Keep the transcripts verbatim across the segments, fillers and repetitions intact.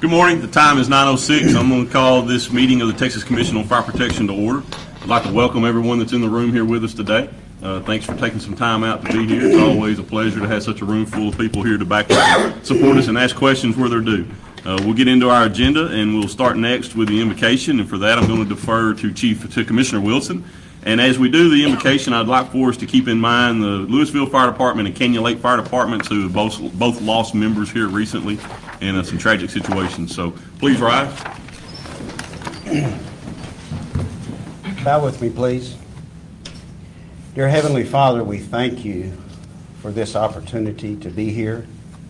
Good morning. The time is nine oh six. I'm going to call this meeting of the Texas Commission on Fire Protection to order. I'd like to welcome everyone that's in the room here with us today. Uh, thanks for taking some time out to be here. It's always a pleasure to have such a room full of people here to back up, support us, and ask questions where they're due. Uh, we'll get into our agenda, and we'll start next with the invocation. And for that, I'm going to defer to Chief to Commissioner Wilson. And as we do the invocation, I'd like for us to keep in mind the Louisville Fire Department and Canyon Lake Fire Departments, who have both both lost members here recently in uh, some tragic situations. So please rise. Bow with me, please. Dear Heavenly Father, we thank you for this opportunity to be here.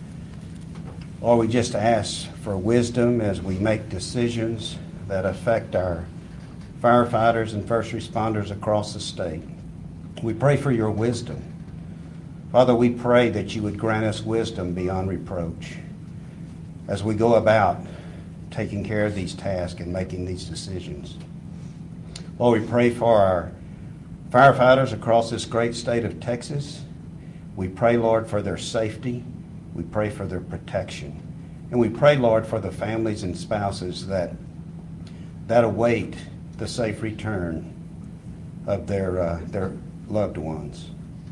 Lord, we just ask for wisdom as we make decisions that affect our firefighters and first responders across the state. We pray for your wisdom. Father, we pray that you would grant us wisdom beyond reproach as we go about taking care of these tasks and making these decisions. Lord, we pray for our firefighters across this great state of Texas. We pray, Lord, for their safety. We pray for their protection. And we pray, Lord, for the families and spouses that that await the safe return of their uh, their loved ones.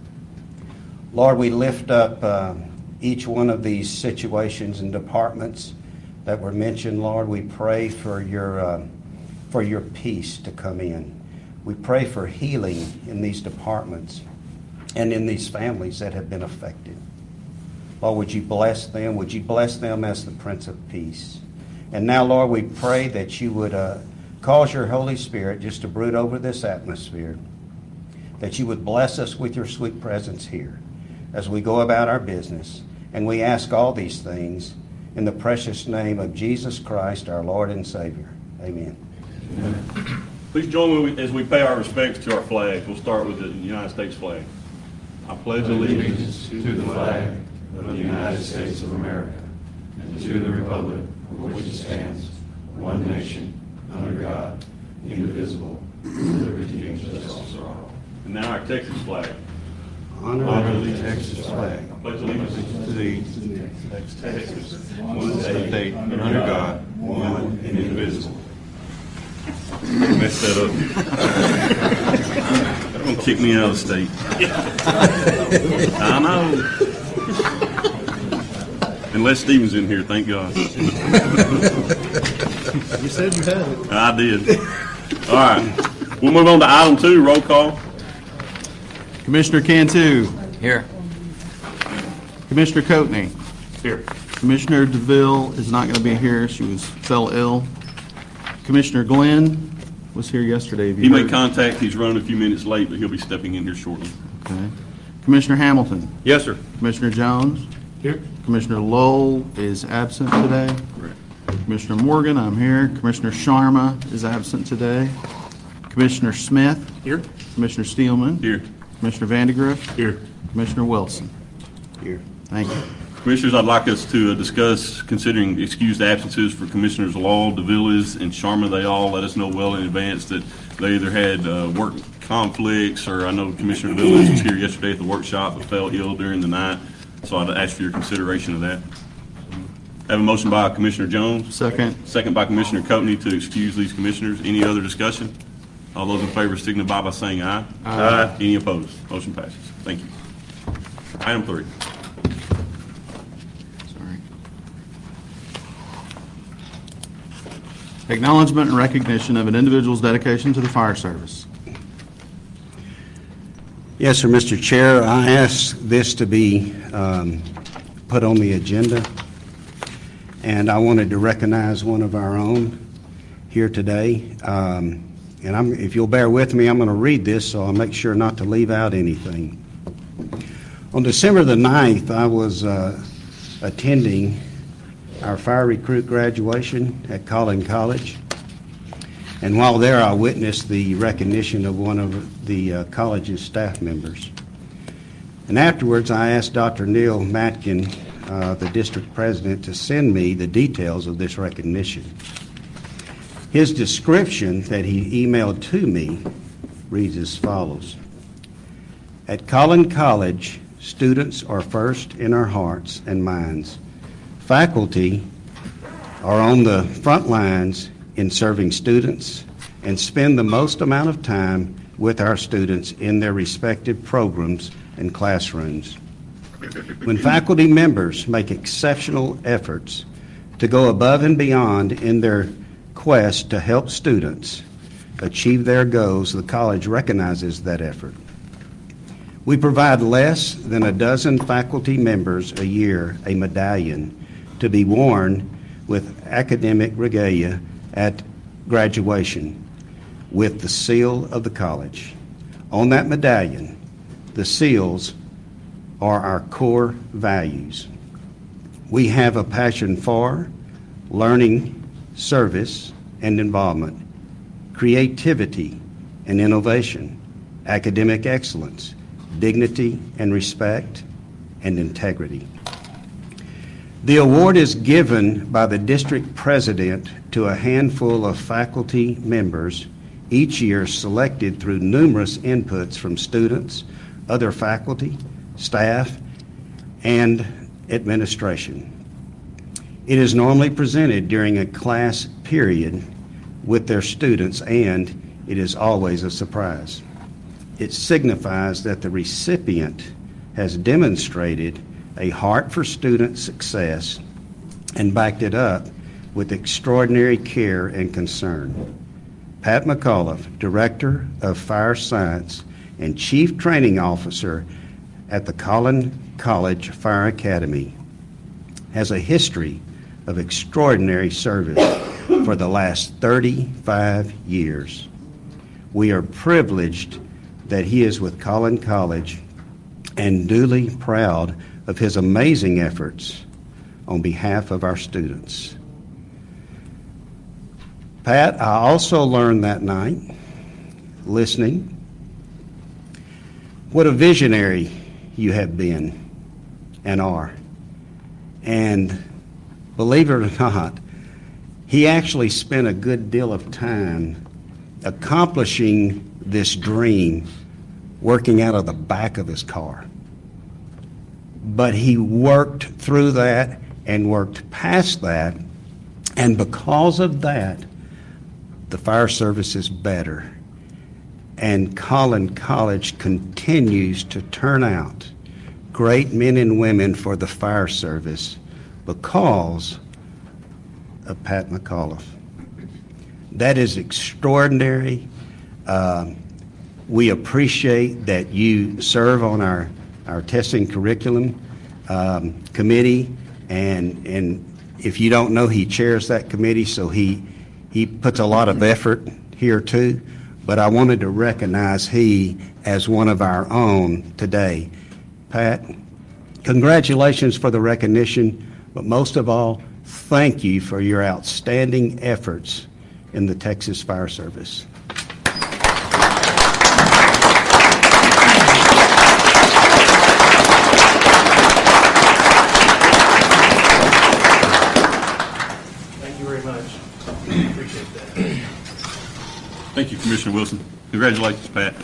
Lord, we lift up uh, each one of these situations and departments that were mentioned. Lord, we pray for your uh, for your peace to come in. We pray for healing in these departments and in these families that have been affected. Lord, would you bless them? Would you bless them as the Prince of Peace? And now, Lord, we pray that you would uh, cause your Holy Spirit just to brood over this atmosphere, that you would bless us with your sweet presence here as we go about our business. And we ask all these things in the precious name of Jesus Christ, our Lord and Savior. Amen. Amen. Please join me as we pay our respects to our flag. We'll start with the United States flag. I pledge allegiance to the flag of the United States of America and to the republic for which it stands, one nation, under God, indivisible, with liberty and justice for all. And now our Texas flag. Honor, Honor the Texas flag. I pledge allegiance to the Texas, one state, under God, one and indivisible. Messed that up. They're going to kick me out of the state. I know. And Les Stevens in here, thank God. You said you had it. I did. All right. We'll move on to item two, roll call. Commissioner Cantu. Here. Commissioner Coatney. Here. Commissioner DeVille is not going to be here. She was fell ill. Commissioner Glenn was here yesterday. Have you He made heard? contact. He's running a few minutes late, but he'll be stepping in here shortly. Okay. Commissioner Hamilton. Yes, sir. Commissioner Jones. Here. Commissioner Lowell is absent today. Correct. Commissioner Morgan, I'm here. Commissioner Sharma is absent today. Commissioner Smith. Here. Commissioner Steelman. Here. Commissioner Vandegrift. Here. Commissioner Wilson. here. Thank you. Commissioners, I'd like us to uh, discuss considering excused absences for Commissioners Law, DeVillis, and Sharma. They all let us know well in advance that they either had uh, work conflicts, or I know Commissioner DeVillis was here yesterday at the workshop but fell ill during the night. So I'd ask for your consideration of that. I have a motion by Commissioner Jones. Second. Second by Commissioner Coatney to excuse these commissioners. Any other discussion? All those in favor signify by saying aye. Aye. Any opposed? Motion passes. Thank you. Item three. Sorry. Acknowledgement and recognition of an individual's dedication to the fire service. Yes, sir, Mister Chair. I ask this to be um, put on the agenda, and I wanted to recognize one of our own here today. Um, and I'm, if you'll bear with me, I'm going to read this, so I'll make sure not to leave out anything. On December the ninth, I was uh, attending our fire recruit graduation at Collin College. And while there, I witnessed the recognition of one of the uh, college's staff members. And afterwards, I asked Doctor Neil Matkin, uh, the district president, to send me the details of this recognition. His description that he emailed to me reads as follows. At Collin College, students are first in our hearts and minds. Faculty are on the front lines in serving students and spend the most amount of time with our students in their respective programs and classrooms. When faculty members make exceptional efforts to go above and beyond in their quest to help students achieve their goals, the college recognizes that effort. We provide less than a dozen faculty members a year a medallion to be worn with academic regalia at graduation with the seal of the college. On that medallion, the seals are our core values. We have a passion for learning, service, and involvement, creativity and innovation, academic excellence, dignity and respect, and integrity. The award is given by the district president to a handful of faculty members each year, selected through numerous inputs from students, other faculty, staff, and administration. It is normally presented during a class period with their students, and it is always a surprise. It signifies that the recipient has demonstrated a heart for student success and backed it up with extraordinary care and concern. Pat McAuliffe, Director of Fire Science and Chief Training Officer at the Collin College Fire Academy, has a history of extraordinary service for the last thirty-five years. We are privileged that he is with Collin College and duly proud of his amazing efforts on behalf of our students. Pat, I also learned that night, listening, what a visionary you have been and are. And believe it or not, he actually spent a good deal of time accomplishing this dream working out of the back of his car. But he worked through that and worked past that, and because of that, the fire service is better. And Collin College continues to turn out great men and women for the fire service because of Pat McAuliffe. That is extraordinary. Uh, we appreciate that you serve on our, our testing curriculum um, committee, and and if you don't know, he chairs that committee, so he he puts a lot of effort here too. But I wanted to recognize he as one of our own today. Pat, congratulations for the recognition, but most of all, thank you for your outstanding efforts in the Texas Fire Service. Thank you very much. Appreciate that. Thank you, Commissioner Wilson. Congratulations, Pat.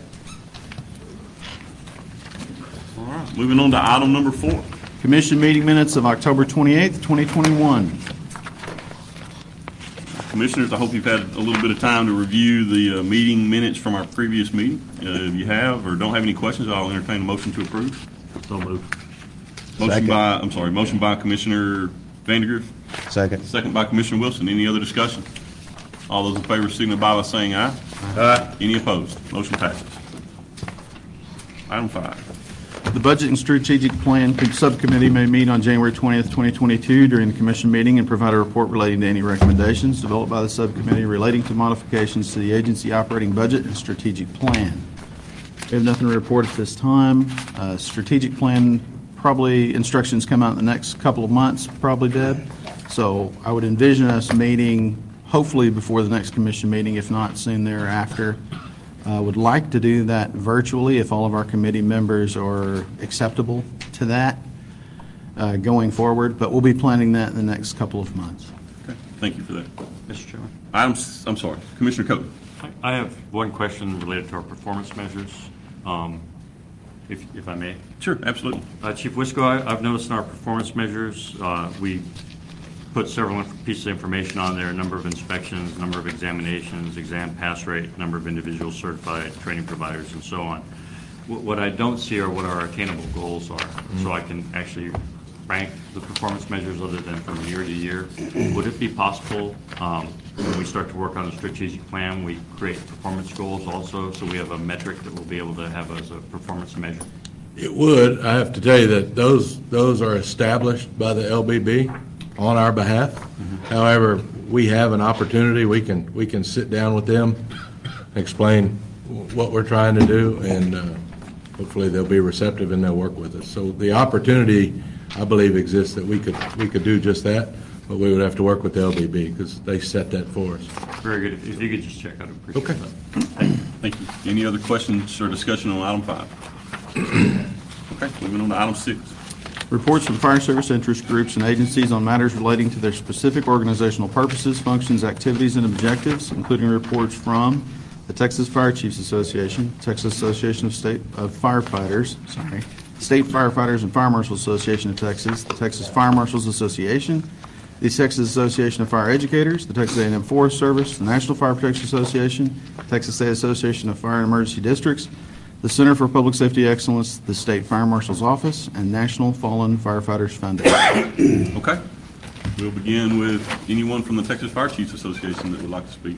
All right, moving on to item number four. Commission meeting minutes of October twenty-eighth, twenty twenty-one. Commissioners, I hope you've had a little bit of time to review the uh, meeting minutes from our previous meeting. Uh, if you have or don't have any questions, I'll entertain a motion to approve. So moved. Motion Second. by, I'm sorry, motion by Commissioner Vandergriff, Second. second by Commissioner Wilson. Any other discussion? All those in favor signify by saying aye. Aye. Any opposed? Motion passes. Item five. The Budget and Strategic Plan Subcommittee may meet on January twentieth, twenty twenty-two during the commission meeting and provide a report relating to any recommendations developed by the subcommittee relating to modifications to the agency operating budget and strategic plan. We have nothing to report at this time. Uh, Strategic plan, probably instructions come out in the next couple of months, probably, Deb. So I would envision us meeting hopefully before the next commission meeting, if not soon thereafter. Uh, would like to do that virtually if all of our committee members are acceptable to that uh, going forward, but we'll be planning that in the next couple of months. Okay. Thank you for that. Mister Chairman. Item, s- I'm sorry, Commissioner Coates. I I have one question related to our performance measures, um, if if I may. Sure, absolutely. Uh, Chief Wisco, I- I've noticed in our performance measures, uh, we put several inf- pieces of information on there, number of inspections, number of examinations, exam pass rate, number of individual certified training providers, and so on. What what I don't see are what our attainable goals are, so I can actually rank the performance measures other than from year to year. Would it be possible, um, when we start to work on the strategic plan, we create performance goals also, so we have a metric that we'll be able to have as a performance measure? It would. I have to tell you that those, those are established by the L B B on our behalf. However, we have an opportunity, we can, we can sit down with them, explain what we're trying to do, and uh, hopefully they'll be receptive and they'll work with us. So the opportunity, I believe, exists that we could, we could do just that, but we would have to work with the L B B because they set that for us. Very good. If if you could just check, I'd appreciate Okay. that. Thank you. Any other questions or discussion on item five? Okay, moving on to item six. Reports from fire service interest groups and agencies on matters relating to their specific organizational purposes, functions, activities, and objectives, including reports from the Texas Fire Chiefs Association, Texas Association of State of Firefighters, sorry, State Firefighters and Fire Marshals Association of Texas, the Texas Fire Marshals Association, the Texas Association of Fire Educators, the Texas A and M Forest Service, the National Fire Protection Association, Texas State Association of Fire and Emergency Districts, the Center for Public Safety Excellence, the State Fire Marshal's Office, and National Fallen Firefighters Foundation. Okay. We'll begin with anyone from the Texas Fire Chiefs Association that would like to speak.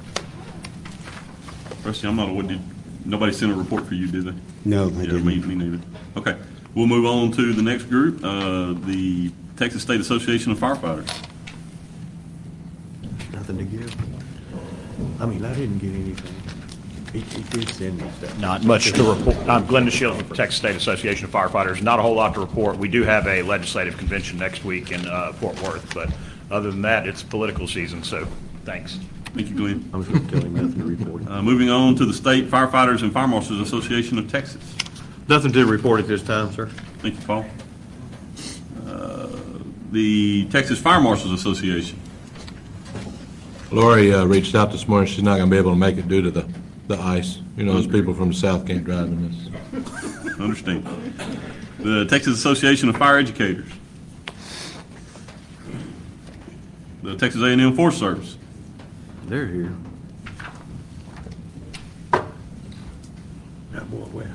Rusty, I'm not, what did, nobody sent a report for you, did they? No, they Yeah, me, didn't. me neither. Okay. We'll move on to the next group, uh, the Texas State Association of Firefighters. Nothing to give. I mean, I didn't get anything. He, he did send me stuff. Not much to report. I'm Glenda Shields with the Texas State Association of Firefighters. Not a whole lot to report. We do have a legislative convention next week in uh, Fort Worth, but other than that, it's political season, so thanks. Thank you, Glenn. I was going to tell him nothing to report. Uh, moving on to the State Firefighters and Fire Marshals Association of Texas. Nothing to report at this time, sir. Thank you, Paul. Uh, the Texas Fire Marshals Association. Lori uh, reached out this morning. She's not going to be able to make it due to the, the ice. You know, those people from the south can't drive in this. Understand. The Texas Association of Fire Educators. The Texas A and M Forest Service. They're here. That boy West.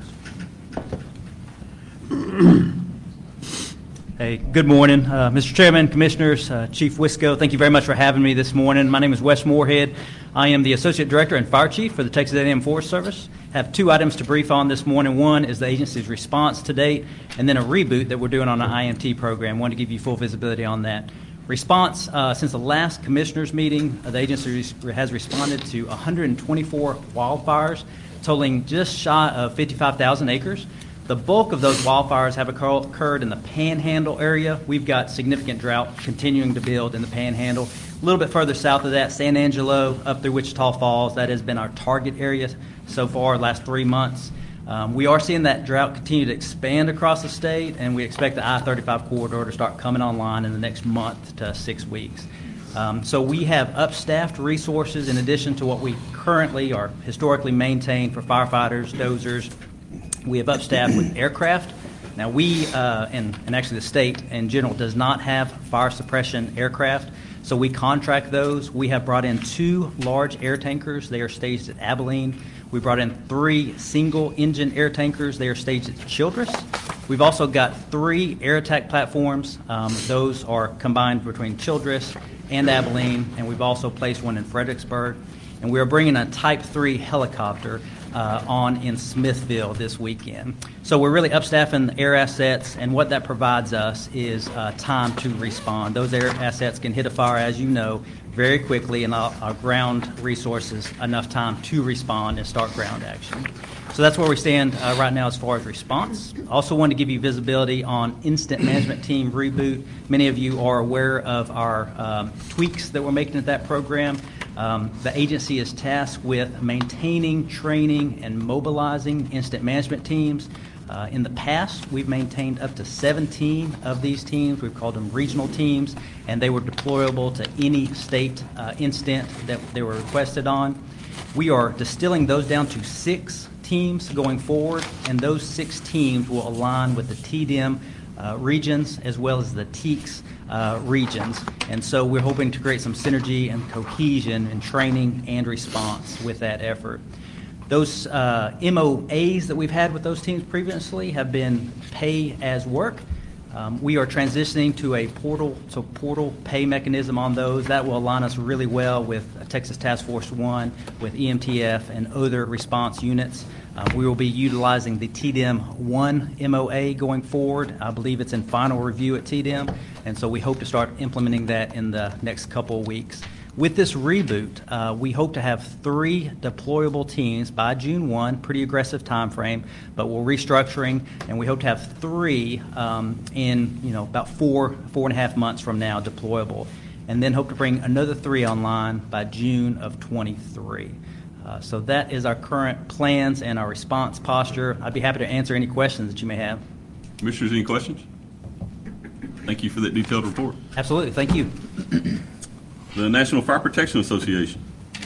Hey, good morning, uh, Mister Chairman, Commissioners, uh, Chief Wisco. Thank you very much for having me this morning. My name is Wes Moorhead. I am the Associate Director and Fire Chief for the Texas A and M Forest Service. I have two items to brief on this morning. One is the agency's response to date, and then a reboot that we're doing on an I M T program. I want to give you full visibility on that. Response, uh, since the last commissioners meeting, uh, the agency res- has responded to one hundred twenty-four wildfires, totaling just shy of fifty-five thousand acres. The bulk of those wildfires have occur- occurred in the Panhandle area. We've got significant drought continuing to build in the Panhandle. A little bit further south of that, San Angelo, up through Wichita Falls, that has been our target area so far, last three months. Um, we are seeing that drought continue to expand across the state, and we expect the I thirty-five corridor to start coming online in the next month to six weeks. Um, so we have upstaffed resources in addition to what we currently or historically maintain for firefighters, dozers. We have upstaffed with aircraft. Now we, uh, and, and actually the state in general, does not have fire suppression aircraft, so we contract those. We have brought in two large air tankers. They are staged at Abilene. We brought in three single-engine air tankers. They are staged at Childress. We've also got three air attack platforms. Um, those are combined between Childress and Abilene, and we've also placed one in Fredericksburg. And we are bringing a Type three helicopter uh, on in Smithville this weekend. So we're really upstaffing the air assets, and what that provides us is uh, time to respond. Those air assets can hit a fire, as you know, very quickly, and our, our ground resources enough time to respond and start ground action. So that's where we stand uh, right now as far as response. Also wanted to give you visibility on Incident Management Team Reboot. Many of you are aware of our um, tweaks that we're making to that program. Um, the agency is tasked with maintaining, training, and mobilizing incident management teams. Uh, in the past, we've maintained up to seventeen of these teams. We've called them regional teams, and they were deployable to any state uh, incident that they were requested on. We are distilling those down to six teams going forward, and those six teams will align with the T D M uh, regions as well as the TEACS uh, regions. And so we're hoping to create some synergy and cohesion in training and response with that effort. Those uh, M O As that we've had with those teams previously have been pay as work. Um, we are transitioning to a portal to portal pay mechanism on those. That will align us really well with Texas Task Force One, with E M T F, and other response units. Uh, we will be utilizing the T D M one M O A going forward. I believe it's in final review at T D M, and so we hope to start implementing that in the next couple of weeks. With this reboot, uh, we hope to have three deployable teams by June first, pretty aggressive time frame, but we're restructuring, and we hope to have three um, in you know about four, four and a half months from now deployable, and then hope to bring another three online by June of twenty-three. Uh, so that is our current plans and our response posture. I'd be happy to answer any questions that you may have. Commissioners, any questions? Thank you for that detailed report. Absolutely. Thank you. The National Fire Protection Association.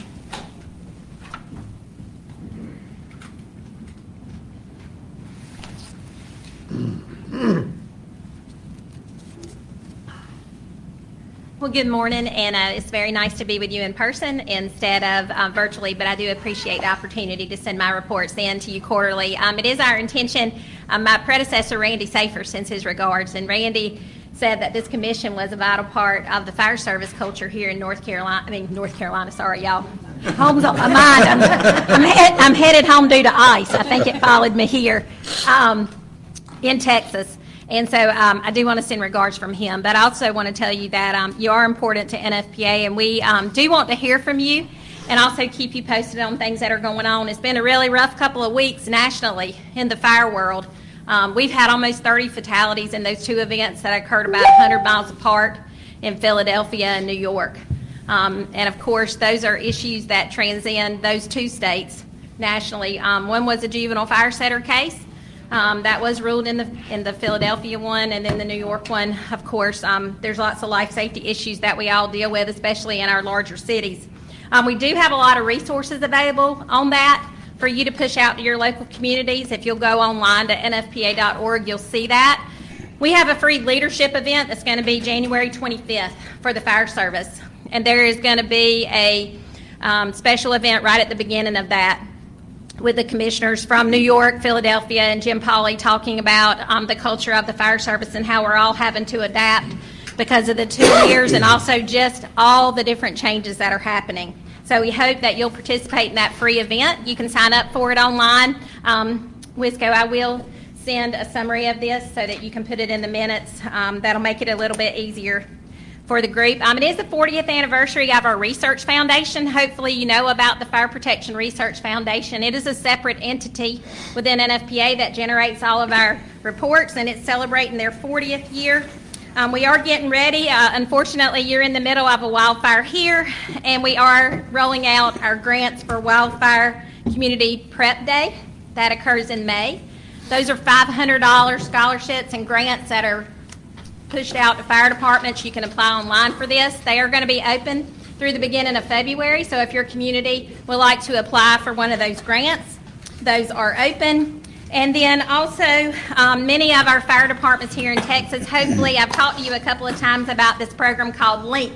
Well, good morning, and uh, it's very nice to be with you in person instead of uh, virtually, but I do appreciate the opportunity to send my reports in to you quarterly. Um, it is our intention, um, my predecessor, Randy Safer, sends his regards, and Randy said that this commission was a vital part of the fire service culture here in North Carolina. I mean, North Carolina, sorry, y'all. Home's on my mind. I'm, I'm, head, I'm headed home due to ice. I think it followed me here um, in Texas. And so um, I do want to send regards from him, but I also want to tell you that um, you are important to N F P A, and we um, do want to hear from you and also keep you posted on things that are going on. It's been a really rough couple of weeks nationally in the fire world. Um, we've had almost thirty fatalities in those two events that occurred about one hundred miles apart in Philadelphia and New York. Um, and, of course, those are issues that transcend those two states nationally. Um, one was a juvenile fire setter case. Um, that was ruled in the in the Philadelphia one, and then the New York one, of course. Um, there's lots of life safety issues that we all deal with, especially in our larger cities. Um, we do have a lot of resources available on that for you to push out to your local communities. If you'll go online to N F P A dot org, you'll see that. We have a free leadership event that's going to be January twenty-fifth for the fire service, and there is going to be a um, special event right at the beginning of that, with the commissioners from New York, Philadelphia, and Jim Pauley talking about um, the culture of the fire service and how we're all having to adapt because of the two years and also just all the different changes that are happening. So we hope that you'll participate in that free event. You can sign up for it online. Um, Wisco, I will send a summary of this so that you can put it in the minutes. Um, that'll make it a little bit easier for the group. Um, it is the fortieth anniversary of our research foundation. Hopefully you know about the Fire Protection Research Foundation. It is a separate entity within N F P A that generates all of our reports, and it's celebrating their fortieth year. Um, we are getting ready. Uh, unfortunately, you're in the middle of a wildfire here, and we are rolling out our grants for Wildfire Community Prep Day. That occurs in May. Those are five hundred dollars scholarships and grants that are pushed out to fire departments. You can apply online for this. They are going to be open through the beginning of February, so if your community would like to apply for one of those grants, those are open. And then also, um, many of our fire departments here in Texas, hopefully, I've talked to you a couple of times about this program called LINK.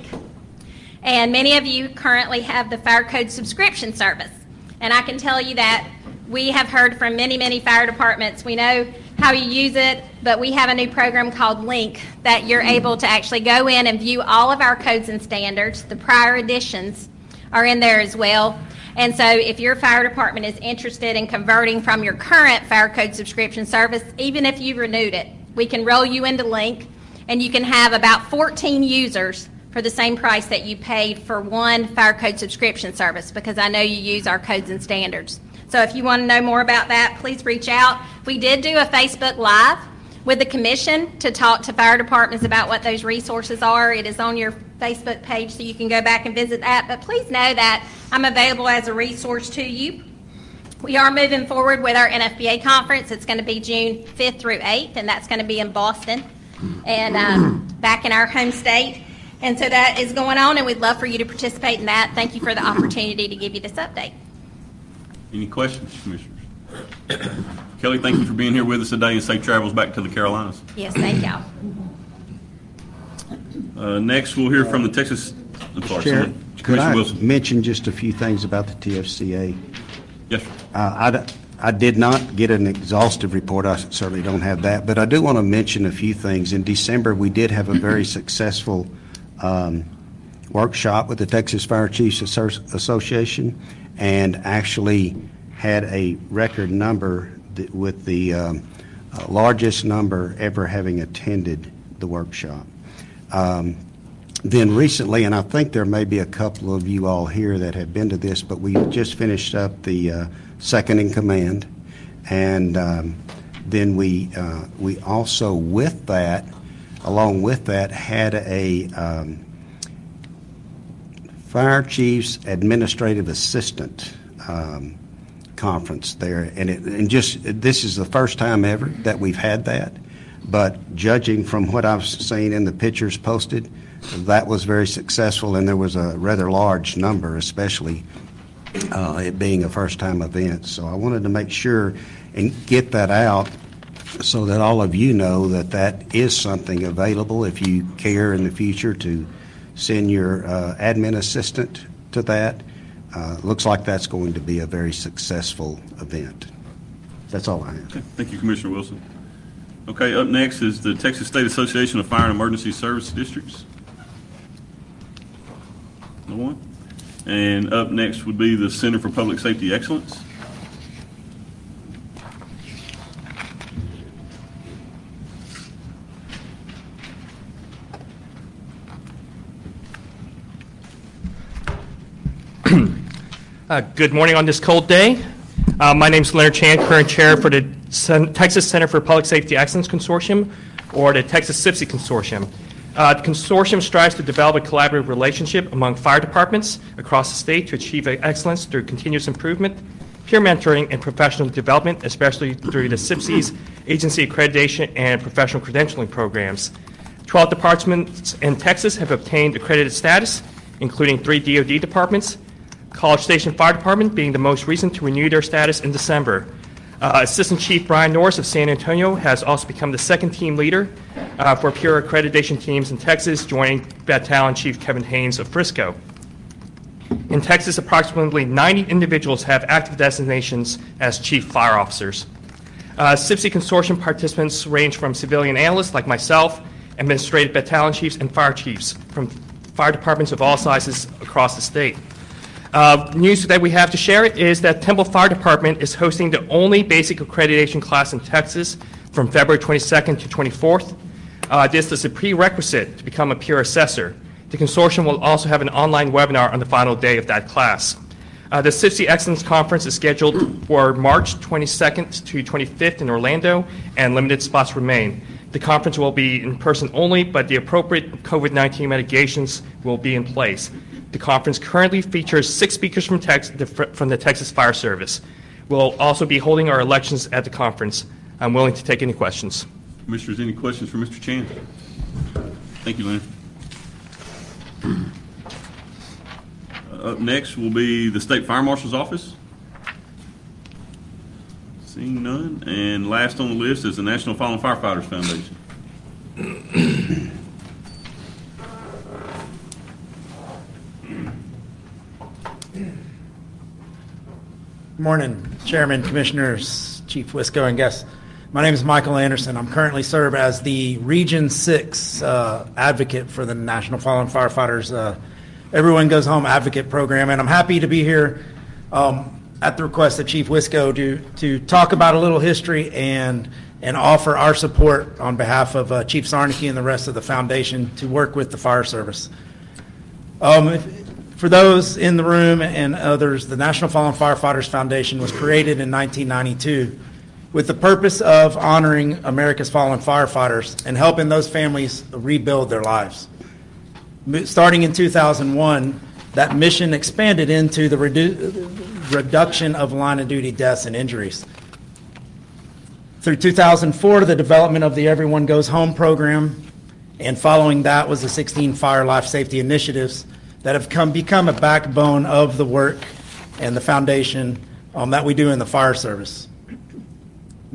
And many of you currently have the Fire Code subscription service. And I can tell you that we have heard from many, many fire departments. We know how you use it, but we have a new program called LINK that you're able to actually go in and view all of our codes and standards. The prior editions are in there as well. And so if your fire department is interested in converting from your current Fire Code subscription service, even if you renewed it, we can roll you into LINK, and you can have about fourteen users for the same price that you paid for one Fire Code subscription service, because I know you use our codes and standards. So if you want to know more about that, please reach out. We did do a Facebook Live with the commission to talk to fire departments about what those resources are. It is on your Facebook page, so you can go back and visit that. But please know that I'm available as a resource to you. We are moving forward with our N F P A conference. It's going to be June fifth through eighth, and that's going to be in Boston and um, back in our home state. And so that is going on, and we'd love for you to participate in that. Thank you for the opportunity to give you this update. Any questions, commissioners? Kelly, thank you for being here with us today, and safe travels back to the Carolinas. Yes, thank y'all. Uh, Next, we'll hear from the Texas, I'm sorry, Chair, someone- could Commissioner I Wilson. mention just a few things about the T F C A? Yes, sir. Uh, I d- I did not get an exhaustive report. I certainly don't have that. But I do want to mention a few things. In December, we did have a very successful um, workshop with the Texas Fire Chiefs Asso- Association, and actually had a record number th- with the um, uh, largest number ever having attended the workshop. Um, Then recently, and I think there may be a couple of you all here that have been to this, but we just finished up the uh, second in command, and um, then we uh, we also with that, along with that, had a um, fire chief's administrative assistant um, conference there, and it and just this is the first time ever that we've had that, but judging from what I've seen in the pictures posted, that was very successful, and there was a rather large number, especially uh, it being a first-time event. So I wanted to make sure and get that out so that all of you know that that is something available if you care in the future to send your uh, admin assistant to that. Uh, looks like that's going to be a very successful event. That's all I have. Okay, thank you, Commissioner Wilson. Okay, up next is the Texas State Association of Fire and Emergency Service Districts. No one? And up next would be the Center for Public Safety Excellence. Uh, Good morning on this cold day. Uh, My name is Leonard Chan, current chair for the Cen- Texas Center for Public Safety Excellence Consortium, or the Texas C I P S I Consortium. Uh, The consortium strives to develop a collaborative relationship among fire departments across the state to achieve excellence through continuous improvement, peer mentoring, and professional development, especially through the C I P S I's agency accreditation and professional credentialing programs. twelve departments in Texas have obtained accredited status, including three D O D departments, College Station Fire Department being the most recent to renew their status in December. Uh, Assistant Chief Brian Norris of San Antonio has also become the second team leader uh, for peer accreditation teams in Texas, joining Battalion Chief Kevin Haynes of Frisco. In Texas, approximately ninety individuals have active designations as chief fire officers. Uh, C I P S I Consortium participants range from civilian analysts like myself, administrative battalion chiefs, and fire chiefs from fire departments of all sizes across the state. Uh, news that we have to share is that Temple Fire Department is hosting the only basic accreditation class in Texas from February twenty-second to twenty-fourth. Uh, this is a prerequisite to become a peer assessor. The consortium will also have an online webinar on the final day of that class. Uh, the C I P S I Excellence Conference is scheduled for March twenty-second to twenty-fifth in Orlando, and limited spots remain. The conference will be in person only, but the appropriate COVID nineteen mitigations will be in place. The conference currently features six speakers from, Tex- from the Texas Fire Service. We'll also be holding our elections at the conference. I'm willing to take any questions. Commissioners, any questions for Mister Chan? Thank you, Leonard. Uh, Up next will be the State Fire Marshal's Office. Seeing none. And last on the list is the National Fallen Firefighters Foundation. Good morning, Chairman, Commissioners, Chief Wisco, and guests. My name is Michael Anderson. I'm currently serve as the Region six uh, advocate for the National Fallen Firefighters uh, Everyone Goes Home advocate program, and I'm happy to be here um, at the request of Chief Wisco to, to talk about a little history and, and offer our support on behalf of uh, Chief Sarnicki and the rest of the foundation to work with the fire service. Um, if, For those in the room and others, the National Fallen Firefighters Foundation was created in nineteen ninety-two with the purpose of honoring America's fallen firefighters and helping those families rebuild their lives. Starting in two thousand one, that mission expanded into the redu- reduction of line-of-duty deaths and injuries. Through two thousand four, the development of the Everyone Goes Home program, and following that was the sixteen Fire Life Safety Initiatives that have come become a backbone of the work and the foundation um, that we do in the fire service.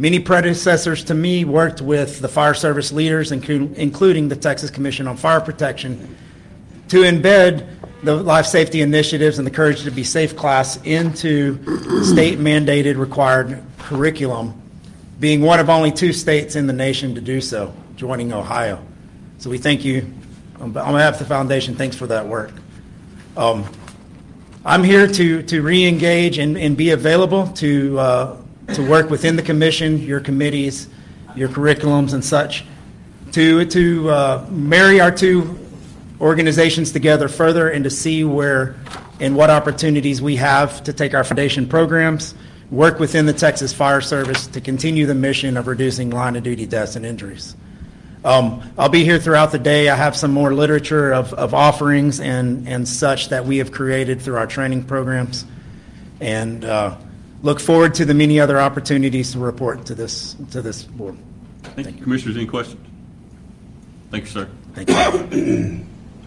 Many predecessors to me worked with the fire service leaders, inclu- including the Texas Commission on Fire Protection, to embed the life safety initiatives and the Courage to Be Safe class into state-mandated required curriculum, being one of only two states in the nation to do so, joining Ohio. So we thank you. On behalf of the foundation, thanks for that work. Um, I'm here to, to re-engage and, and be available to, uh, to work within the commission, your committees, your curriculums and such, to, to uh, marry our two organizations together further and to see where and what opportunities we have to take our foundation programs, work within the Texas Fire Service to continue the mission of reducing line-of-duty deaths and injuries. Um, I'll be here throughout the day. I have some more literature of, of offerings and, and such that we have created through our training programs, and uh, look forward to the many other opportunities to report to this to this board. Thank, Thank you. Commissioners, any questions? Thank you, sir. Thank you.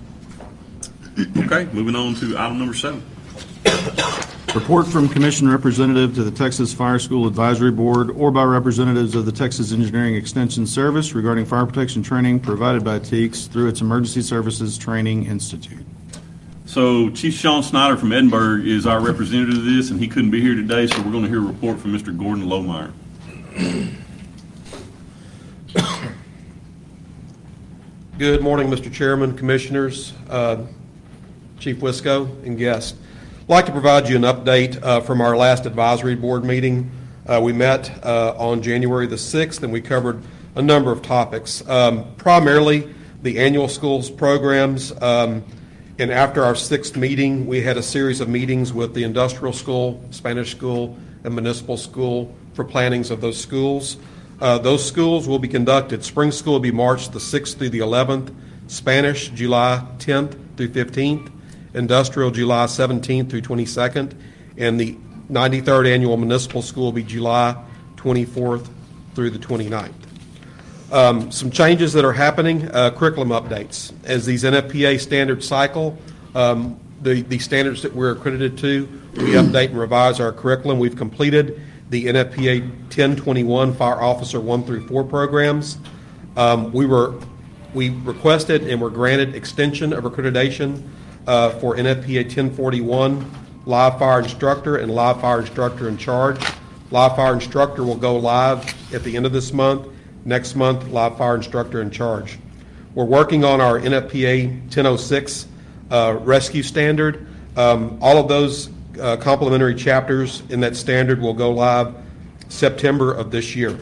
Okay, moving on to item number seven. Report from Commission Representative to the Texas Fire School Advisory Board or by representatives of the Texas Engineering Extension Service regarding fire protection training provided by T E A C S through its Emergency Services Training Institute. So Chief Sean Snyder from Edinburgh is our representative of this, and he couldn't be here today, so we're going to hear a report from Mister Gordon Lohmeyer. Good morning, Mister Chairman, Commissioners, uh, Chief Wisco, and guests. I'd like to provide you an update uh, from our last advisory board meeting. Uh, we met uh, on January the sixth, and we covered a number of topics, um, primarily the annual schools programs. Um, and after our sixth meeting, we had a series of meetings with the industrial school, Spanish school, and municipal school for plannings of those schools. Uh, those schools will be conducted. Spring school will be March the sixth through the eleventh, Spanish July tenth through fifteenth, industrial July seventeenth through twenty-second, and the ninety-third annual municipal school will be July twenty-fourth through the twenty-ninth. Um, some changes that are happening, uh, curriculum updates. As these N F P A standards cycle, um, the, the standards that we're accredited to, we update and revise our curriculum. We've completed the N F P A ten twenty-one Fire Officer one through four programs. Um, we were we requested and were granted extension of accreditation uh, for N F P A ten forty-one Live Fire Instructor and Live Fire Instructor in Charge. Live Fire Instructor will go live at the end of this month. Next month, Live Fire Instructor in Charge. We're working on our N F P A ten oh six uh, Rescue Standard. Um, all of those uh, complementary chapters in that standard will go live September of this year.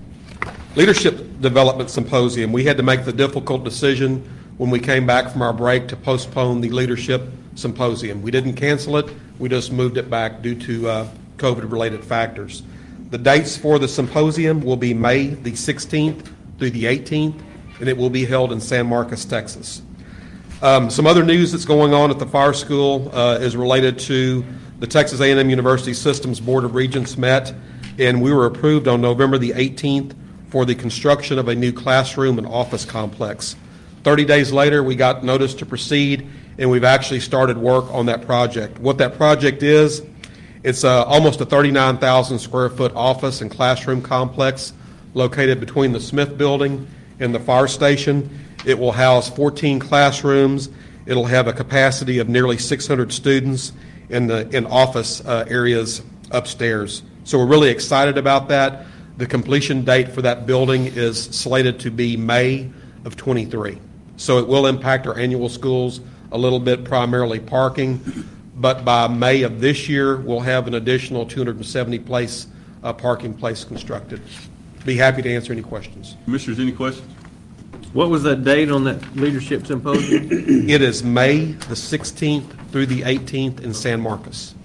Leadership Development Symposium. We had to make the difficult decision when we came back from our break to postpone the Leadership Symposium. We didn't cancel it. We just moved it back due to uh, COVID-related factors. The dates for the symposium will be May the sixteenth through the eighteenth, and it will be held in San Marcos, Texas. Um, some other news that's going on at the fire school uh, is related to the Texas A and M University Systems Board of Regents met, and we were approved on November the eighteenth for the construction of a new classroom and office complex. thirty days later, we got notice to proceed, and we've actually started work on that project. What that project is, it's uh, almost a thirty-nine thousand square foot office and classroom complex located between the Smith Building and the fire station. It will house fourteen classrooms. It'll have a capacity of nearly six hundred students in the in office uh, areas upstairs. So we're really excited about that. The completion date for that building is slated to be May of twenty-three. So it will impact our annual schools a little bit, primarily parking. But by May of this year, we'll have an additional two hundred seventy place uh, parking place constructed. Be happy to answer any questions. Commissioners, any questions? What was that date on that leadership symposium? It is May the sixteenth through the eighteenth in San Marcos.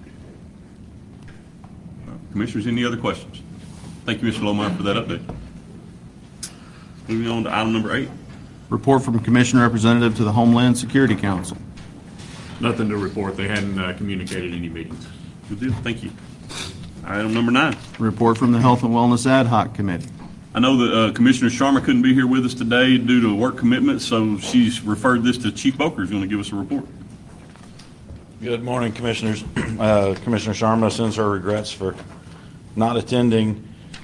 Commissioners, any other questions? Thank you, Mister Lohmeyer, for that update. Moving on to item number eight. Report from Commission Representative to the Homeland Security Council. Nothing to report. They hadn't uh, communicated any meetings. Good deal. Thank you. Item number nine. Report from the Health and Wellness Ad Hoc Committee. I know that uh, Commissioner Sharma couldn't be here with us today due to work commitments, so she's referred this to Chief Boker, who's going to give us a report. Good morning, Commissioners. Uh, Commissioner Sharma sends her regrets for not attending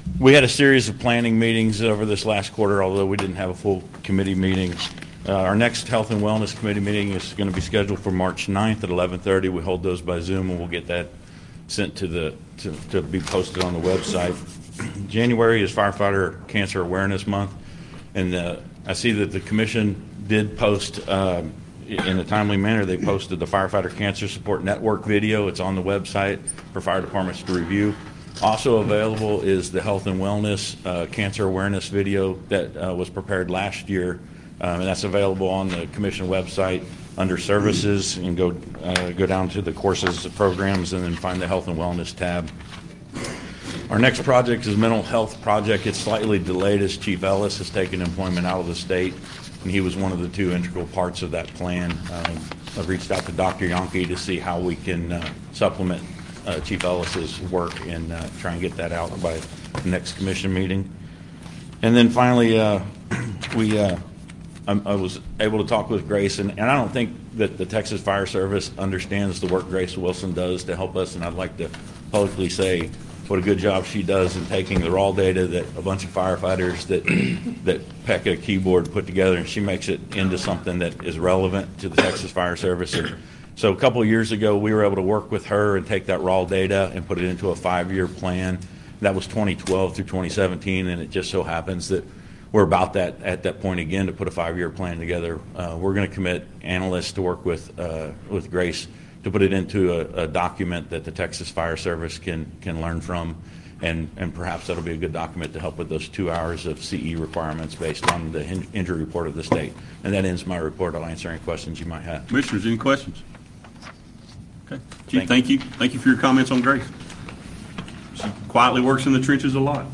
we had a series of planning meetings over this last quarter, although we didn't have a full committee meeting. Uh, our next Health and Wellness Committee meeting is going to be scheduled for March ninth at eleven thirty. We hold those by Zoom, and we'll get that sent to the to, to be posted on the website. January is Firefighter Cancer Awareness Month, and uh, I see that the Commission did post, uh, in a timely manner, they posted the Firefighter Cancer Support Network video. It's on the website for fire departments to review. Also available is the Health and Wellness uh, Cancer Awareness video that uh, was prepared last year, um, and that's available on the Commission website under Services, and go uh, go down to the courses, the programs, and then find the Health and Wellness tab. Our next project is Mental Health Project. It's slightly delayed as Chief Ellis has taken employment out of the state, and he was one of the two integral parts of that plan. Um, I've reached out to Doctor Yonke to see how we can uh, supplement uh, Chief Ellis's work and uh, try and get that out by the next commission meeting. And then finally, uh, we uh, I, I was able to talk with Grace, and, and I don't think that the Texas Fire Service understands the work Grace Wilson does to help us, and I'd like to publicly say what a good job she does in taking the raw data that a bunch of firefighters that that peck at a keyboard put together, and she makes it into something that is relevant to the Texas Fire Service. And so a couple of years ago, we were able to work with her and take that raw data and put it into a five-year plan. That was twenty twelve through twenty seventeen, and it just so happens that we're about that at that point again to put a five-year plan together. Uh, we're going to commit analysts to work with uh, with Grace to put it into a, a document that the Texas Fire Service can can learn from, and, and perhaps that'll be a good document to help with those two hours of C E requirements based on the in, injury report of the state. And that ends my report. I'll answer any questions you might have. Commissioners, any questions? Okay. Chief, Thank thank you. Thank you for your comments on Grace. She quietly works in the trenches a lot.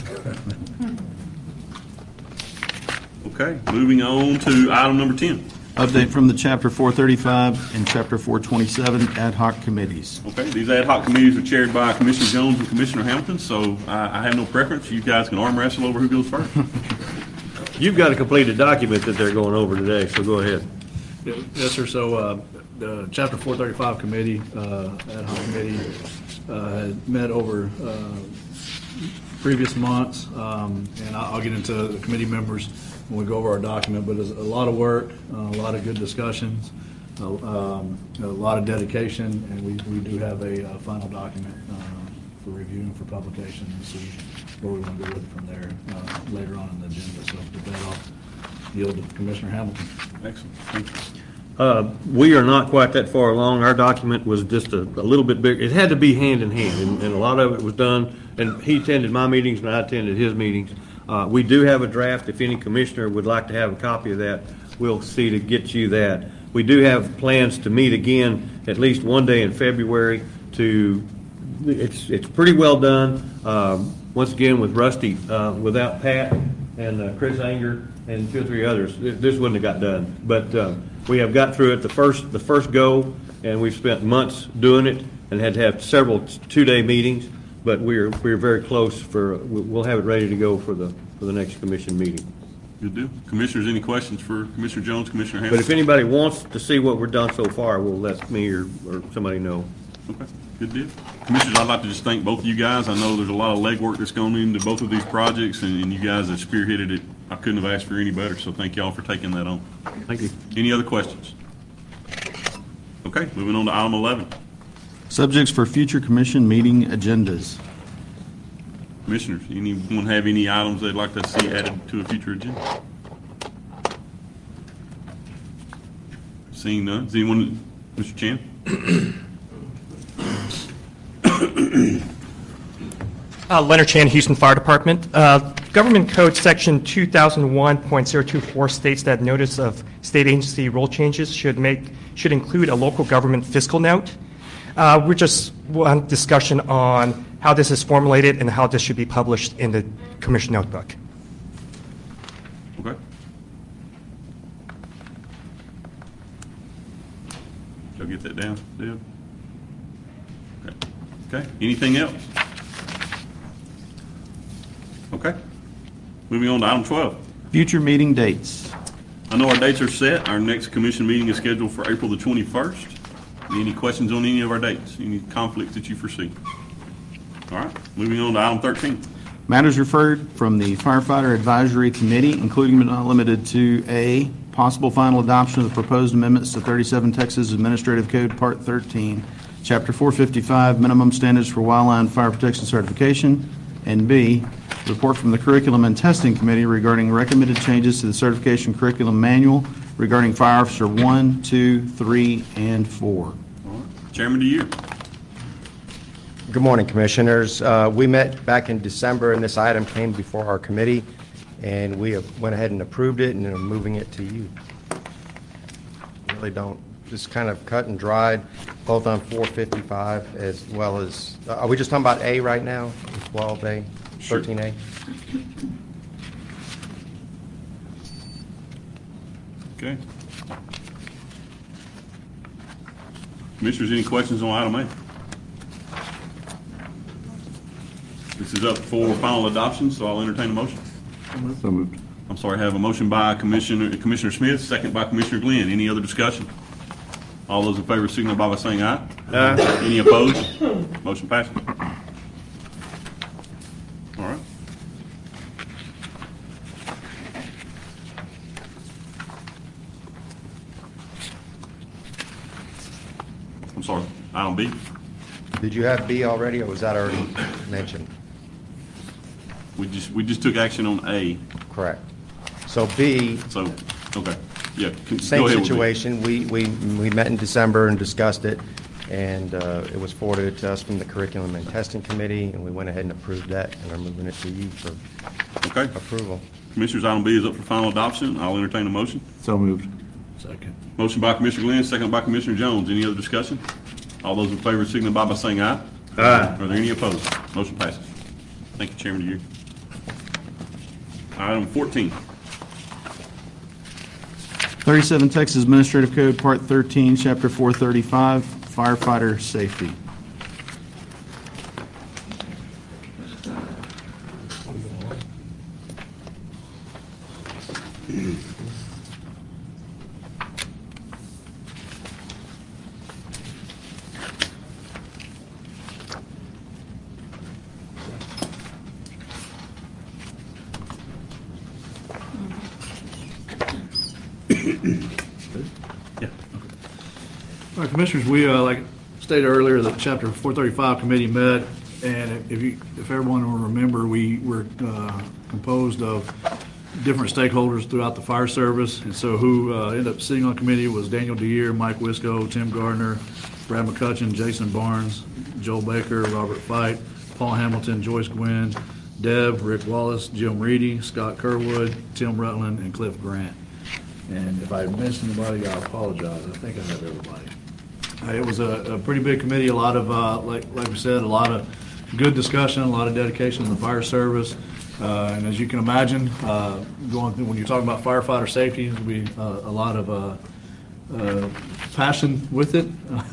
Okay, moving on to item number ten. Update from the Chapter four thirty-five and Chapter four twenty-seven ad hoc committees. Okay, these ad hoc committees are chaired by Commissioner Jones and Commissioner Hamilton, so I, I have no preference. You guys can arm wrestle over who goes first. You've got a completed document that they're going over today, so go ahead. Yes, sir. So uh, the Chapter four thirty-five committee, uh, ad hoc committee, uh, had met over uh, previous months, um, and I'll I'll get into the committee members when we go over our document, but it's a lot of work, uh, a lot of good discussions, uh, um, a lot of dedication, and we, we do have a uh, final document uh, for review and for publication, and see where we want to go with it from there uh, later on in the agenda. So with that, I'll yield to Commissioner Hamilton. Excellent. Thank you. Uh, we are not quite that far along. Our document was just a, a little bit bigger. It had to be hand in hand, and, and a lot of it was done, and he attended my meetings and I attended his meetings. Uh, we do have a draft. If any commissioner would like to have a copy of that, we'll see to get you that. We do have plans to meet again at least one day in February to, it's it's pretty well done. Um, once again with Rusty, uh, without Pat and uh, Chris Anger and two or three others, this wouldn't have got done. But uh, we have got through it the first the first go, and we've spent months doing it and had to have several two-day meetings. But we're we're very close for we'll have it ready to go for the for the next commission meeting. Good deal. Commissioners, any questions for Commissioner Jones, Commissioner Hamilton? But if anybody wants to see what we're done so far, we'll let me or, or somebody know. Okay, good deal. Commissioners, I'd like to just thank both of you guys. I know there's a lot of legwork that's gone into both of these projects, and, and you guys have spearheaded it. I couldn't have asked for any better, so thank y'all for taking that on. Thank you. Any other questions? Okay, moving on to item eleven. Subjects for future commission meeting agendas. Commissioners, anyone have any items they'd like to see added to a future agenda? Seeing none, is anyone, Mister Chan? Uh, Leonard Chan, Houston Fire Department. Uh, Government Code Section two thousand one point zero two four states that notice of state agency rule changes should make should include a local government fiscal note. Uh, we're just want discussion on how this is formulated and how this should be published in the commission notebook. Okay. Shall I get that down, Deb? Okay. Okay. Anything else? Okay. Moving on to item twelve. Future meeting dates. I know our dates are set. Our next commission meeting is scheduled for April the twenty-first. Any questions on any of our dates? Any conflicts that you foresee? All right. Moving on to item thirteen. Matters referred from the Firefighter Advisory Committee, including but not limited to A, possible final adoption of the proposed amendments to thirty-seven Texas Administrative Code, Part thirteen, Chapter four fifty-five, Minimum Standards for Wildland Fire Protection Certification, and B, report from the Curriculum and Testing Committee regarding recommended changes to the certification curriculum manual regarding Fire Officer one, two, three, and four. Chairman, to you. Good morning, Commissioners. Uh, We met back in December, and this item came before our committee, and we have- went ahead and approved it, and are moving it to you. Really don't, just kind of cut and dried, both on four fifty-five as well as, uh, are we just talking about A right now? twelve A, Sure. thirteen A? Okay. Commissioners, any questions on item A? This is up for final adoption, so I'll entertain a motion. So moved. I'm sorry, I have a motion by Commissioner Commissioner Smith, second by Commissioner Glenn. Any other discussion? All those in favor signify by saying aye. Aye. Any opposed? Motion passes. All right. I'm sorry, item B. Did you have B already, or was that already mentioned? We just, we just took action on A. Correct. So B, So, okay, yeah. can- go same ahead with B. situation. We, we, we met in December and discussed it, and uh, it was forwarded to us from the Curriculum and Testing Committee, and we went ahead and approved that, and are moving it to you for Okay. approval. Commissioners, item B is up for final adoption. I'll entertain a motion. So moved. Second. Motion by Commissioner Glenn, second by Commissioner Jones. Any other discussion? All those in favor signify by saying aye. Aye. Are there any opposed? Motion passes. Thank you, Chairman, to you. Item fourteen. thirty-seven Texas Administrative Code, Part thirteen, Chapter four thirty-five, Firefighter Safety. All right, Commissioners, we, uh, like stated earlier, the Chapter four thirty-five committee met, and if you, if everyone will remember, we were uh, composed of different stakeholders throughout the fire service, and so who uh, ended up sitting on committee was Daniel Deere, Mike Wisco, Tim Gardner, Brad McCutcheon, Jason Barnes, Joel Baker, Robert Fight, Paul Hamilton, Joyce Gwynn, Deb, Rick Wallace, Jim Reedy, Scott Kerwood, Tim Rutland, and Cliff Grant. And if I missed anybody, I apologize. I think I have everybody. Uh, It was a, a pretty big committee, a lot of, uh, like, like we said, a lot of good discussion, a lot of dedication in the fire service. Uh, and as you can imagine, uh, going through, when you're talking about firefighter safety, there'll be uh, a lot of uh, uh, passion with it.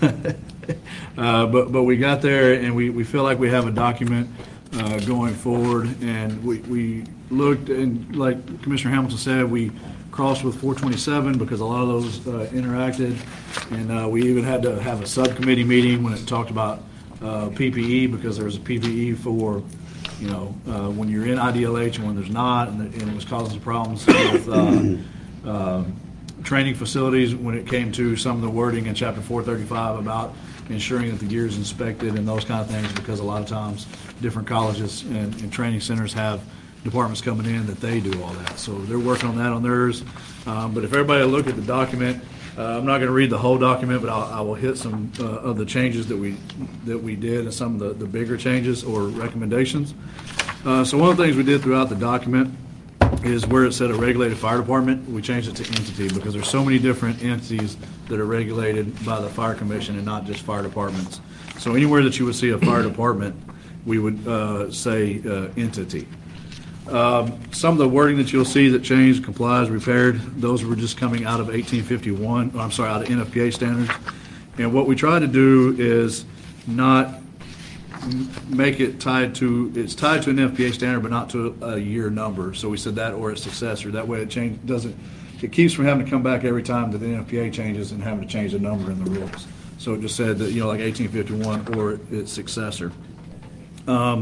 uh, but but we got there, and we, we feel like we have a document uh, going forward. And we, we looked, and like Commissioner Hamilton said, we crossed with four twenty-seven because a lot of those uh, interacted, and uh, we even had to have a subcommittee meeting when it talked about uh, P P E, because there was a P P E for, you know, uh, when you're in I D L H and when there's not, and it, and it was causing problems with uh, uh, training facilities when it came to some of the wording in Chapter four thirty-five about ensuring that the gear is inspected and those kind of things, because a lot of times different colleges and, and training centers have departments coming in that they do all that. So they're working on that on theirs. Um, but if everybody look at the document, uh, I'm not going to read the whole document, but I'll, I will hit some uh, of the changes that we that we did and some of the, the bigger changes or recommendations. Uh, so one of the things we did throughout the document is where it said a regulated fire department, we changed it to entity, because there's so many different entities that are regulated by the fire commission and not just fire departments. So anywhere that you would see a fire department, we would uh, say uh, entity. Um, some of the wording that you'll see that changed, complies, repaired, those were just coming out of eighteen fifty-one, I'm sorry, out of N F P A standards. And what we try to do is not m- make it tied to, it's tied to an N F P A standard, but not to a, a year number. So we said that or its successor. That way it change, doesn't, it keeps from having to come back every time that the N F P A changes and having to change the number in the rules. So it just said that, you know, like eighteen fifty-one or its successor. Um,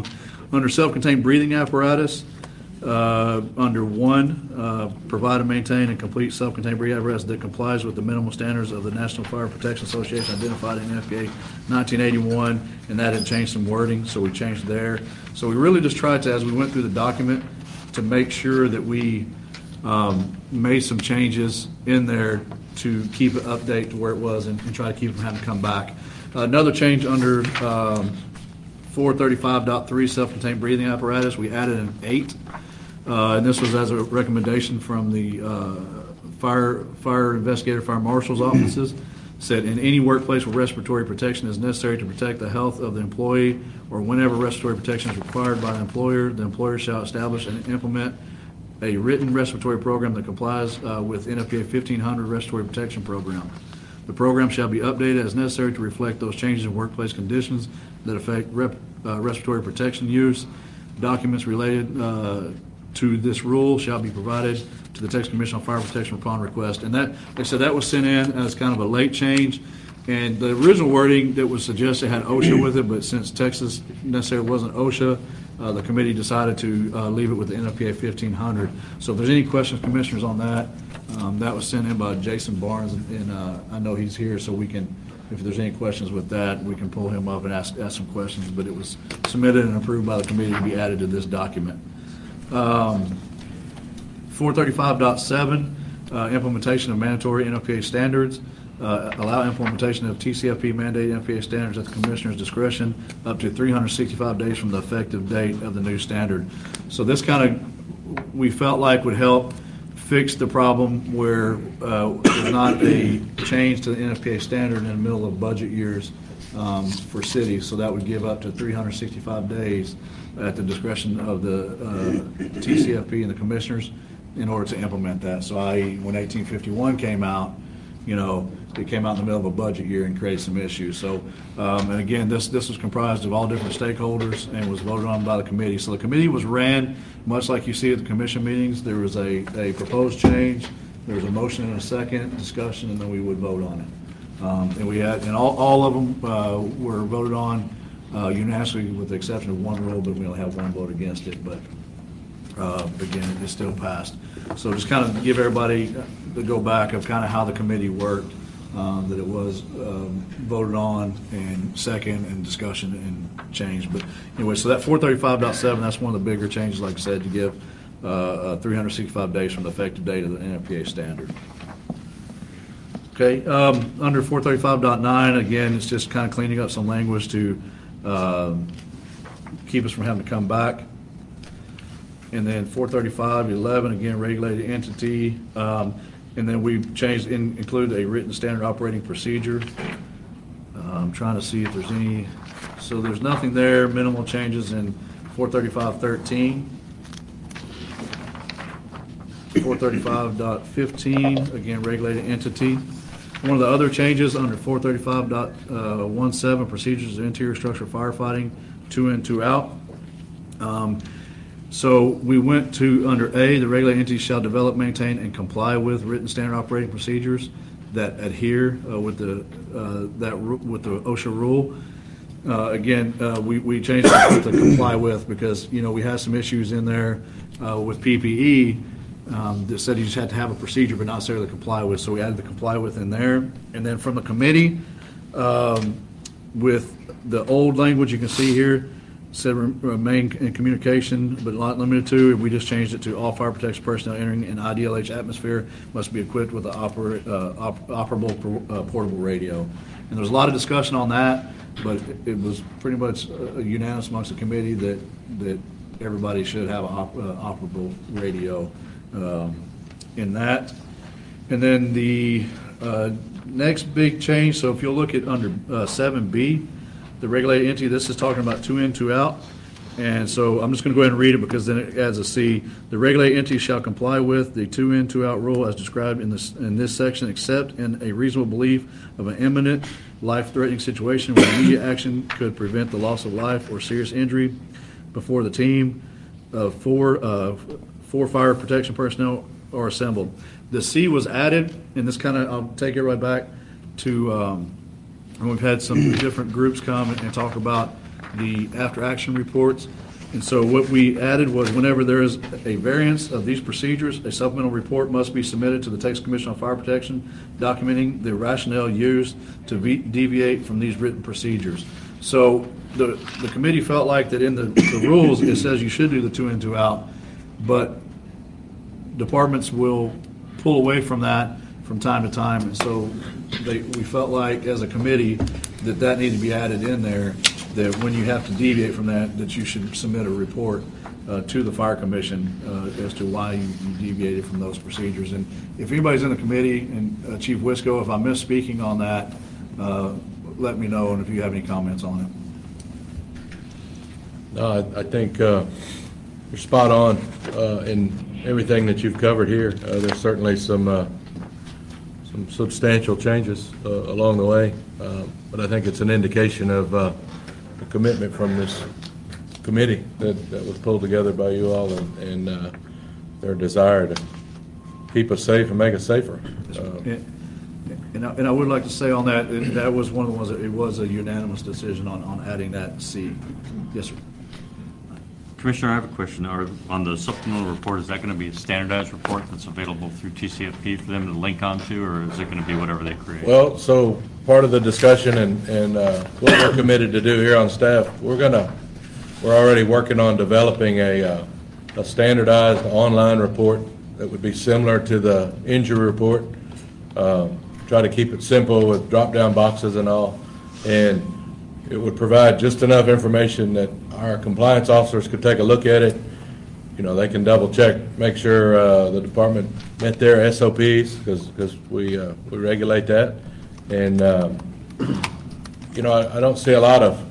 Under self-contained breathing apparatus, uh, under one, uh, provide and maintain and complete self-contained breathing apparatus that complies with the minimal standards of the National Fire Protection Association identified in N F P A nineteen eighty-one, and that had changed some wording, so we changed there. So we really just tried to, as we went through the document, to make sure that we um, made some changes in there to keep it update to where it was and, and try to keep them having to come back. Uh, another change under um, four thirty-five point three self-contained breathing apparatus, we added an eight. Uh, and this was as a recommendation from the uh, fire, fire investigator, fire marshal's offices. Said in any workplace where respiratory protection is necessary to protect the health of the employee, or whenever respiratory protection is required by the employer, the employer shall establish and implement a written respiratory program that complies uh, with N F P A fifteen hundred respiratory protection program. The program shall be updated as necessary to reflect those changes in workplace conditions that affect rep, uh, respiratory protection use. Documents related uh, to this rule shall be provided to the Texas Commission on Fire Protection upon request. And that, like I said, that was sent in as kind of a late change. And the original wording that was suggested had OSHA with it, but since Texas necessarily wasn't OSHA, uh, the committee decided to uh, leave it with the N F P A fifteen hundred. So if there's any questions, commissioners, on that, um, that was sent in by Jason Barnes, and uh, I know he's here, so we can, if there's any questions with that, we can pull him up and ask, ask some questions. But it was submitted and approved by the committee to be added to this document. Um, four thirty-five point seven, uh, implementation of mandatory N F P A standards. Uh, allow implementation of T C F P mandated N F P A standards at the Commissioner's discretion up to three hundred sixty-five days from the effective date of the new standard. So this kind of, we felt like would help fix the problem where uh, there's not a change to the N F P A standard in the middle of budget years um, for cities. So that would give up to three hundred sixty-five days at the discretion of the uh, T C F P and the Commissioners in order to implement that. So that is, when eighteen fifty-one came out, you know, it came out in the middle of a budget year and created some issues. So, um, and again, this this was comprised of all different stakeholders and was voted on by the committee. So the committee was ran much like you see at the commission meetings. There was a, a proposed change, there was a motion and a second, discussion, and then we would vote on it. Um, and we had, and all, all of them uh, were voted on uh, unanimously with the exception of one rule, but we only have one vote against it. But uh, again, it still passed. So just kind of give everybody the go back of kind of how the committee worked, um, that it was um, voted on and second and discussion and changed. But anyway, so that four thirty-five point seven, that's one of the bigger changes, like I said, to give uh, uh, three hundred sixty-five days from the effective date of the N F P A standard. Okay, um, under four thirty-five point nine, again, it's just kind of cleaning up some language to um, keep us from having to come back. And then four thirty-five point eleven, again, regulated entity. Um, and then we've changed, in, included a written standard operating procedure. Uh, I'm trying to see if there's any, so there's nothing there, minimal changes in four thirty-five point thirteen. four thirty-five point fifteen, again, regulated entity. One of the other changes under four thirty-five point seventeen, procedures of interior structure firefighting, two in, two out. Um, So we went to, under A, the regulated entity shall develop, maintain, and comply with written standard operating procedures that adhere uh, with the uh, that with the OSHA rule. Uh, again, uh, we we changed it to comply with because you know we had some issues in there uh, with P P E um, that said you just had to have a procedure but not necessarily comply with. So we added the comply with in there, and then from the committee um, with the old language you can see here. Said remain in communication, but not limited to. We just changed it to all fire protection personnel entering an I D L H atmosphere must be equipped with an oper, uh, op, operable uh, portable radio. And there was a lot of discussion on that, but it, it was pretty much uh, unanimous amongst the committee that that everybody should have an op, uh, operable radio um, in that. And then the uh, next big change. So if you'll look at under uh, seven B. The regulated entity, this is talking about two in, two out. And so I'm just going to go ahead and read it because then it adds a C. The regulated entity shall comply with the two in, two out rule as described in this in this section, except in a reasonable belief of an imminent life-threatening situation where immediate action could prevent the loss of life or serious injury before the team of four, uh, four fire protection personnel are assembled. The C was added, and this kind of, I'll take it right back to... Um, And we've had some different groups come and talk about the after-action reports. And so what we added was whenever there is a variance of these procedures, a supplemental report must be submitted to the Texas Commission on Fire Protection documenting the rationale used to ve- deviate from these written procedures. So the, the committee felt like that in the, the rules, it says you should do the two in, two out, but departments will pull away from that from time to time. And so they, we felt like as a committee that that needed to be added in there, that when you have to deviate from that, that you should submit a report uh, to the Fire Commission uh, as to why you, you deviated from those procedures. And if anybody's in the committee, and uh, Chief Wisco, if I miss speaking on that, uh, let me know, and if you have any comments on it. No, I, I think uh, you're spot on uh, in everything that you've covered here. Uh, there's certainly some uh, some substantial changes uh, along the way, uh, but I think it's an indication of uh, a commitment from this committee that, that was pulled together by you all, and, and uh, their desire to keep us safe and make us safer. Uh, And, and, I, and I would like to say on that, it- that was one of the ones, that it was a unanimous decision on, on adding that C. Yes, sir. Commissioner, I have a question. Are, on the supplemental report, is that going to be a standardized report that's available through T C F P for them to link onto, or is it going to be whatever they create? Well, so part of the discussion and, and uh, what we're committed to do here on staff, we're gonna, we're already working on developing a, uh, a standardized online report that would be similar to the injury report. Um, Try to keep it simple with drop-down boxes and all. And it would provide just enough information that our compliance officers could take a look at it. You know, they can double-check, make sure uh, the department met their S O Ps, because, because we, uh, we regulate that. And, um, you know, I, I don't see a lot of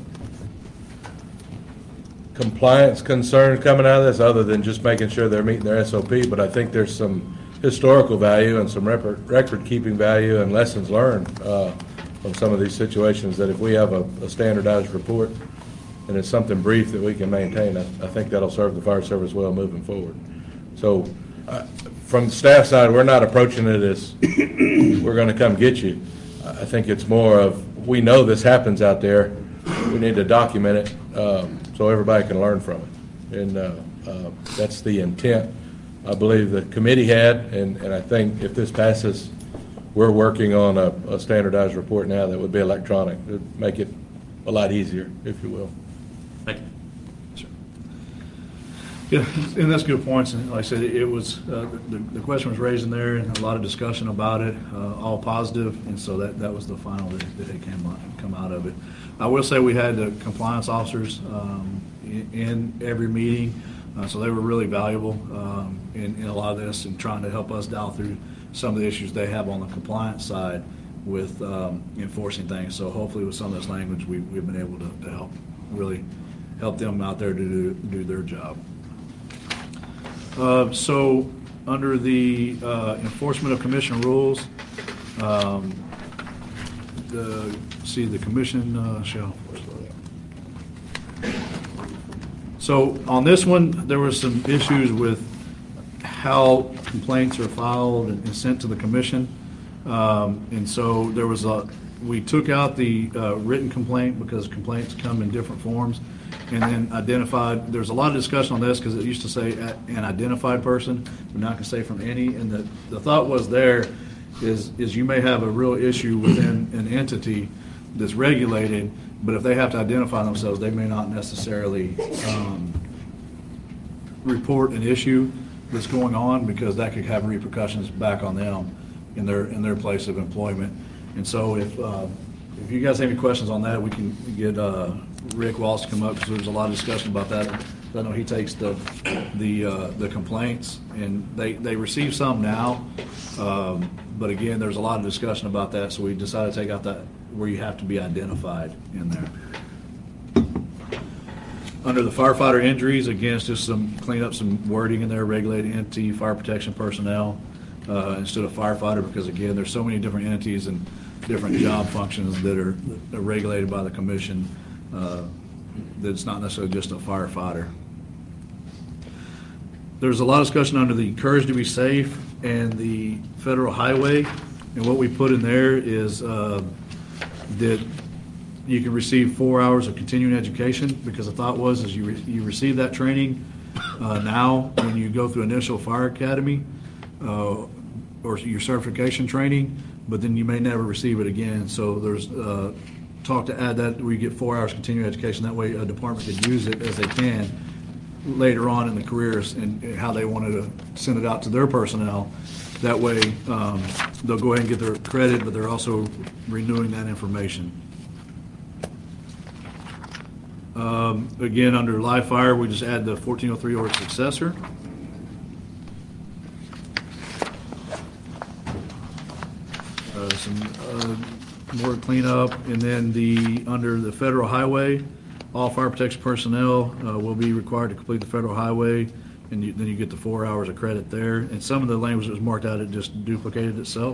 compliance concerns coming out of this, other than just making sure they're meeting their S O P, but I think there's some historical value and some record, record-keeping value and lessons learned uh, from some of these situations, that if we have a, a standardized report and it's something brief that we can maintain, I, I think that'll serve the fire service well moving forward. So uh, from the staff side, we're not approaching it as we're going to come get you. I think it's more of, we know this happens out there. We need to document it um, so everybody can learn from it. And uh, uh, that's the intent I believe the committee had, and, and I think if this passes, we're working on a, a standardized report now that would be electronic. It would make it a lot easier, if you will. Thank you. Yeah, and that's good points. And like I said, it was, uh, the, the question was raised in there, and a lot of discussion about it, uh, all positive, and so that, that was the final that, that it came, out- come out of it. I will say we had the compliance officers um, in, in every meeting, uh, so they were really valuable um, in, in a lot of this, and trying to help us dial through some of the issues they have on the compliance side with um, enforcing things. So hopefully with some of this language, we, we've been able to, to help, really help them out there to do, do their job. Uh, So, under the uh, enforcement of commission rules, um, the, see, the commission uh, shall enforce law. So, on this one, there were some issues with how complaints are filed and and sent to the commission. Um, And so, there was a, we took out the uh, written complaint because complaints come in different forms, and then identified, there's a lot of discussion on this because it used to say a- an identified person, but now it can say from any, and the, the thought was there is, is you may have a real issue within an entity that's regulated, but if they have to identify themselves, they may not necessarily um, report an issue that's going on, because that could have repercussions back on them in their, in their place of employment. And so if, uh, if you guys have any questions on that, we can get uh, Rick Walsh to come up, because there's a lot of discussion about that. I know he takes the, the, uh, the complaints, and they, they receive some now. Um, But again, there's a lot of discussion about that, so we decided to take out that where you have to be identified in there. Under the firefighter injuries, again, it's just some, clean up some wording in there, regulated entity, fire protection personnel, uh, instead of firefighter, because again, there's so many different entities and different job functions that are, that are regulated by the commission, uh, that it's not necessarily just a firefighter. There's a lot of discussion under the Courage to be Safe and the federal highway, and what we put in there is uh, that you can receive four hours of continuing education, because the thought was is you, re- you receive that training uh, now when you go through initial fire academy uh, or your certification training, but then you may never receive it again. So there's uh, talk to add that where you get four hours continuing education. That way a department can use it as they can later on in the careers and and how they wanted to send it out to their personnel. That way, um, they'll go ahead and get their credit, but they're also renewing that information. Um, Again, under live fire, we just add the fourteen oh three order successor. Uh, Some uh, more cleanup, and then the, under the federal highway, all fire protection personnel uh, will be required to complete the federal highway, and you, then you get the four hours of credit there. And some of the language that was marked out, it just duplicated itself.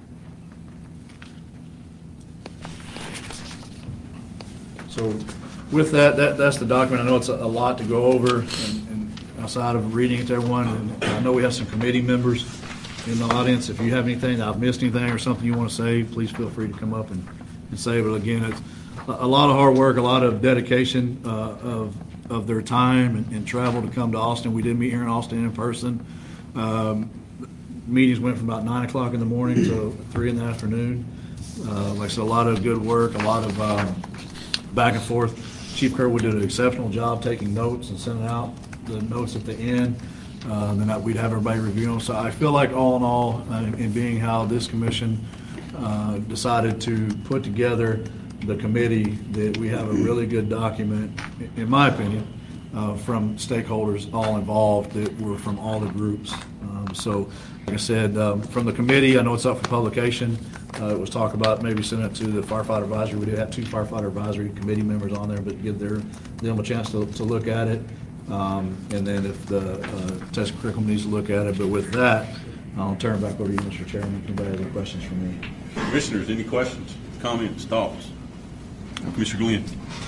So with that, that that's the document. I know it's a, a lot to go over, and, and outside of reading it to everyone, and I know we have some committee members in the audience. If you have anything, I've missed anything or something you want to say, please feel free to come up and, and say. But again, it's a lot of hard work, a lot of dedication uh, of of their time and, and travel to come to Austin. We did meet here in Austin in person. Um, meetings went from about nine o'clock in the morning to three in the afternoon. Uh, like I said, a lot of good work, a lot of um, back and forth. Chief Kerwood did an exceptional job taking notes and sending out the notes at the end. Uh, then that we'd have everybody review them. So I feel like all in all, uh, in being how this commission uh, decided to put together the committee, that we have a really good document, in my opinion, uh, from stakeholders all involved that were from all the groups. Um, so, like I said, um, from the committee, I know it's up for publication. Uh, it was talk about maybe sending it to the firefighter advisory. We did have two firefighter advisory committee members on there, but give their them a chance to, to look at it. Um, and then if the uh, test curriculum needs to look at it. But with that, I'll turn it back over to you, Mister Chairman. If anybody has any questions for me. Commissioners, any questions, comments, thoughts? Commissioner Glenn.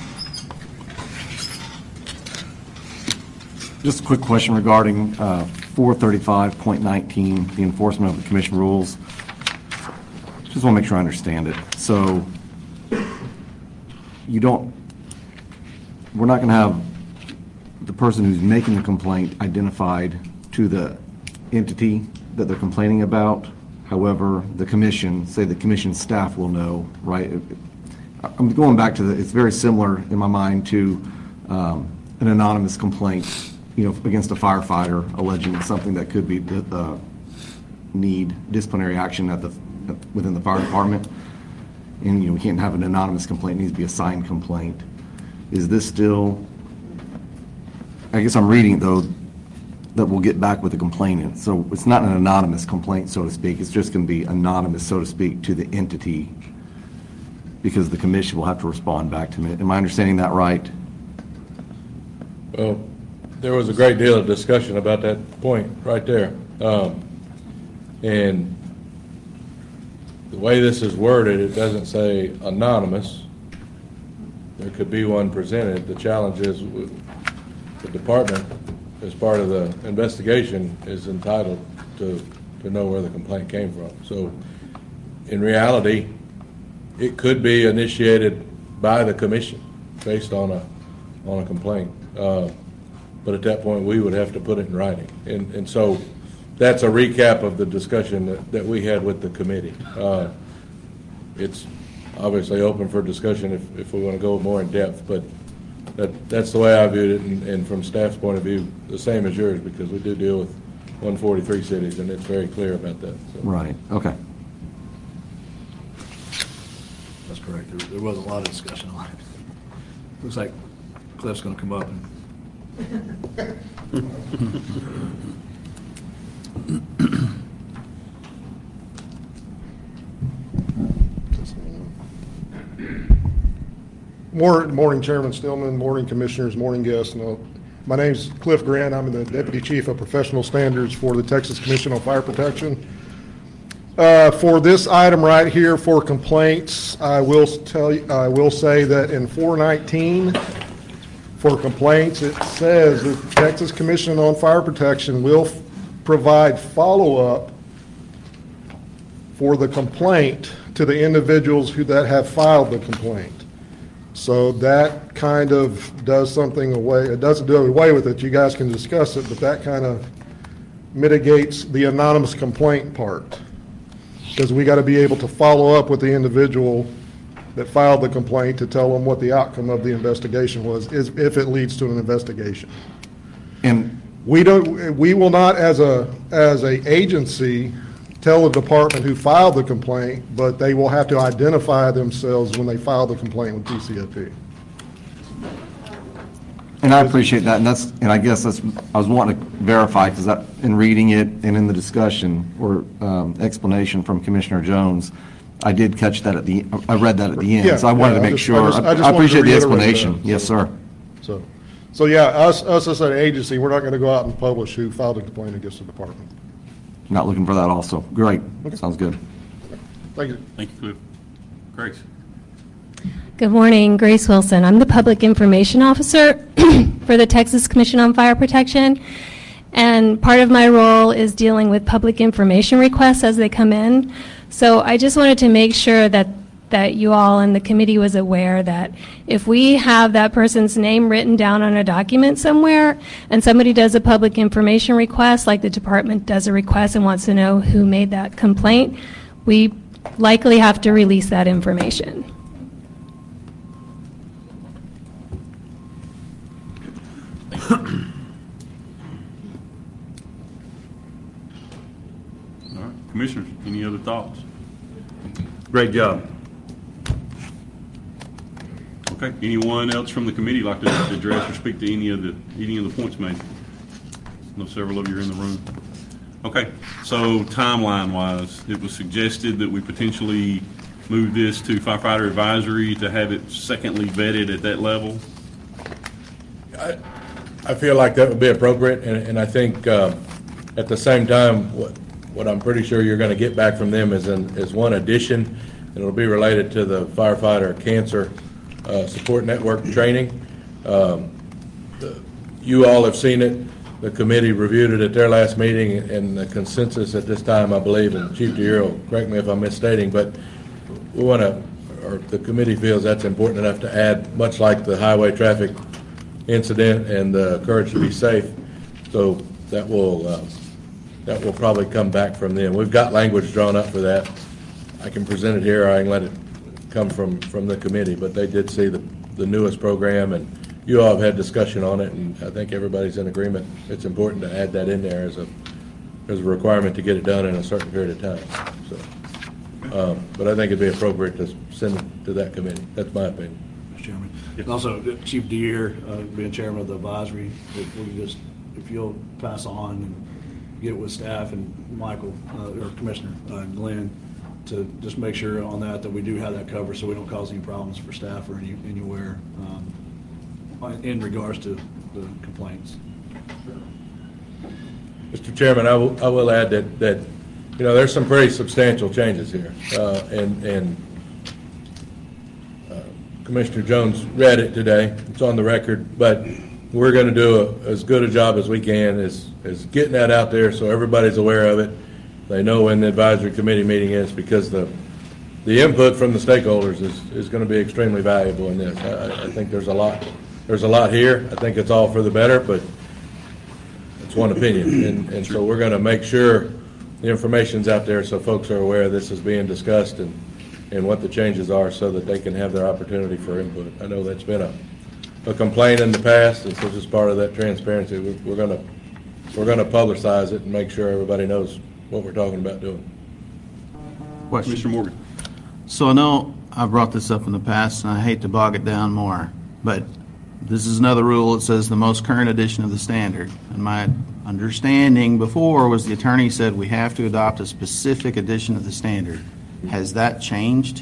Just a quick question regarding uh, four thirty-five point nineteen, the enforcement of the commission rules. Just want to make sure I understand it. So you don't, we're not going to have the person who's making the complaint identified to the entity that they're complaining about. However, the commission, say the commission staff will know, right? I'm going back to the, it's very similar in my mind to um, an anonymous complaint, you know, against a firefighter alleging something that could be uh, need disciplinary action at the within the fire department. And, you know, we can't have an anonymous complaint, it needs to be a signed complaint. Is this still, I guess I'm reading it though, that we'll get back with the complainant. So it's not an anonymous complaint, so to speak, it's just going to be anonymous, so to speak, to the entity, because the commission will have to respond back to me. Am I understanding that right? Well, there was a great deal of discussion about that point right there. Um, and the way this is worded, it doesn't say anonymous. There could be one presented. The challenge is the department, as part of the investigation, is entitled to, to know where the complaint came from. So in reality, it could be initiated by the commission based on a on a complaint. Uh, but at that point, we would have to put it in writing. And, and so that's a recap of the discussion that, that we had with the committee. Uh, it's obviously open for discussion if, if we want to go more in depth, but that, that's the way I viewed it, and, and from staff's point of view, the same as yours, because we do deal with one forty-three cities, and it's very clear about that. So. Right, okay. That's correct. There, there was a lot of discussion on it. Looks like Cliff's going to come up and. Morning, morning, Chairman Stillman, morning, Commissioners, morning, guests. And, uh, my name's Cliff Grant. I'm the Deputy Chief of Professional Standards for the Texas Commission on Fire Protection. Uh, for this item right here for complaints, I will tell you, I will say that in four nineteen, for complaints, it says that the Texas Commission on Fire Protection will f- provide follow-up for the complaint to the individuals who that have filed the complaint. So that kind of does something away, it doesn't do away with it, you guys can discuss it, but that kind of mitigates the anonymous complaint part. Because we got to be able to follow up with the individual that filed the complaint to tell them what the outcome of the investigation was, is if it leads to an investigation. And we don't, we will not, as a as a agency, tell the department who filed the complaint, but they will have to identify themselves when they file the complaint with T C O P. And I appreciate that, and that's, and I guess that's, I was wanting to verify, because in reading it and in the discussion or um, explanation from Commissioner Jones, I did catch that at the, I read that at the end, Yeah, so I wanted yeah, to I make just- sure. I just- I just I wanted to appreciate the reiterate explanation. that. Yes, sir. So, so yeah, us, us as an agency, we're not going to go out and publish who filed a complaint against the department. Not looking for that also. Great. Sounds good. Thank you. Thank you, Cliff. Grace? Good morning, Grace Wilson. I'm the Public Information Officer for the Texas Commission on Fire Protection, and part of my role is dealing with public information requests as they come in. So I just wanted to make sure that, that you all and the committee was aware that if we have that person's name written down on a document somewhere, and somebody does a public information request, like the department does a request and wants to know who made that complaint, we likely have to release that information. All right, Commissioners, any other thoughts? Great job. Okay, anyone else from the committee like to address or speak to any of the, any of the points made? I know several of you are in the room. Okay, so timeline-wise, it was suggested that we potentially move this to firefighter advisory to have it secondly vetted at that level. I, I feel like that would be appropriate, and, and I think uh, at the same time, what, what I'm pretty sure you're going to get back from them is, an, is one addition, and it'll be related to the firefighter cancer uh, support network training. Um, the, you all have seen it. The committee reviewed it at their last meeting, and the consensus at this time, I believe, and Chief DeEar will correct me if I'm misstating, but we want to, or the committee feels that's important enough to add, much like the highway traffic incident and the Courage to Be Safe. So that will uh, that will probably come back from them. We've got language drawn up for that. I can present it here, or I can let it come from, from the committee, but they did see the, the newest program, and you all have had discussion on it, and I think everybody's in agreement. It's important to add that in there as a, as a requirement to get it done in a certain period of time. So, um, but I think it'd be appropriate to send it to that committee. That's my opinion. Mister Chairman. And also, uh, Chief DeEar, uh, being chairman of the advisory, if we just, if you'll pass on and get with staff and Michael, uh, or Commissioner uh, Glenn, to just make sure on that, that we do have that covered so we don't cause any problems for staff or any, anywhere um, in regards to the complaints. Mister Chairman, I will, I will add that, that, you know, there's some pretty substantial changes here. Uh, and, and uh, Commissioner Jones read it today. It's on the record, but we're going to do a, as good a job as we can as, as getting that out there so everybody's aware of it. They know when the advisory committee meeting is, because the, the input from the stakeholders is, is going to be extremely valuable in this. I, I think there's a lot, there's a lot here. I think it's all for the better, but it's one opinion. And, and so we're going to make sure the information's out there so folks are aware this is being discussed and, and what the changes are so that they can have their opportunity for input. I know that's been a, a complaint in the past, and so just part of that transparency, we're, we're going to we're going to publicize it and make sure everybody knows what we're talking about doing. Question. Mister Morgan. So I know I brought this up in the past, and I hate to bog it down more, but this is another rule that says the most current edition of the standard. And my understanding before was the attorney said we have to adopt a specific edition of the standard. Has that changed?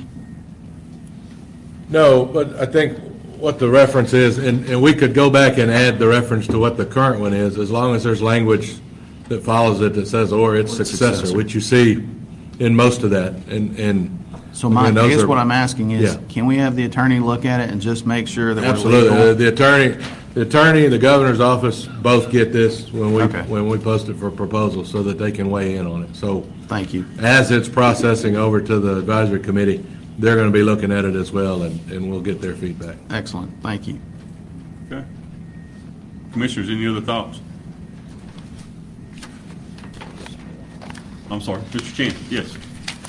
No, but I think what the reference is, and, and we could go back and add the reference to what the current one is, as long as there's language that follows it that says, or its successor, successor. which you see in most of that. And, and So my, I again, those guess are- what I'm asking is, Yeah. can we have the attorney look at it and just make sure that we're Absolutely. legal? Uh, The attorney, the attorney and the governor's office both get this when we, Okay. when we post it for proposal so that they can weigh in on it. So Thank you. as it's processing over to the advisory committee, they're going to be looking at it as well, and, and we'll get their feedback. Excellent. Thank you. Okay. Commissioners, any other thoughts? I'm sorry, Mister Chan, yes.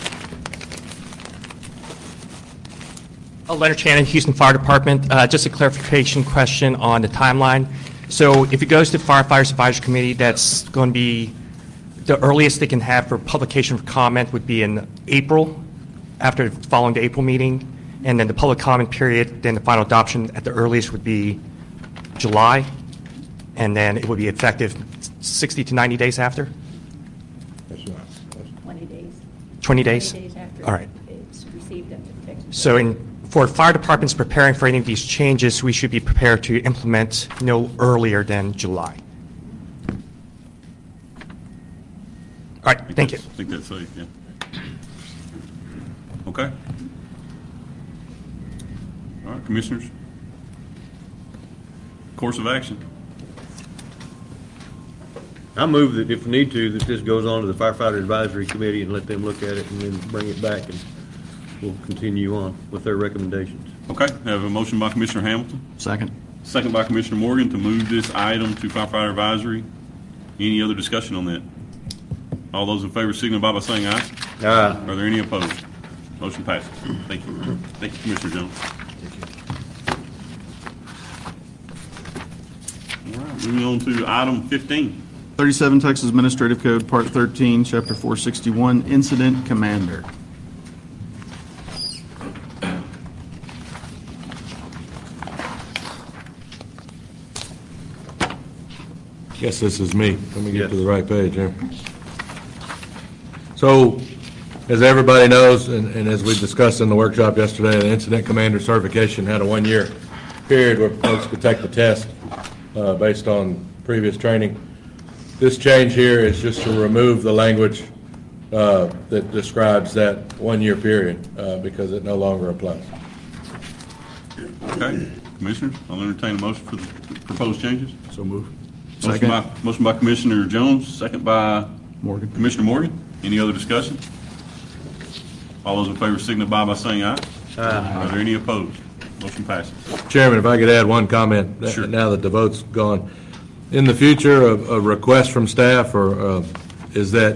Uh, Leonard Shannon, Houston Fire Department. Uh, Just a clarification question on the timeline. So if it goes to Firefighters Advisory Committee, that's going to be, the earliest they can have for publication for comment would be in April, after following the April meeting, and then the public comment period, then the final adoption at the earliest would be July, and then it would be effective sixty to ninety days after? twenty days. twenty days? twenty days after All right. it's received up to the Texas. So in, for fire departments preparing for any of these changes, we should be prepared to implement no earlier than July. All right, thank you. I think that's safe, yeah. Okay. All right, Commissioners. Course of action. I move that if we need to, that this goes on to the firefighter advisory committee and let them look at it and then bring it back, and we'll continue on with their recommendations. Okay, I have a motion by Commissioner Hamilton. Second. Second by Commissioner Morgan to move this item to firefighter advisory. Any other discussion on that? All those in favor signify by saying aye. Aye. Are there any opposed? Motion passes. Thank you. Thank you, Commissioner Jones. All right, moving on to item fifteen. thirty-seven Texas Administrative Code, Part thirteen, Chapter four sixty-one, Incident Commander. Guess this is me. Let me get to the right page here. So, as everybody knows, and, and as we discussed in the workshop yesterday, the incident commander certification had a one-year period where folks could take the test uh, based on previous training. This change here is just to remove the language uh, that describes that one-year period uh, because it no longer applies. Okay, Commissioners, I'll entertain a motion for the proposed changes. So move. Motion Second. by, motion by Commissioner Jones, second by Morgan. Commissioner Morgan. Any other discussion? All those in favor signify by saying aye. Aye. Are there any opposed? Motion passes. Chairman, if I could add one comment, Sure. now that the vote's gone. In the future, a, a request from staff or, uh, is that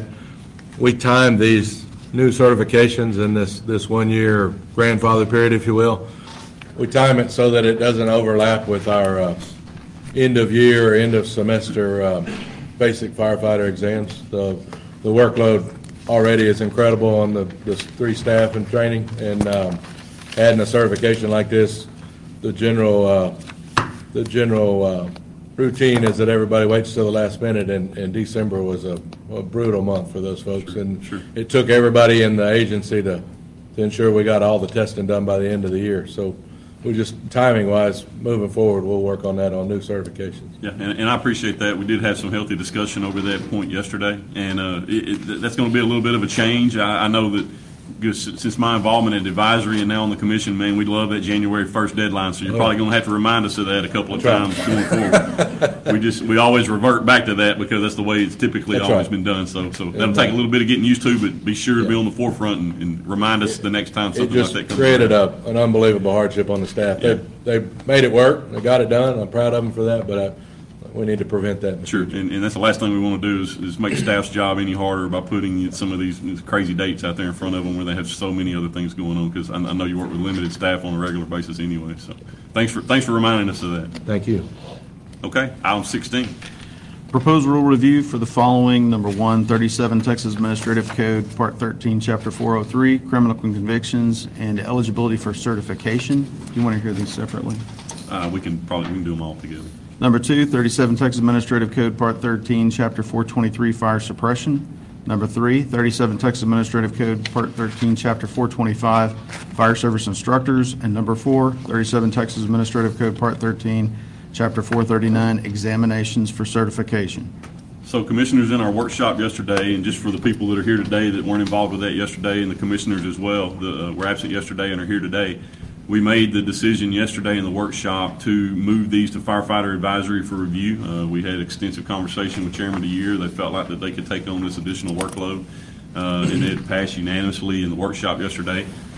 we time these new certifications in this, this one-year grandfather period, if you will. We time it so that it doesn't overlap with our uh, end-of-year or end-of-semester uh, basic firefighter exams. The, the workload already is incredible on the, the three staff in training, and um, adding a certification like this, the general, uh, the general uh, routine is that everybody waits till the last minute, and, and December was a, a brutal month for those folks. And sure. It took everybody in the agency to, to ensure we got all the testing done by the end of the year. So we just, timing-wise, moving forward, we'll work on that on new certifications. Yeah, and, and I appreciate that. We did have some healthy discussion over that point yesterday, and uh, it, it, that's going to be a little bit of a change. I, I know that because since my involvement in advisory and now on the commission, man, we love that January first deadline, so you're Oh. probably going to have to remind us of that a couple of That's times going forward. We just, we always revert back to that because that's the way it's typically That's always right. been done. So, so that'll And, take uh, a little bit of getting used to, but be sure to be Yeah. on the forefront and, and remind us the next time It something like just that comes created around. a, an unbelievable hardship on the staff. They, they made it work, they got it done, I'm proud of them for that, but I, we need to prevent that. Sure, and, and that's the last thing we want to do is, is make staff's job any harder by putting some of these, these crazy dates out there in front of them where they have so many other things going on, because I, I know you work with limited staff on a regular basis anyway, so thanks for, thanks for reminding us of that. Thank you. Okay, item sixteen. Proposed rule review for the following. Number one, thirty-seven Texas Administrative Code, Part thirteen, Chapter four oh three, Criminal Convictions and Eligibility for Certification. Do you want to hear these separately? Uh, we can probably, we can do them all together. Number two, thirty-seven Texas Administrative Code, Part thirteen, Chapter four twenty-three, Fire Suppression. Number three, thirty-seven Texas Administrative Code, Part thirteen, Chapter four twenty-five, Fire Service Instructors. And number four, thirty-seven Texas Administrative Code, Part thirteen, Chapter four thirty-nine, Examinations for Certification. So commissioners, in our workshop yesterday, and just for the people that are here today that weren't involved with that yesterday, and the commissioners as well, that uh, were absent yesterday and are here today, we made the decision yesterday in the workshop to move these to firefighter advisory for review. Uh, we had extensive conversation with Chairman DeYear. They felt like that they could take on this additional workload, uh, and it passed unanimously in the workshop yesterday.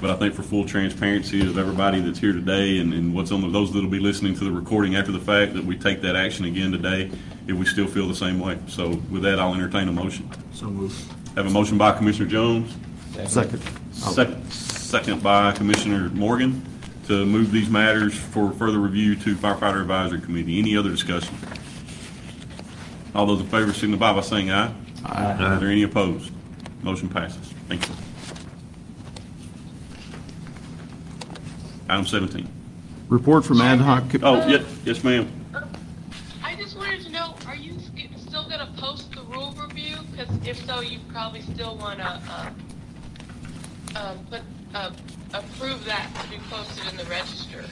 but I think for full transparency of everybody that's here today and, and what's on the, those that'll be listening to the recording after the fact, that we take that action again today if we still feel the same way. So with that, I'll entertain a motion. So moved. Have a motion by Commissioner Jones. Second. Second, second by Commissioner Morgan to move these matters for further review to Firefighter Advisory Committee. Any other discussion? All those in favor signify by saying aye. Aye. Are there any opposed? Motion passes. Thank you. Item seventeen. Report from ad hoc. co- Oh, yes, yes, ma'am. I just wanted to know, are you s- still going to post the rule review? Because if so, you probably still want to uh, uh, put uh, approve that to be posted in the register.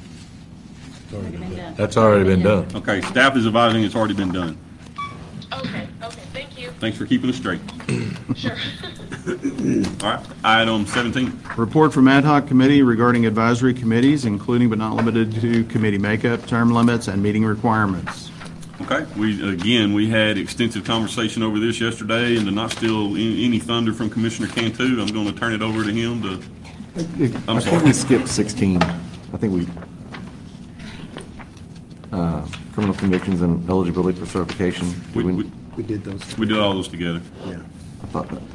That's already been done. Okay, staff is advising it's already been done. Okay, okay, thank you. Thanks for keeping us straight. Sure. All right, item seventeen. Report from ad hoc committee regarding advisory committees, including but not limited to committee makeup, term limits, and meeting requirements. Okay, we, again, we had extensive conversation over this yesterday, and to not steal any any thunder from Commissioner Cantu, I'm going to turn it over to him to, I'm I think sorry. we skipped sixteen. I think we, uh, criminal convictions and eligibility for certification. Did We- we- We did those. we did all those together. Yeah. I thought that.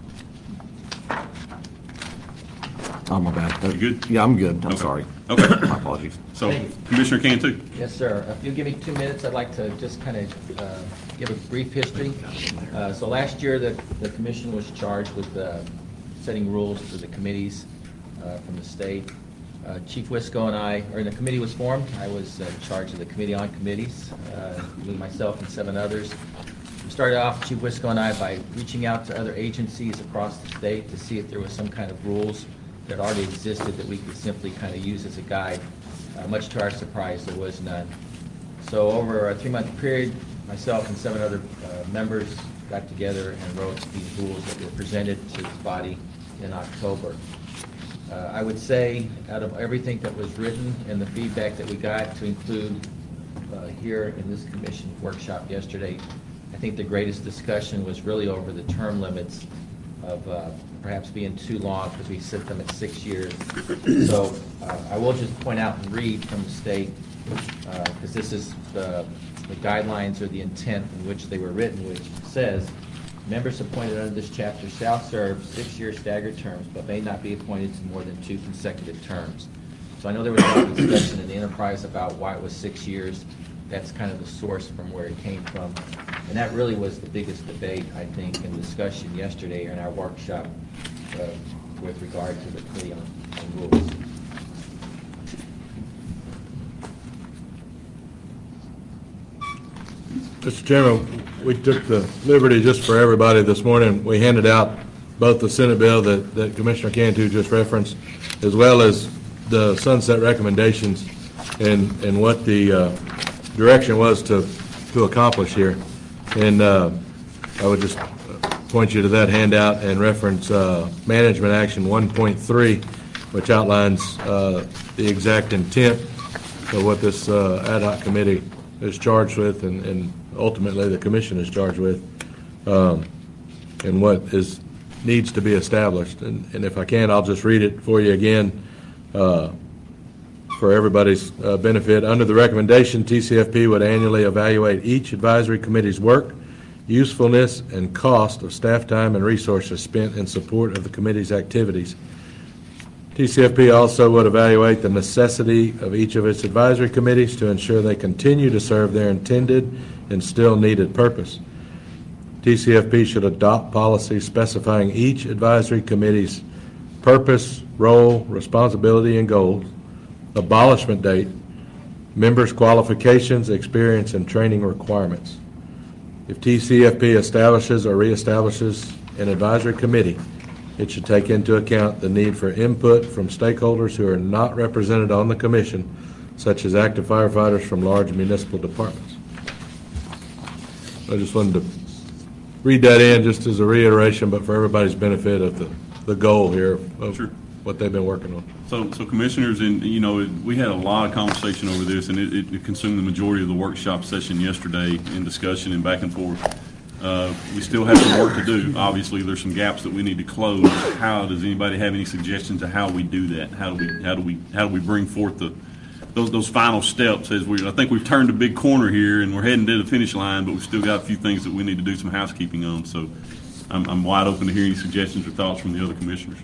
Oh, my bad. You good? Yeah, I'm good. I'm Okay. sorry. Okay. My apologies. So, Thank you. Commissioner Cantu. Yes, sir. If you'll give me two minutes, I'd like to just kind of uh, give a brief history. Uh, So last year, the the commission was charged with uh, setting rules for the committees uh, from the state. Uh, Chief Wisco and I, or the committee was formed. I was uh, in charge of the Committee on Committees, uh, including myself and seven others. We started off, Chief Wisco and I, by reaching out to other agencies across the state to see if there was some kind of rules that already existed that we could simply kind of use as a guide. Uh, Much to our surprise, there was none. So over a three-month period, myself and seven other uh, members got together and wrote these rules that were presented to the body in October. Uh, I would say, out of everything that was written and the feedback that we got to include uh, here in this commission workshop yesterday, I think the greatest discussion was really over the term limits of uh, perhaps being too long because we set them at six years. So uh, I will just point out and read from the state, because this is the the guidelines or the intent in which they were written, which says, members appointed under this chapter shall serve six-year staggered terms, but may not be appointed to more than two consecutive terms. So I know there was a lot of discussion in the enterprise about why it was six years. That's kind of the source from where it came from. And that really was the biggest debate, I think, and discussion yesterday in our workshop uh, with regard to the committee on, on rules. Mister Chairman, we took the liberty just for everybody this morning, we handed out both the Senate bill that, that Commissioner Cantu just referenced, as well as the sunset recommendations and, and what the uh, direction was to, to accomplish here. And uh, I would just point you to that handout and reference uh, Management Action one point three, which outlines uh, the exact intent of what this uh, ad hoc committee is charged with, and, and ultimately the commission is charged with, um, and what is needs to be established. And, and if I can, I'll just read it for you again uh, for everybody's uh, benefit. Under the recommendation, T C F P would annually evaluate each advisory committee's work, usefulness, and cost of staff time and resources spent in support of the committee's activities. T C F P also would evaluate the necessity of each of its advisory committees to ensure they continue to serve their intended and still needed purpose. T C F P should adopt policies specifying each advisory committee's purpose, role, responsibility, and goals, abolishment date, members' qualifications, experience, and training requirements. If T C F P establishes or reestablishes an advisory committee, it should take into account the need for input from stakeholders who are not represented on the commission, such as active firefighters from large municipal departments. I just wanted to read that in just as a reiteration, but for everybody's benefit of the, the goal here of Sure. what they've been working on. So, so commissioners, and you know, it- we had a lot of conversation over this, and it, it consumed the majority of the workshop session yesterday in discussion and back and forth. Uh, We still have some work to do. Obviously, there's some gaps that we need to close. How, does anybody have any suggestions of how we do that? How do we, how do we, how do we bring forth the, those, those final steps as we, I think we've turned a big corner here and we're heading to the finish line, but we've still got a few things that we need to do some housekeeping on. So I'm, I'm wide open to hear any suggestions or thoughts from the other commissioners.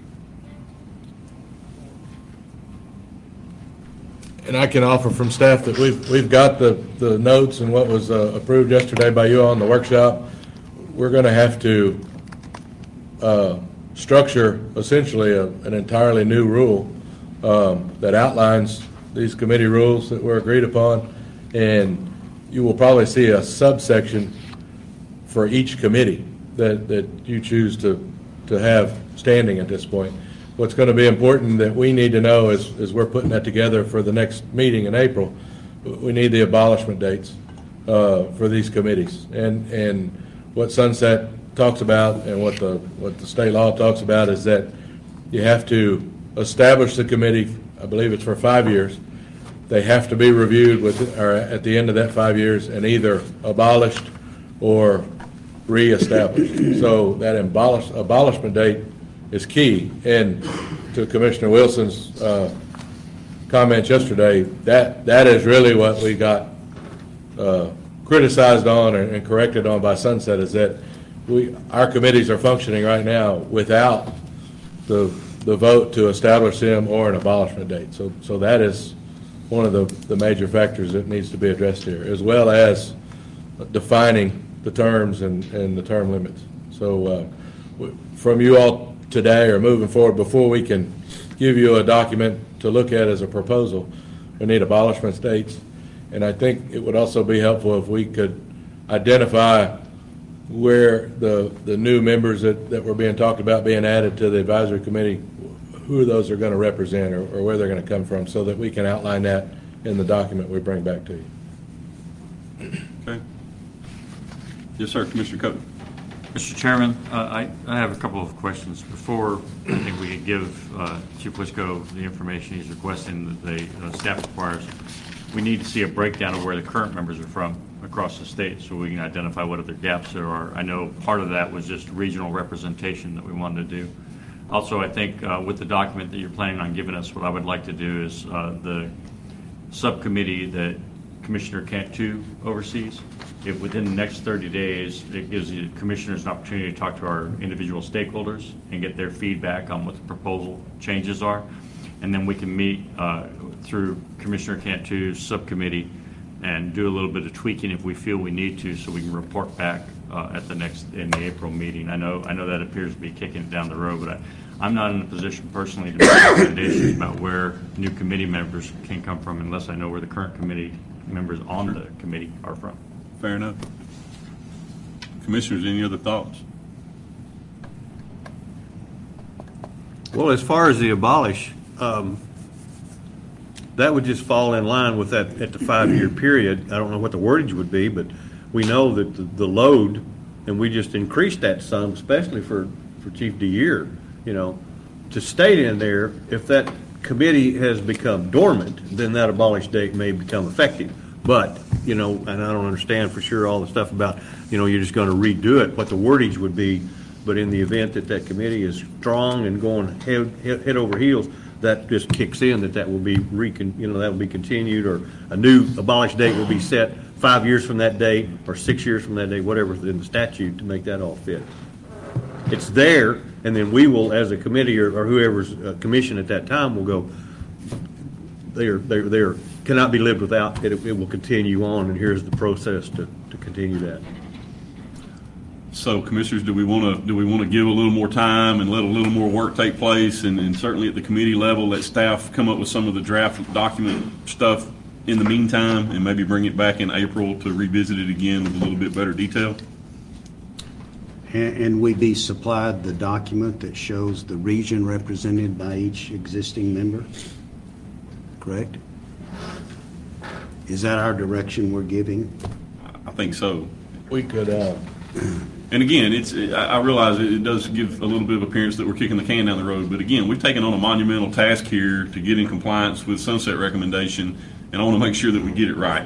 And I can offer from staff that we've, we've got the, the notes and what was uh, approved yesterday by you all in the workshop. We're going to have to uh, structure essentially a, an entirely new rule um, that outlines these committee rules that were agreed upon, and you will probably see a subsection for each committee that, that you choose to, to have standing at this point. What's going to be important that we need to know is, is we're putting that together for the next meeting in April. We need the abolishment dates uh, for these committees, and and what Sunset talks about and what the what the state law talks about is that you have to establish the committee. I believe it's for five years. They have to be reviewed with, or at the end of that five years, and either abolished or reestablished. So that abolish, abolishment date is key. And to Commissioner Wilson's uh, comments yesterday, that that is really what we got uh, criticized on and, and corrected on by Sunset, is that we our committees are functioning right now without the the vote to establish them or an abolishment date. So so that is one of the, the major factors that needs to be addressed here, as well as defining the terms and, and the term limits. So uh, w- from you all today or moving forward, before we can give you a document to look at as a proposal, we need abolishment dates. And I think it would also be helpful if we could identify where the the new members that, that were being talked about being added to the advisory committee, who those are going to represent, or, or where they're going to come from, so that we can outline that in the document we bring back to you. Okay. Yes, sir, Commissioner Coates. Mister Chairman, uh, I, I have a couple of questions. Before I think we could give uh, Chief Wisco the information he's requesting that the uh, staff requires, we need to see a breakdown of where the current members are from across the state so we can identify what other gaps there are. I know part of that was just regional representation that we wanted to do. Also, I think uh, with the document that you're planning on giving us, what I would like to do is uh, the subcommittee that Commissioner Cantu oversees, if within the next thirty days, it gives the commissioners an opportunity to talk to our individual stakeholders and get their feedback on what the proposal changes are. And then we can meet uh, through Commissioner Cantu's subcommittee and do a little bit of tweaking if we feel we need to, so we can report back uh, at the next, in the April meeting. I know I know that appears to be kicking it down the road, but I, I'm not in a position personally to make recommendations about where new committee members can come from unless I know where the current committee members on the committee are from. Fair enough. Commissioners, any other thoughts? Well, as far as the abolish, um, that would just fall in line with that at the five-year period. I don't know what the wordage would be, but we know that the, the load, and we just increased that some, especially for, for Chief DeYear, you know, to stay in there. If that committee has become dormant, then that abolish date may become effective. But, you know, and I don't understand for sure all the stuff about, you know, you're just going to redo it, what the wordage would be. But in the event that that committee is strong and going head, head, head over heels, that just kicks in, that that will be, recon, you know, that will be continued, or a new abolished date will be set five years from that date or six years from that date, whatever's in the statute, to make that all fit. It's there, and then we will, as a committee or, or whoever's uh, commission at that time, will go, they're, they're, they're, cannot be lived without. It, it will continue on, and here's the process to, to continue that. So, commissioners, do we want to do we want to give a little more time and let a little more work take place, and, and certainly at the committee level, let staff come up with some of the draft document stuff in the meantime, and maybe bring it back in April to revisit it again with a little bit better detail? And, and we be supplied the document that shows the region represented by each existing member, correct? Is that our direction we're giving? I think so. We could. Uh, And again, it's I I realize it, it does give a little bit of appearance that we're kicking the can down the road. But again, we've taken on a monumental task here to get in compliance with Sunset recommendation, and I want to make sure that we get it right.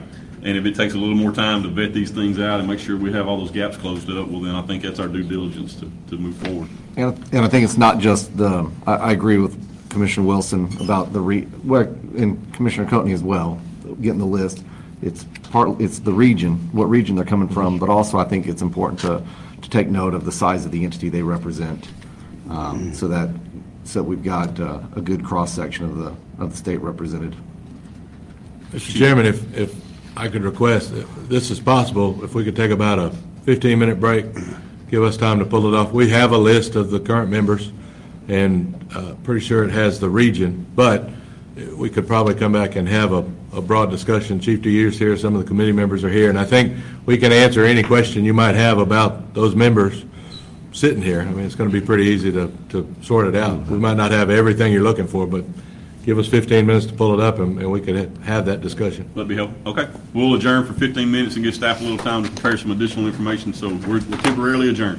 And if it takes a little more time to vet these things out and make sure we have all those gaps closed up, well, then I think that's our due diligence to, to move forward. And, and I think it's not just the, I, I agree with Commissioner Wilson about the re, well, and Commissioner Coatney as well, getting the list. It's part, it's the region, what region they're coming from, but also I think it's important to, to take note of the size of the entity they represent, um, so that, so that we've got uh, a good cross-section of the, of the state represented. Mister Chairman, if, if I could request, if this is possible, if we could take about a fifteen-minute break, give us time to pull it off. We have a list of the current members, and uh, pretty sure it has the region, but we could probably come back and have a, a broad discussion. Chief DeYer's here, some of the committee members are here, and I think we can answer any question you might have about those members sitting here. I mean, it's going to be pretty easy to, to sort it out. We might not have everything you're looking for, but give us fifteen minutes to pull it up, and, and we could ha- have that discussion. That'd be helpful. Okay. We'll adjourn for fifteen minutes and give staff a little time to prepare some additional information, so we're, we're temporarily adjourned.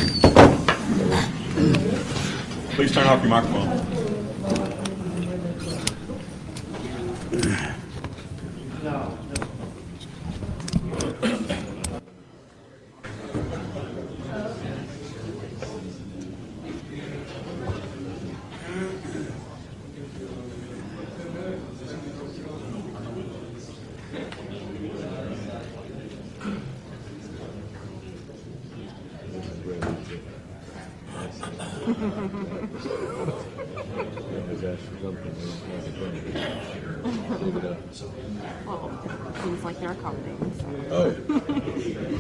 Please turn off your microphone. Well, things like they're accommodating. So. Oh,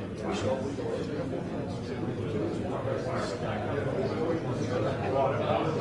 Thank you.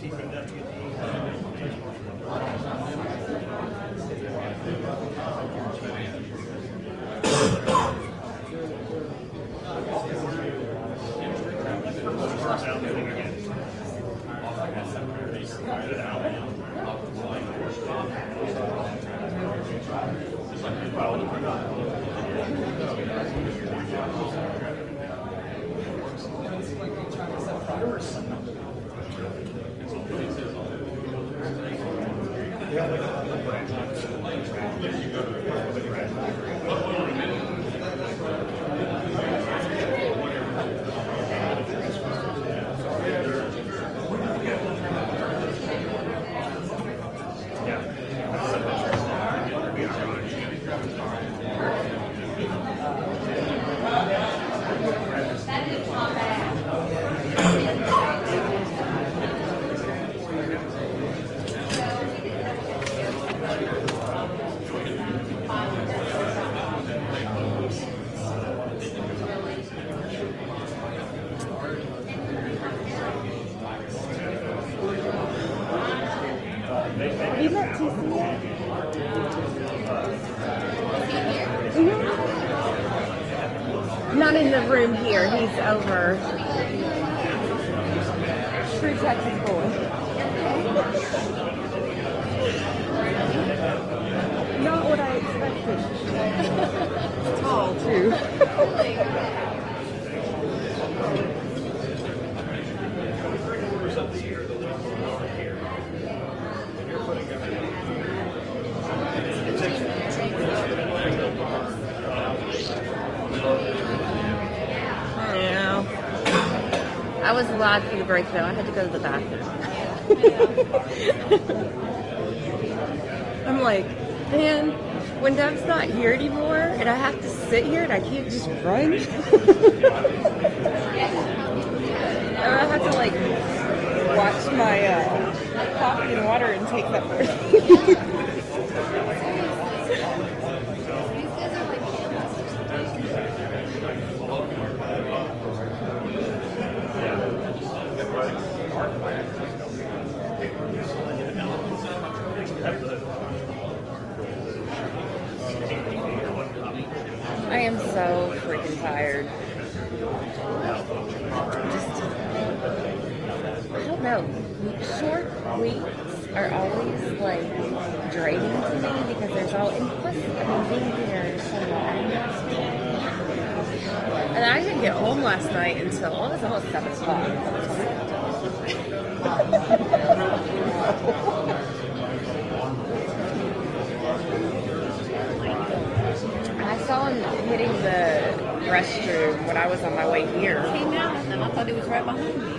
Have you met T C yet? Mhm. Not in the room here. He's over. True Texas boy. Not what I expected. Tall, too. Yeah. I was glad for the break, though. I had to go to the bathroom. I'm like, man, when Deb's not here anymore and I have to sit here and I can't just run, and I have to, like, watch my uh, coffee and water intake that first. I am so freaking tired. Just, I don't know. Short weeks are always like draining to me because there's all, and plus, I mean, being here is so long. And I didn't get home last night until, well, it was almost seven o'clock. I saw him hitting the restroom when I was on my way here. Came out and then I thought he was right behind me.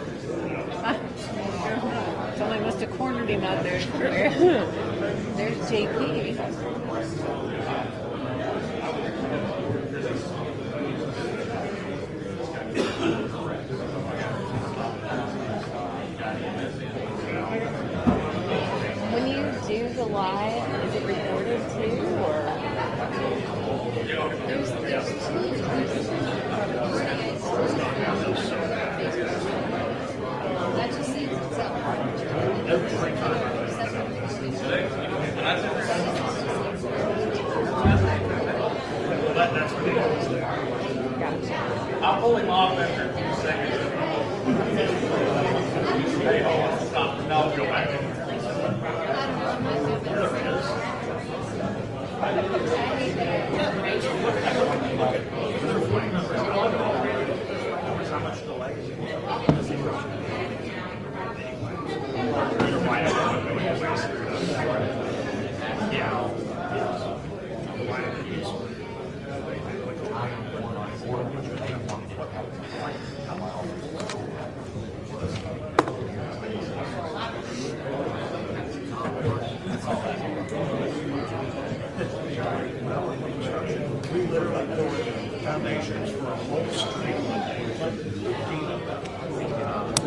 Somebody must have cornered him out there. There's J P. When you do the live, is it recorded too, or? There's, there's two. That just seems I'll pull him off after a few seconds. Stop, and I'll go back. Foundations for a whole street.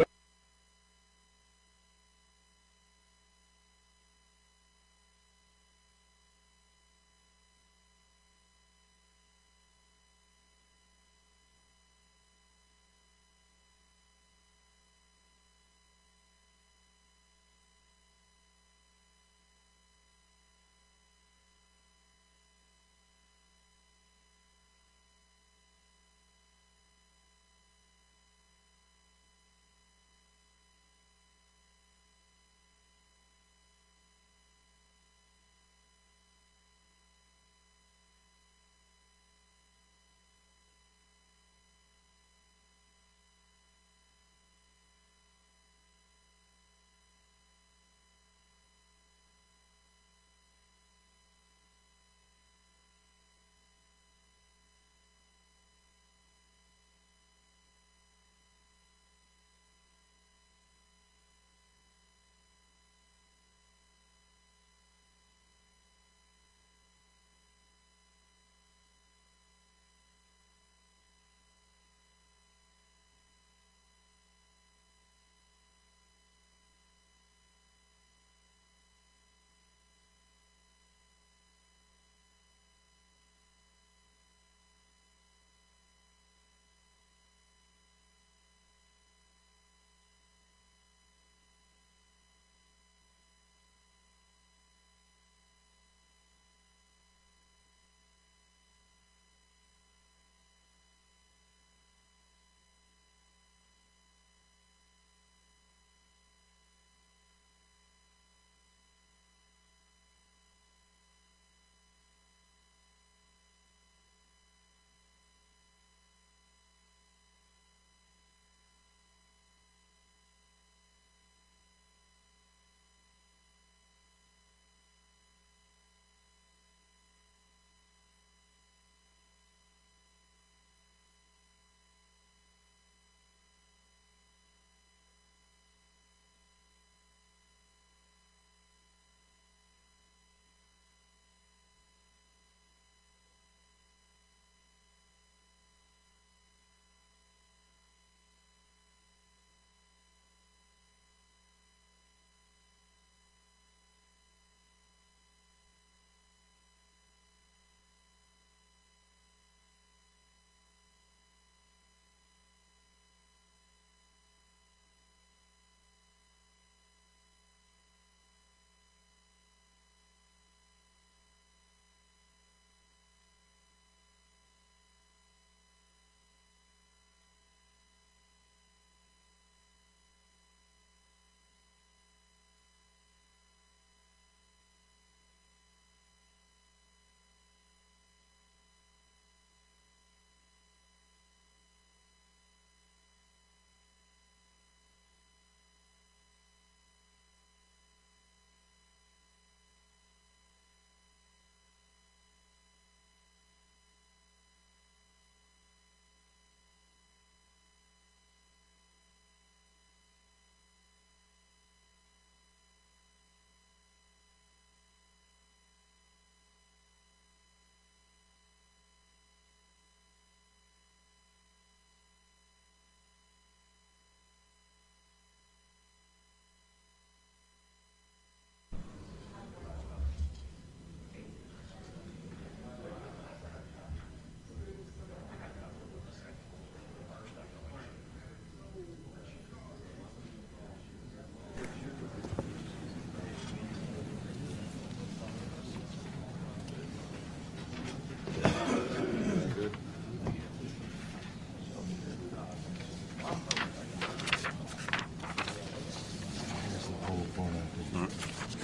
All right.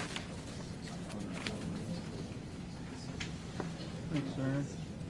Thanks, sir.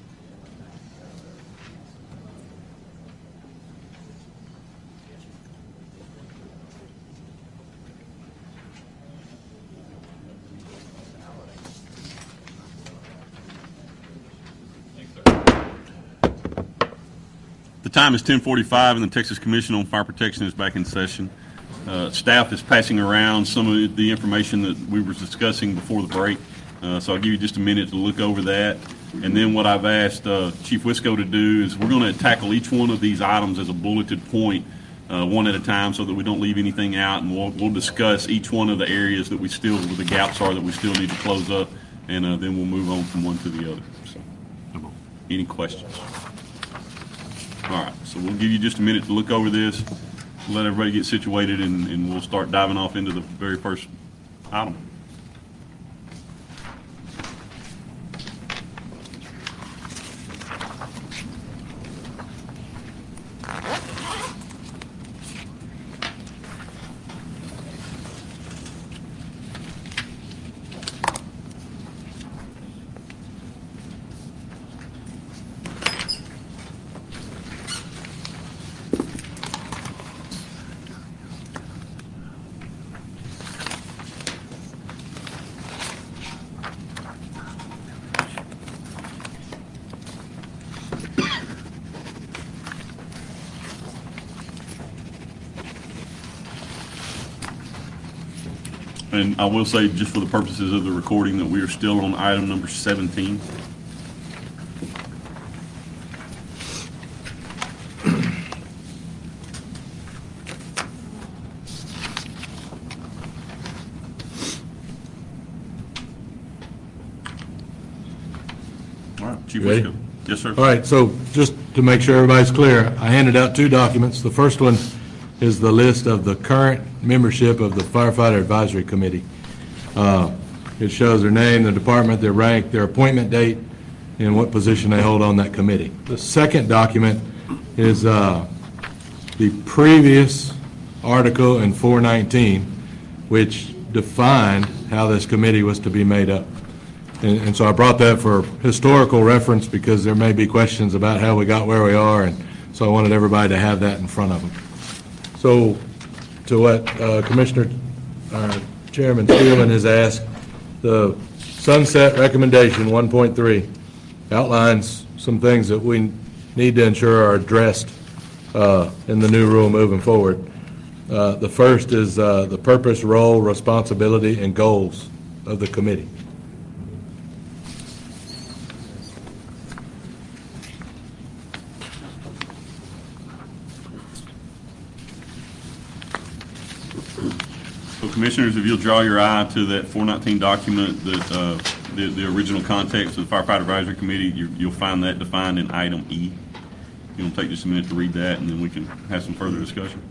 The time is ten forty-five, and the Texas Commission on Fire Protection is back in session. Uh, Staff is passing around some of the information that we were discussing before the break, uh, so I'll give you just a minute to look over that. And then what I've asked uh, Chief Wisco to do is we're going to tackle each one of these items as a bulleted point, uh, one at a time, so that we don't leave anything out, and we'll, we'll discuss each one of the areas that we still, where the gaps are that we still need to close up, and uh, then we'll move on from one to the other. So, any questions? All right, so we'll give you just a minute to look over this, let everybody get situated, and, and we'll start diving off into the very first item. And I will say, just for the purposes of the recording, that we are still on item number seventeen. All right, Chief You ready? Wisco. Yes, sir. All right, so just to make sure everybody's clear, I handed out two documents. The first one is the list of the current membership of the Firefighter Advisory Committee. Uh, It shows their name, their department, their rank, their appointment date, and what position they hold on that committee. The second document is uh, the previous article in four nineteen, which defined how this committee was to be made up. And and so I brought that for historical reference because there may be questions about how we got where we are, and so I wanted everybody to have that in front of them. So to what uh, Commissioner, uh, Chairman Steelman has asked, the sunset recommendation one point three outlines some things that we need to ensure are addressed uh, in the new rule moving forward. Uh, the first is uh, the purpose, role, responsibility, and goals of the committee. So Commissioners, if you'll draw your eye to that four nineteen document, that uh, the, the original context of the Firefighter Advisory Committee, you, you'll find that defined in item E. You'll take just a minute to read that, and then we can have some further discussion.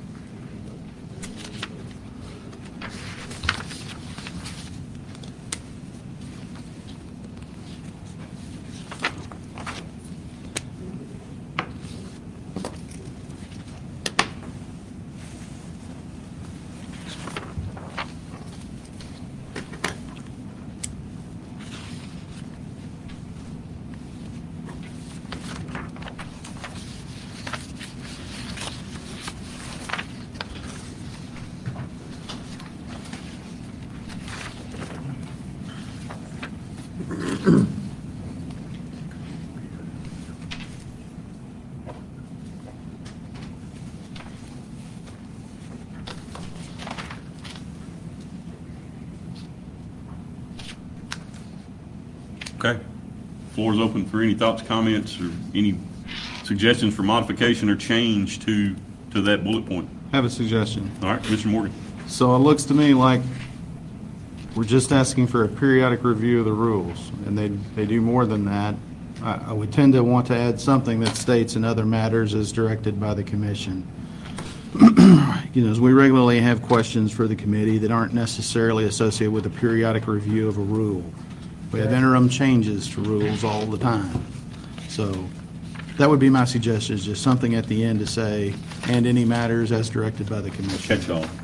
Okay. Floor is open for any thoughts, comments, or any suggestions for modification or change to, to that bullet point. I have a suggestion. All right, Commissioner Morgan. So it looks to me like we're just asking for a periodic review of the rules, and they, they do more than that. I, I would tend to want to add something that states in other matters as directed by the commission. You know, as we regularly have questions for the committee that aren't necessarily associated with a periodic review of a rule. We have interim changes to rules all the time. So that would be my suggestion, is just something at the end to say, and any matters as directed by the commission. Catch all.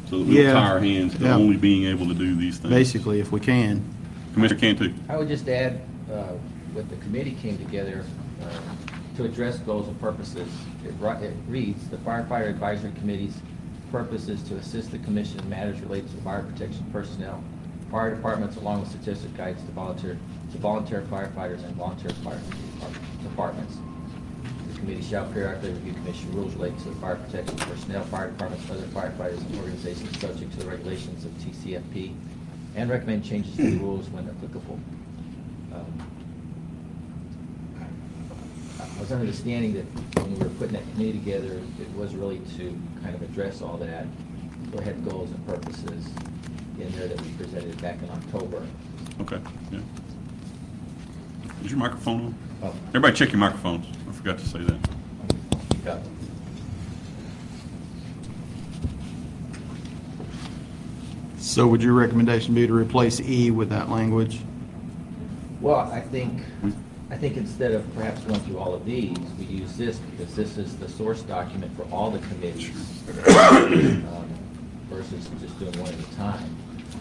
so that we don't Yeah. tie our hands to Yeah. only being able to do these things. Basically, if we can. Commissioner Cantu. I would just add, uh, what the committee came together uh, to address goals and purposes. It ri- it reads, "The firefighter advisory committee's purpose is to assist the commission in matters related to fire protection personnel, fire departments, along with statistic guides to volunteer, to volunteer firefighters and volunteer fire departments. The committee shall periodically review commission rules related to fire protection personnel, fire departments, other firefighters, and organizations subject to the regulations of T C F P, and recommend changes to the rules when applicable." Um, I was under the understanding that when we were putting that committee together, it was really to kind of address all that. We had goals and purposes in there that we presented back in October. Okay, yeah. Is your microphone on? Oh. Everybody check your microphones. I forgot to say that. Yeah. So would your recommendation be to replace E with that language? Well, I think, I think instead of perhaps going through all of these, we use this because this is the source document for all the committees um, versus just doing one at a time.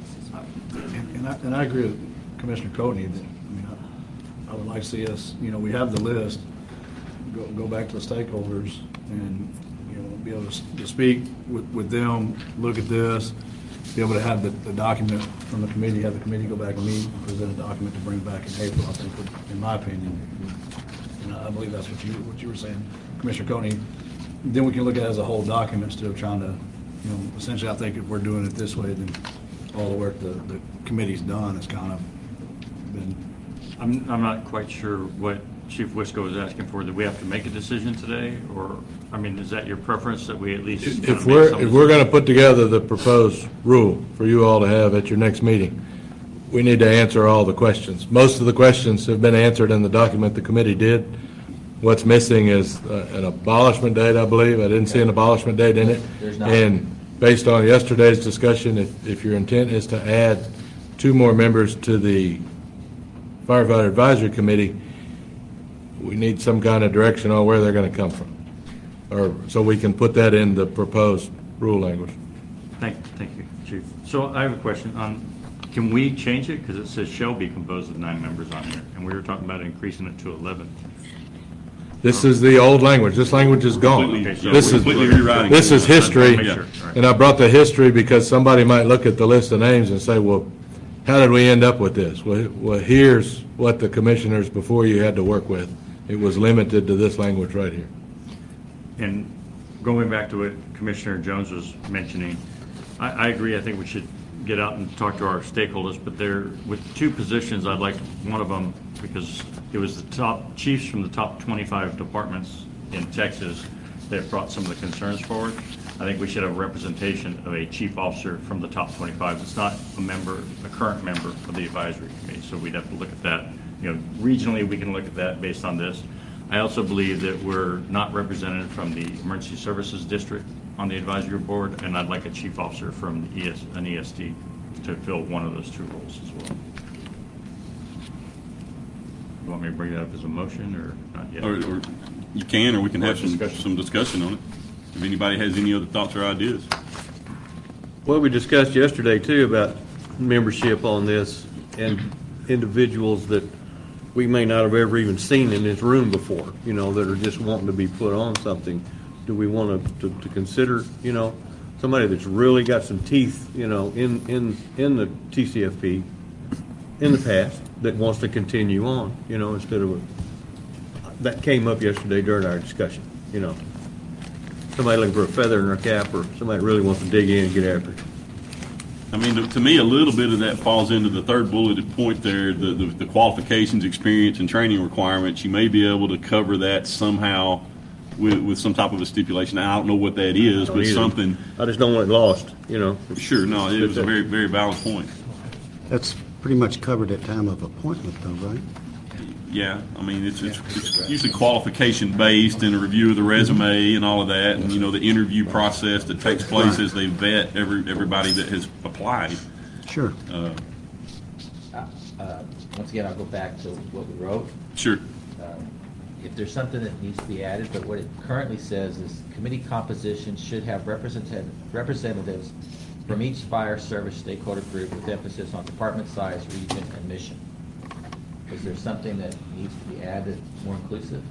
And and I, and I agree with Commissioner Coatney that, I mean, I, I would like to see us, you know, we have the list, go, go back to the stakeholders and, you know, be able to, s- to speak with, with them, look at this, be able to have the, the document from the committee, have the committee go back and meet, and present a document to bring back in April, I think, would- in my opinion. And I believe that's what you, what you were saying, Commissioner Coatney. Then we can look at it as a whole document instead of trying to, you know, essentially, I think if we're doing it this way, then all the work the, the committee's done has kind of been. I'm, I'm not quite sure what Chief Wisco is asking for. Do we have to make a decision today? Or, I mean, is that your preference that we at least? kind of If make we're, some if we're going to decision? put together the proposed rule for you all to have at your next meeting, we need to answer all the questions. Most of the questions have been answered in the document the committee did. What's missing is uh, an abolishment date, I believe. I didn't see an abolishment date in it. There's not. And based on yesterday's discussion, if, if your intent is to add two more members to the firefighter advisory committee, we need some kind of direction on where they're going to come from, or so we can put that in the proposed rule language. Thank, thank you, Chief. So I have a question on, can we change it? Because it says shall be composed of nine members on there, and we were talking about increasing it to eleven. This is the old language. This language is gone. Completely- okay, so This is, completely rewriting this it. is history, Make sure. All right. and I brought the history because somebody might look at the list of names and say, well, how did we end up with this? Well, well, here's what the commissioners before you had to work with. It was limited to this language right here. And going back to what Commissioner Jones was mentioning, I, I agree, I think we should get out and talk to our stakeholders, but there, with the two positions, I'd like one of them, because it was the top chiefs from the top twenty-five departments in Texas that brought some of the concerns forward. I think we should have representation of a chief officer from the top twenty-five. It's not a member, a current member of the advisory committee, so we'd have to look at that. You know, regionally, we can look at that based on this. I also believe that we're not represented from the Emergency Services District on the advisory board, and I'd like a chief officer from the E S, an E S D to fill one of those two roles as well. You want me to bring that up as a motion, or not yet? Or, or you can, or we can Or have some, discussion. some discussion on it. If anybody has any other thoughts or ideas. Well, we discussed yesterday, too, about membership on this and individuals that we may not have ever even seen in this room before, you know, that are just wanting to be put on something. Do we want to, to consider, you know, somebody that's really got some teeth, you know, in, in, in the T C F P in the past that wants to continue on, you know, instead of, a, that came up yesterday during our discussion, you know. Somebody looking for a feather in their cap, or somebody that really wants to dig in and get after it. I mean, to- to me, a little bit of that falls into the third bulleted point there, the, the, the qualifications, experience, and training requirements. You may be able to cover that somehow with, with some type of a stipulation. Now, I don't know what that is, don't but either. something. I just don't want it lost, you know. Sure, no, it was a very, very valid point. That's pretty much covered at time of appointment, though, right? Yeah, I mean, it's, it's, it's usually qualification based and a review of the resume and all of that, and, you know, the interview process that takes place Right. as they vet every, everybody that has applied. Sure. Uh, Uh, uh, Once again, I'll go back to what we wrote. Sure. Um, If there's something that needs to be added, but what it currently says is committee composition should have representative, representatives from each fire service stakeholder group with emphasis on department size, region, and mission. Is there something that needs to be added more inclusive?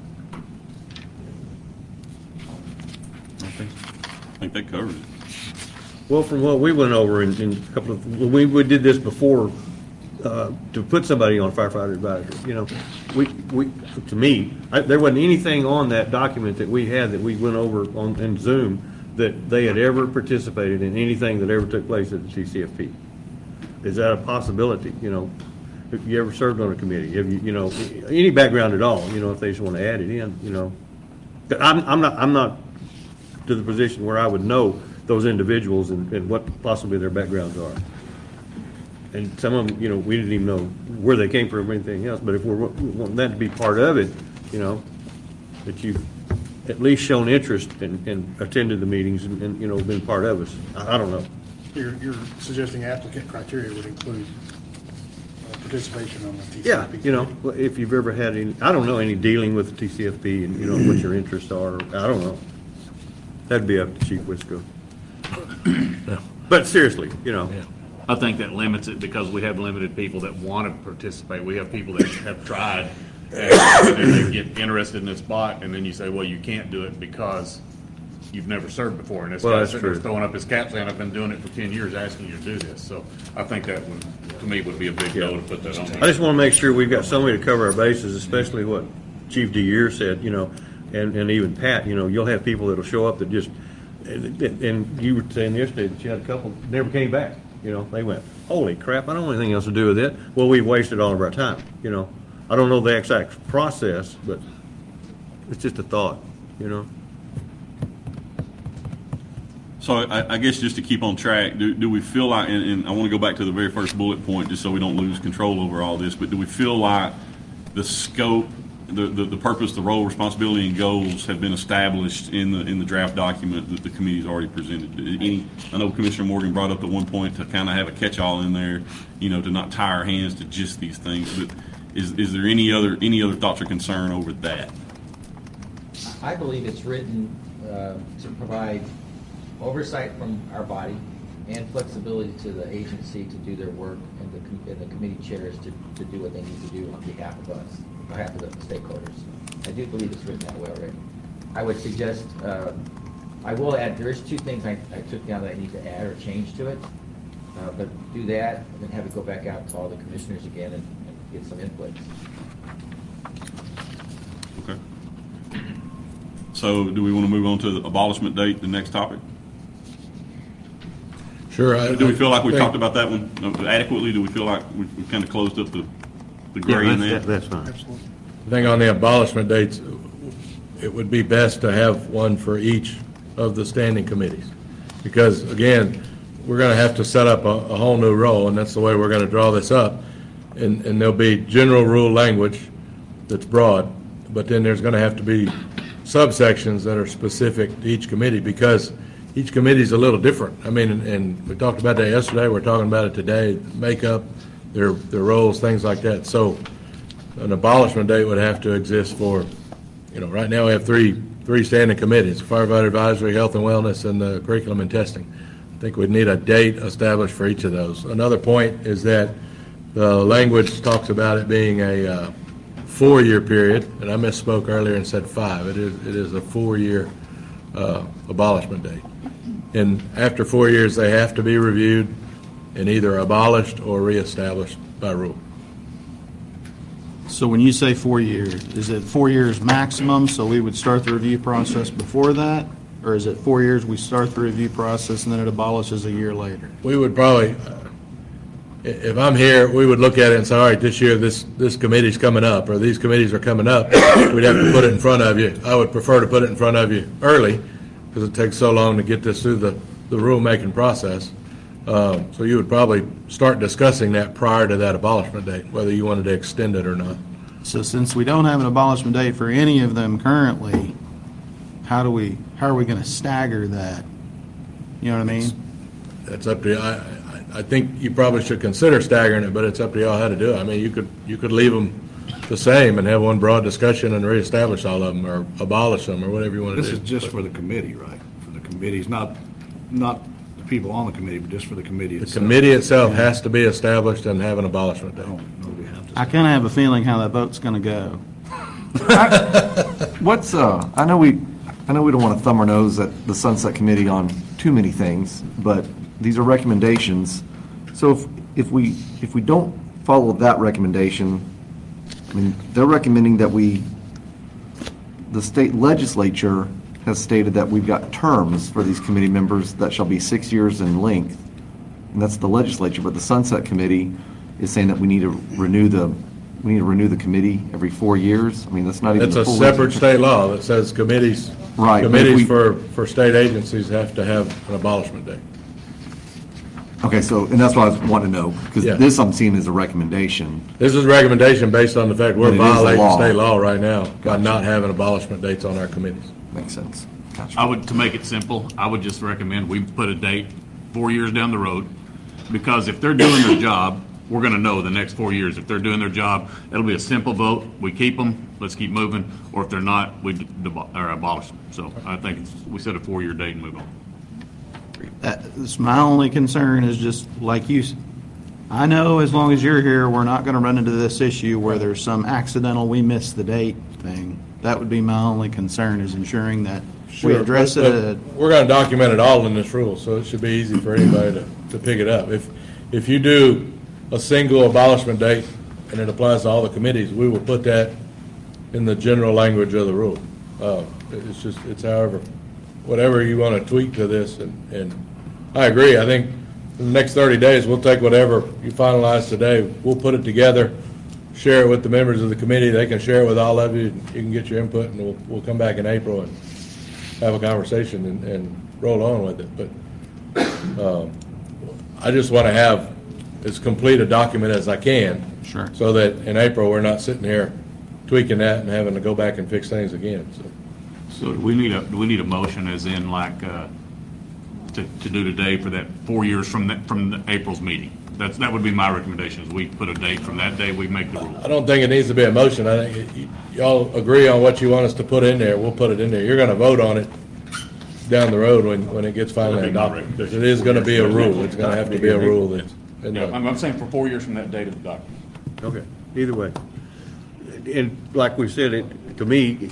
I think that covers it. Well, from what we went over in, in a couple of, we, we did this before, uh, to put somebody on firefighter advisory, you know, we, we, to me, I, there wasn't anything on that document that we had that we went over on, in Zoom that they had ever participated in anything that ever took place at the T C F P. Is that a possibility, you know? Have you ever served on a committee? Have you, you know, any background at all, you know, if they just want to add it in, you know? But I'm, I'm not, I'm not to the position where I would know those individuals and, and what possibly their backgrounds are. And some of them, you know, we didn't even know where they came from or anything else, but if we're wanting that to be part of it, you know, that you've at least shown interest and, and attended the meetings and, and, you know, been part of us. I, I don't know. You're, you're suggesting applicant criteria would include uh, participation on the T C F P? Yeah, you know, if you've ever had any, I don't know, any dealing with the T C F P and, you know, what your interests are, I don't know. That'd be up to Chief Wisco. But seriously, you know. I think that limits it because we have limited people that want to participate. We have people that have tried and then they get interested in a spot, and then you say, well, you can't do it because you've never served before. And this Well, guy's that's sitting there true. throwing up his cap saying, I've been doing it for ten years, asking you to do this. So I think that would, to me, would be a big no to put that on. I just want to make sure we've got somebody to cover our bases, especially what Chief DeYer said, you know, and, and even Pat, you know, you'll have people that'll show up that just, and, and you were saying yesterday that you had a couple never came back, you know, they went, holy crap, I don't want anything else to do with it. Well, we've wasted all of our time, you know. I don't know the exact process, but it's just a thought, you know. So I, I guess just to keep on track, do, do we feel like, and, and I want to go back to the very first bullet point just so we don't lose control over all this, but do we feel like the scope, the, the, the purpose, the role, responsibility, and goals have been established in the in the draft document that the committee's already presented? Any, I know Commissioner Morgan brought up the one point to kind of have a catch-all in there, you know, to not tie our hands to just these things, but is, is there any other any other thoughts or concern over that? I believe it's written uh, to provide oversight from our body and flexibility to the agency to do their work and the, com- and the committee chairs to, to do what they need to do on behalf of us, on behalf of the stakeholders. I do believe it's written that way already. I would suggest, uh, I will add, there is two things I, I took down that I need to add or change to it, uh, but do that and then have it go back out to all the commissioners again and, and get some input. Okay. So do we want to move on to the abolishment date, the next topic? Sure. I- Do we feel like we I think- talked about that one adequately? Do we feel like we we kind of closed up the the Yeah, gray in that's- there? that's fine. Absolutely. I think on the abolishment dates, it would be best to have one for each of the standing committees. Because, again, we're going to have to set up a, a whole new role, and that's the way we're going to draw this up. And, and there'll be general rule language that's broad, but then there's going to have to be subsections that are specific to each committee, because each committee is a little different. I mean, and, and we talked about that yesterday, we're talking about it today, makeup, their, their roles, things like that. So an abolishment date would have to exist for, you know, right now we have three, three standing committees, firefighter advisory, health and wellness, and the curriculum and testing. I think we'd need a date established for each of those. Another point is that the language talks about it being a uh, four-year period, and I misspoke earlier and said five. It is, it is a four-year uh, abolishment date. And after four years, they have to be reviewed and either abolished or reestablished by rule. So when you say four years, is it four years maximum, so we would start the review process before that? Or is it four years, we start the review process and then it abolishes a year later? We would probably, if I'm here, we would look at it and say, all right, this year, this, this committee's coming up, or these committees are coming up. We'd have to put it in front of you. I would prefer to put it in front of you early, because it takes so long to get this through the, the rulemaking process. Um, So you would probably start discussing that prior to that abolishment date, whether you wanted to extend it or not. So since we don't have an abolishment date for any of them currently, how do we, how are we going to stagger that? You know what I mean? That's up to you. I, I- I think you probably should consider staggering it, but it's up to y'all how to do it. I mean, you could, you could leave them the same and have one broad discussion and reestablish all of them, or abolish them, or whatever you want to do. This is just for the committee, right? For the committees, not, not the people on the committee, but just for the committee The itself. committee itself has to be established and have an abolishment date. I kind of have a feeling how that vote's going to go. What's, uh, I know we, I know we don't want to thumb our nose at the Sunset Committee on too many things, but these are recommendations. So if, if we, if we don't follow that recommendation, I mean, they're recommending that we, the state legislature has stated that we've got terms for these committee members that shall be six years in length, and that's the legislature, but the Sunset Committee is saying that we need to renew the, we need to renew the committee every four years. I mean, that's not even It's the a full separate legislature. state law that says committees, Right, but if committees we- for, for state agencies have to have an abolishment date. Okay, so, and that's what I was wanting to know, because Yeah. this I'm seeing is a recommendation. This is a recommendation based on the fact we're But it is a violating law. state law right now by not having abolishment dates on our committees. Makes sense. I would, to make it simple, I would just recommend we put a date four years down the road, because if they're doing their job, we're going to know the next four years. If they're doing their job, it'll be a simple vote. We keep them, let's keep moving, or if they're not, we d- debo- or abolish them. So I think it's, we set a four-year date and move on. That's my only concern is just like you, s- I know as long as you're here, we're not going to run into this issue where there's some accidental, we missed the date thing. That would be my only concern, is ensuring that we Sure, address but- it. but at- We're going to document it all in this rule, so it should be easy for anybody to, to pick it up. If, if you do a single abolishment date and it applies to all the committees, we will put that in the general language of the rule. Uh, It's just, it's however, whatever you want to tweak to this, and, and I agree. I think in the next thirty days, we'll take whatever you finalize today, we'll put it together, share it with the members of the committee, they can share it with all of you, you can get your input, and we'll, we'll come back in April and have a conversation and, and roll on with it. But um, I just want to have as complete a document as I can. Sure. So that in April, we're not sitting here tweaking that and having to go back and fix things again, so. So do we need a, do we need a motion as in like, uh, to, to do today for that four years from that, from the April's meeting? That's, that would be my recommendation, is we put a date from that day, we make the rule. I don't think it needs to be a motion. I think y- y- y'all agree on what you want us to put in there, we'll put it in there. You're going to vote on it down the road when, when it gets finally That'd be my adopted. recommendation. It is going to be a rule. It's going to have to be a rule that's. Yeah, I'm, I'm saying for four years from that date of the document. Okay, either way. And like we said, it, to me,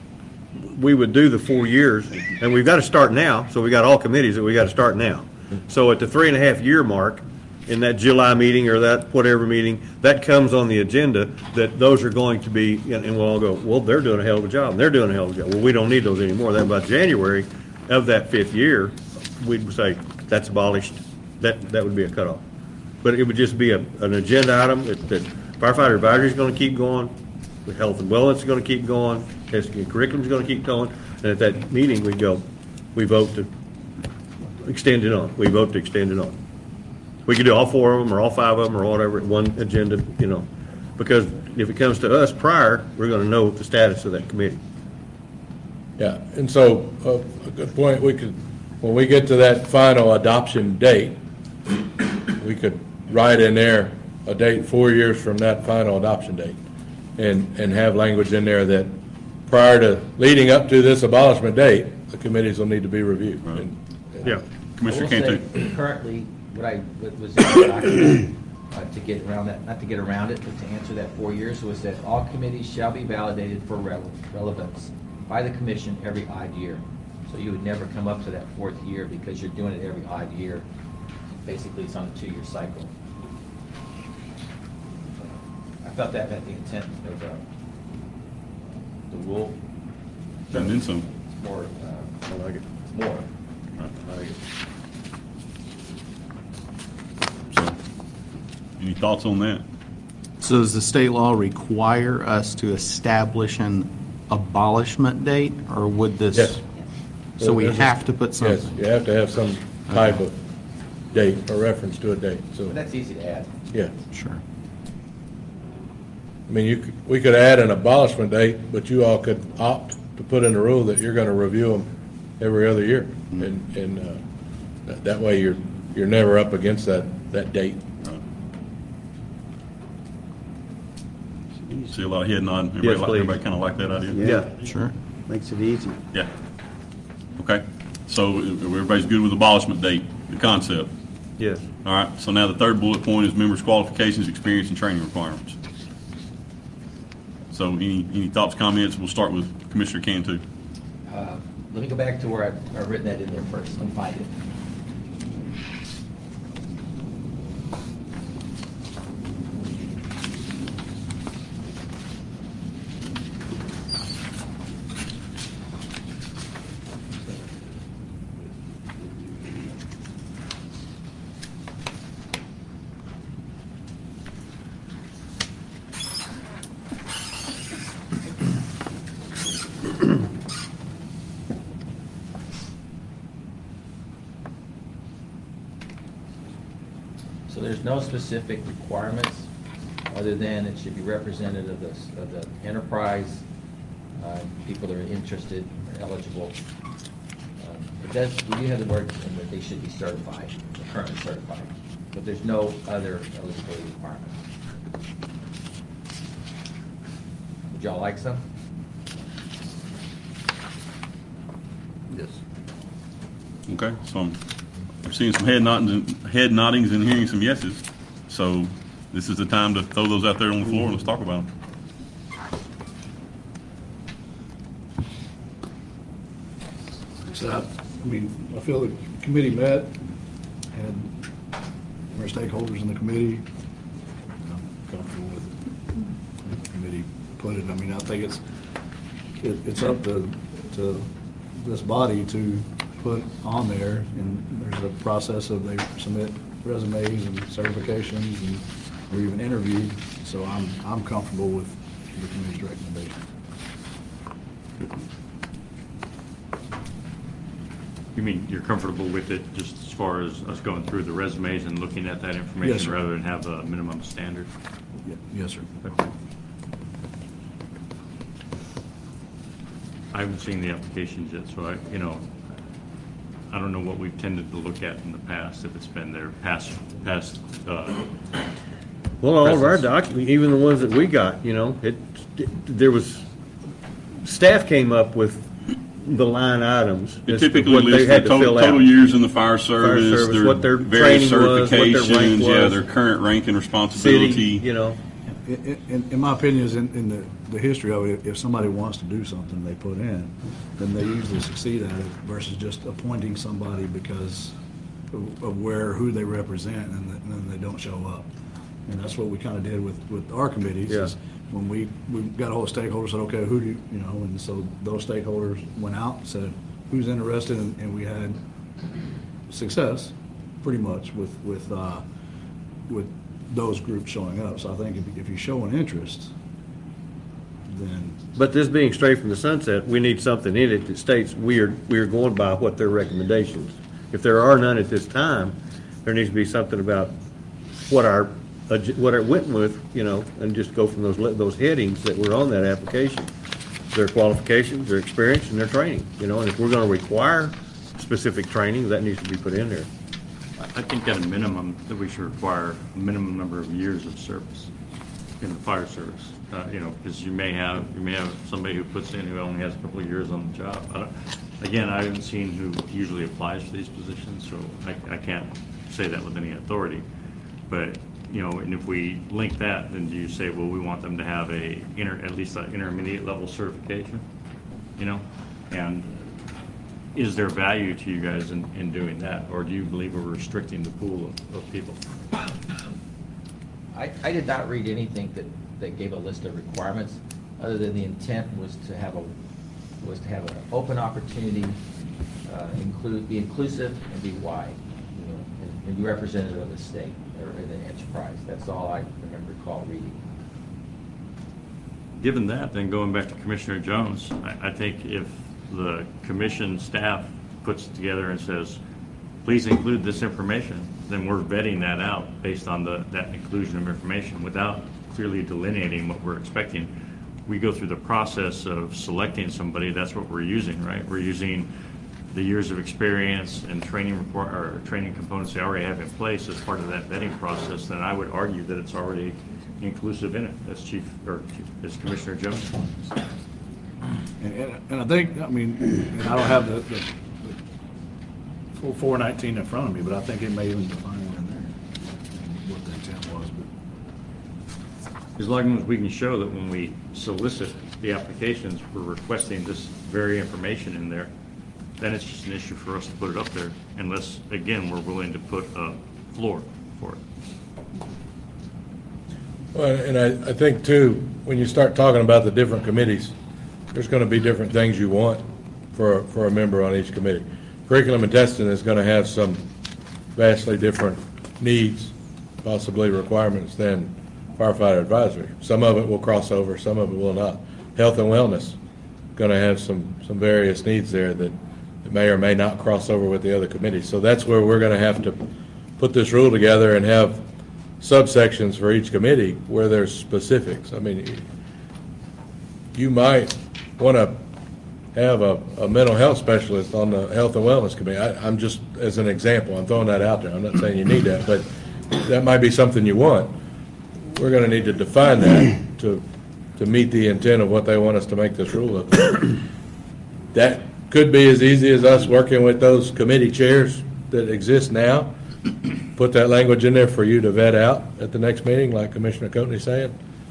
we would do the four years, and we've got to start now, so we got all committees that we got to start now. So at the three and a half year mark, in that July meeting or that whatever meeting, that comes on the agenda, that those are going to be, and and we'll all go, well, they're doing a hell of a job, and they're doing a hell of a job. Well, we don't need those anymore. Then by January of that fifth year, we'd say, that's abolished, that, that would be a cutoff. But it would just be a, an agenda item that, that firefighter advisory is going to keep going, the health and wellness is going to keep going, testing and curriculum is going to keep going, and at that meeting, we go, we vote to extend it on. We vote to extend it on. We could do all four of them, or all five of them, or whatever, at one agenda, you know, because if it comes to us prior, we're going to know the status of that committee. Yeah, and so, uh, a good point, we could, when we get to that final adoption date, we could write in there a date four years from that final adoption date, and, and have language in there that prior to, leading up to this abolishment date, the committees will need to be reviewed. And- Yeah. Commissioner I will say, Cantu. Currently, what I, what was in the document, uh, to get around that, not to get around it, but to answer that four years, was that all committees shall be validated for rele- relevance by the commission every odd year. So you would never come up to that fourth year because you're doing it every odd year. Basically, it's on a two-year cycle. I felt that met the intent of uh, the rule. And then some. More, uh, I like it. more. I like it. So, any thoughts on that? So does the state law require us to establish an abolishment date, or would this? Yes. So we There's a- have to put something? Yes, you have to have some type of date or reference to a date, so, But that's easy to add. yeah. Sure. I mean, you could, we could add an abolishment date, but you all could opt to put in the rule that you're going to review them every other year. And, and uh, that- that way you're, you're never up against that, that date. See a lot of head nodding. Everybody Yes, like, please. everybody kind of like that idea? Yeah. Sure. Makes it easy. Yeah. Okay. So if everybody's good with abolishment date, The concept. Yes. All right, so now the third bullet point is members' qualifications, experience, and training requirements. So any, any thoughts, comments? We'll start with Commissioner Cantu. Uh, Let me go back to where I've I've written that in there first. Let me find it. So there's no specific requirements, other than it should be representative of the, of the enterprise, uh, people that are interested, or eligible. Um, It does, we do have the word in that they should be certified, or currently certified, but there's no other eligibility requirement. Would y'all like some? Yes. Okay, so I'm, I'm seeing some head noddings, head noddings and hearing some yeses. So this is the time to throw those out there on the floor and let's talk about them. So, I I mean, I feel the committee met, and our stakeholders in the committee, I'm comfortable with it. The committee put it, I mean, I think it's, it, it's up to, to this body to put on there, and there's a process of they submit resumes and certifications and, or even interview, so I'm, I'm comfortable with the committee's recommendation. You mean you're comfortable with it just as far as us going through the resumes and looking at that Yes, information sir. rather than have a minimum standard? Yes, sir. I haven't seen the applications yet, so I, you know, I don't know what we've tended to look at in the past, if it's been there past, past, uh, Well, all of our presence. documents, even the ones that we got, you know, it, it- there was, staff came up with the line items. It as to typically what they lists the had to total, fill total out. years in the fire service, service, their what their various training was, what their rank certifications, yeah, was. their current rank and responsibility. City, you know. In, in, in my opinion, is in, in the, the history of it, if somebody wants to do something they put in, then they usually succeed at it versus just appointing somebody because of, of where, who they represent, and, th- and then they don't show up. And that's what we kind of did with, with our committees. Yeah. Is when we, we got a hold of stakeholders, said, okay, who do you, you know, and so those stakeholders went out and said, who's interested, and, and we had success, pretty much, with, with, uh, with those groups showing up. So I think if, if you show an interest, then, But this being straight from the sunset, we need something in it that states we are, we are going by what their recommendations. If there are none at this time, there needs to be something about what our, what it went with, you know, and just go from those, those headings that were on that application. Their qualifications, their experience, and their training, you know, and if we're gonna require specific training, that needs to be put in there. I think at a minimum, that we should require a minimum number of years of service in the fire service. Uh, you know, because you may have, you may have somebody who puts in who only has a couple of years on the job. I don't, again, I haven't seen who usually applies for these positions, so I, I can't say that with any authority. But, you know, and if we link that, then do you say, well, we want them to have a inter, at least an intermediate level certification, you know? And is there value to you guys in, in doing that, or do you believe we're restricting the pool of, of people? I, I did not read anything that, that gave a list of requirements, other than the intent was to have a, was to have an open opportunity, uh, include, be inclusive and be wide, you know, and, and be representative of the state or in the enterprise. That's all I remember recall reading. Given that, then going back to Commissioner Jones, I, I think if the commission staff puts it together and says, please include this information, then we're vetting that out based on the, that inclusion of information without clearly delineating what we're expecting. We go through the process of selecting somebody, that's what we're using, right? We're using the years of experience and training report, or training components they already have in place as part of that vetting process. Then I would argue that it's already inclusive in it, as Chief, or as Commissioner Jones points. and, and and I think, I mean, and I don't have the, the four nineteen in front of me, but I think it may even define it in there, what the intent was. But As long as we can show that when we solicit the applications, we're requesting this very information in there, then it's just an issue for us to put it up there, unless, again, we're willing to put a floor for it. Well, and I, I think too, when you start talking about the different committees, there's going to be different things you want for, for a member on each committee. Curriculum and testing is going to have some vastly different needs, possibly requirements, than firefighter advisory. Some of it will cross over, some of it will not. Health and wellness, going to have some, some various needs there that may or may not cross over with the other committees. So that's where we're going to have to put this rule together and have subsections for each committee where there's specifics. I mean, you might want to have a, a mental health specialist on the health and wellness committee. I, I'm just, as an example, I'm throwing that out there. I'm not saying you need that, but that might be something you want. We're going to need to define that to to meet the intent of what they want us to make this rule look like. That could be as easy as us working with those committee chairs that exist now. Put that language in there for you to vet out at the next meeting, like Commissioner Coatney's saying.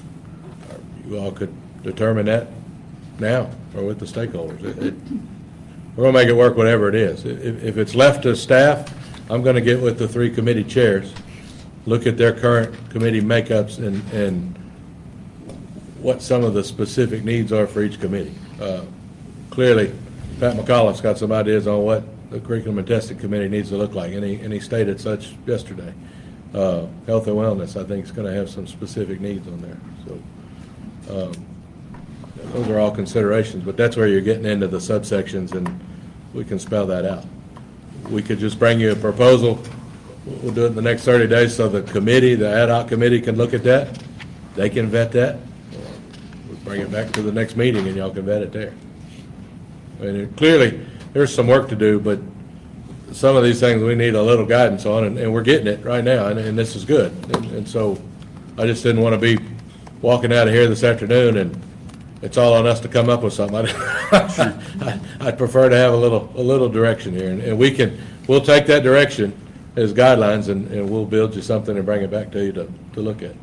You all could determine that now or with the stakeholders. It, it, we're going to make it work whatever it is. If, if it's left to staff, I'm going to get with the three committee chairs, look at their current committee makeups and, and what some of the specific needs are for each committee. Uh, clearly, Pat McCullough's got some ideas on what the curriculum and testing committee needs to look like, and he, and he stated such yesterday. Uh, health and wellness, I think, is going to have some specific needs on there. So um, those are all considerations, but that's where you're getting into the subsections, and we can spell that out. We could just bring you a proposal. We'll do it in the next thirty days so the committee, the ad hoc committee, can look at that. They can vet that. We'll bring it back to the next meeting, and y'all can vet it there. I mean, it, clearly, there's some work to do, but some of these things we need a little guidance on, and, and we're getting it right now, and, and this is good. And, and so I just didn't want to be walking out of here this afternoon and it's all on us to come up with something. I, I'd prefer to have a little a little direction here, and, and we can we'll take that direction as guidelines, and, and we'll build you something and bring it back to you to, to look at.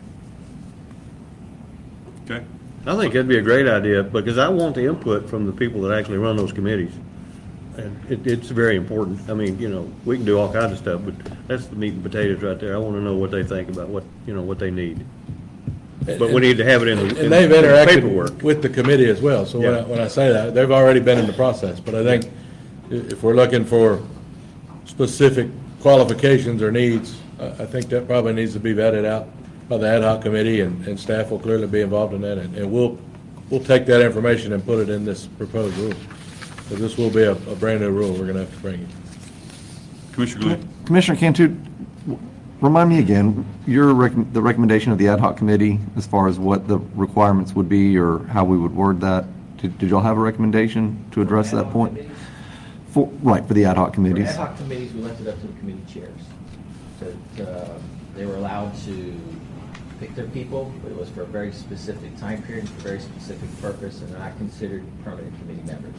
Okay. I think that'd be a great idea, because I want the input from the people that actually run those committees. And it, it's very important. I mean, you know, we can do all kinds of stuff, but that's the meat and potatoes right there. I want to know what they think about what, you know, what they need. But we need to have it in the, in and they've the interacted paperwork. with the committee as well. So when, Yeah. I, when I say that, they've already been in the process. But I think if we're looking for specific qualifications or needs, I I think that probably needs to be vetted out by the ad hoc committee, and, and staff will clearly be involved in that. And, and we'll we'll take that information and put it in this proposed rule. So this will be a, a brand new rule we're going to have to bring in. Commissioner Glenn. Commissioner Cantu, w- remind me again, your rec- the recommendation of the ad hoc committee as far as what the requirements would be or how we would word that. Did, did y'all have a recommendation to address that point? Committee? For, right, for the ad hoc For committees. ad hoc committees, we left it up to the committee chairs. That uh, they were allowed to pick their people, but it was for a very specific time period, for a very specific purpose, and not considered permanent committee members.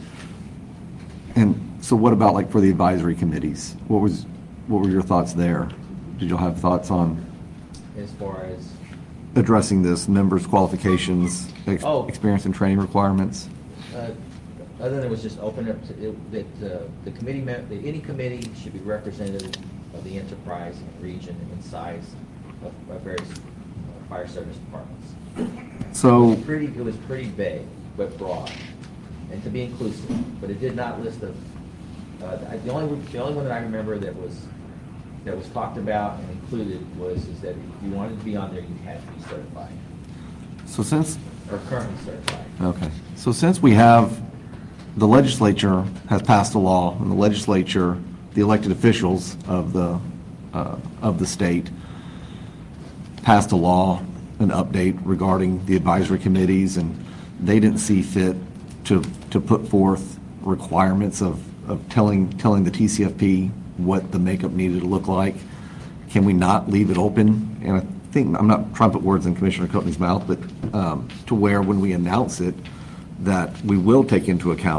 And so what about like for the advisory committees? What was, what were your thoughts there? Did y'all have thoughts on As far as, addressing this, members' qualifications, ex- Oh. experience and training requirements? uh, other than it was just open up to, it- that uh, the committee, mem- that any committee should be representative of the enterprise and region and size of of various uh, fire service departments. So- It was pretty, it was pretty vague, but broad, and to be inclusive, but it did not list the, uh, I- the only, the only one that I remember that was, that was talked about and included was, is that if you wanted to be on there, you had to be certified, So since, or currently certified. okay, so since we have, the legislature has passed a law, and the legislature, the elected officials of the, uh, of the state passed a law, an update regarding the advisory committees, and they didn't see fit to, to put forth requirements of, of telling, telling the T C F P what the makeup needed to look like. Can we not leave it open? And I think, I'm not trying to put words in Commissioner Coatney's mouth, but um, to where when we announce it, that we will take into account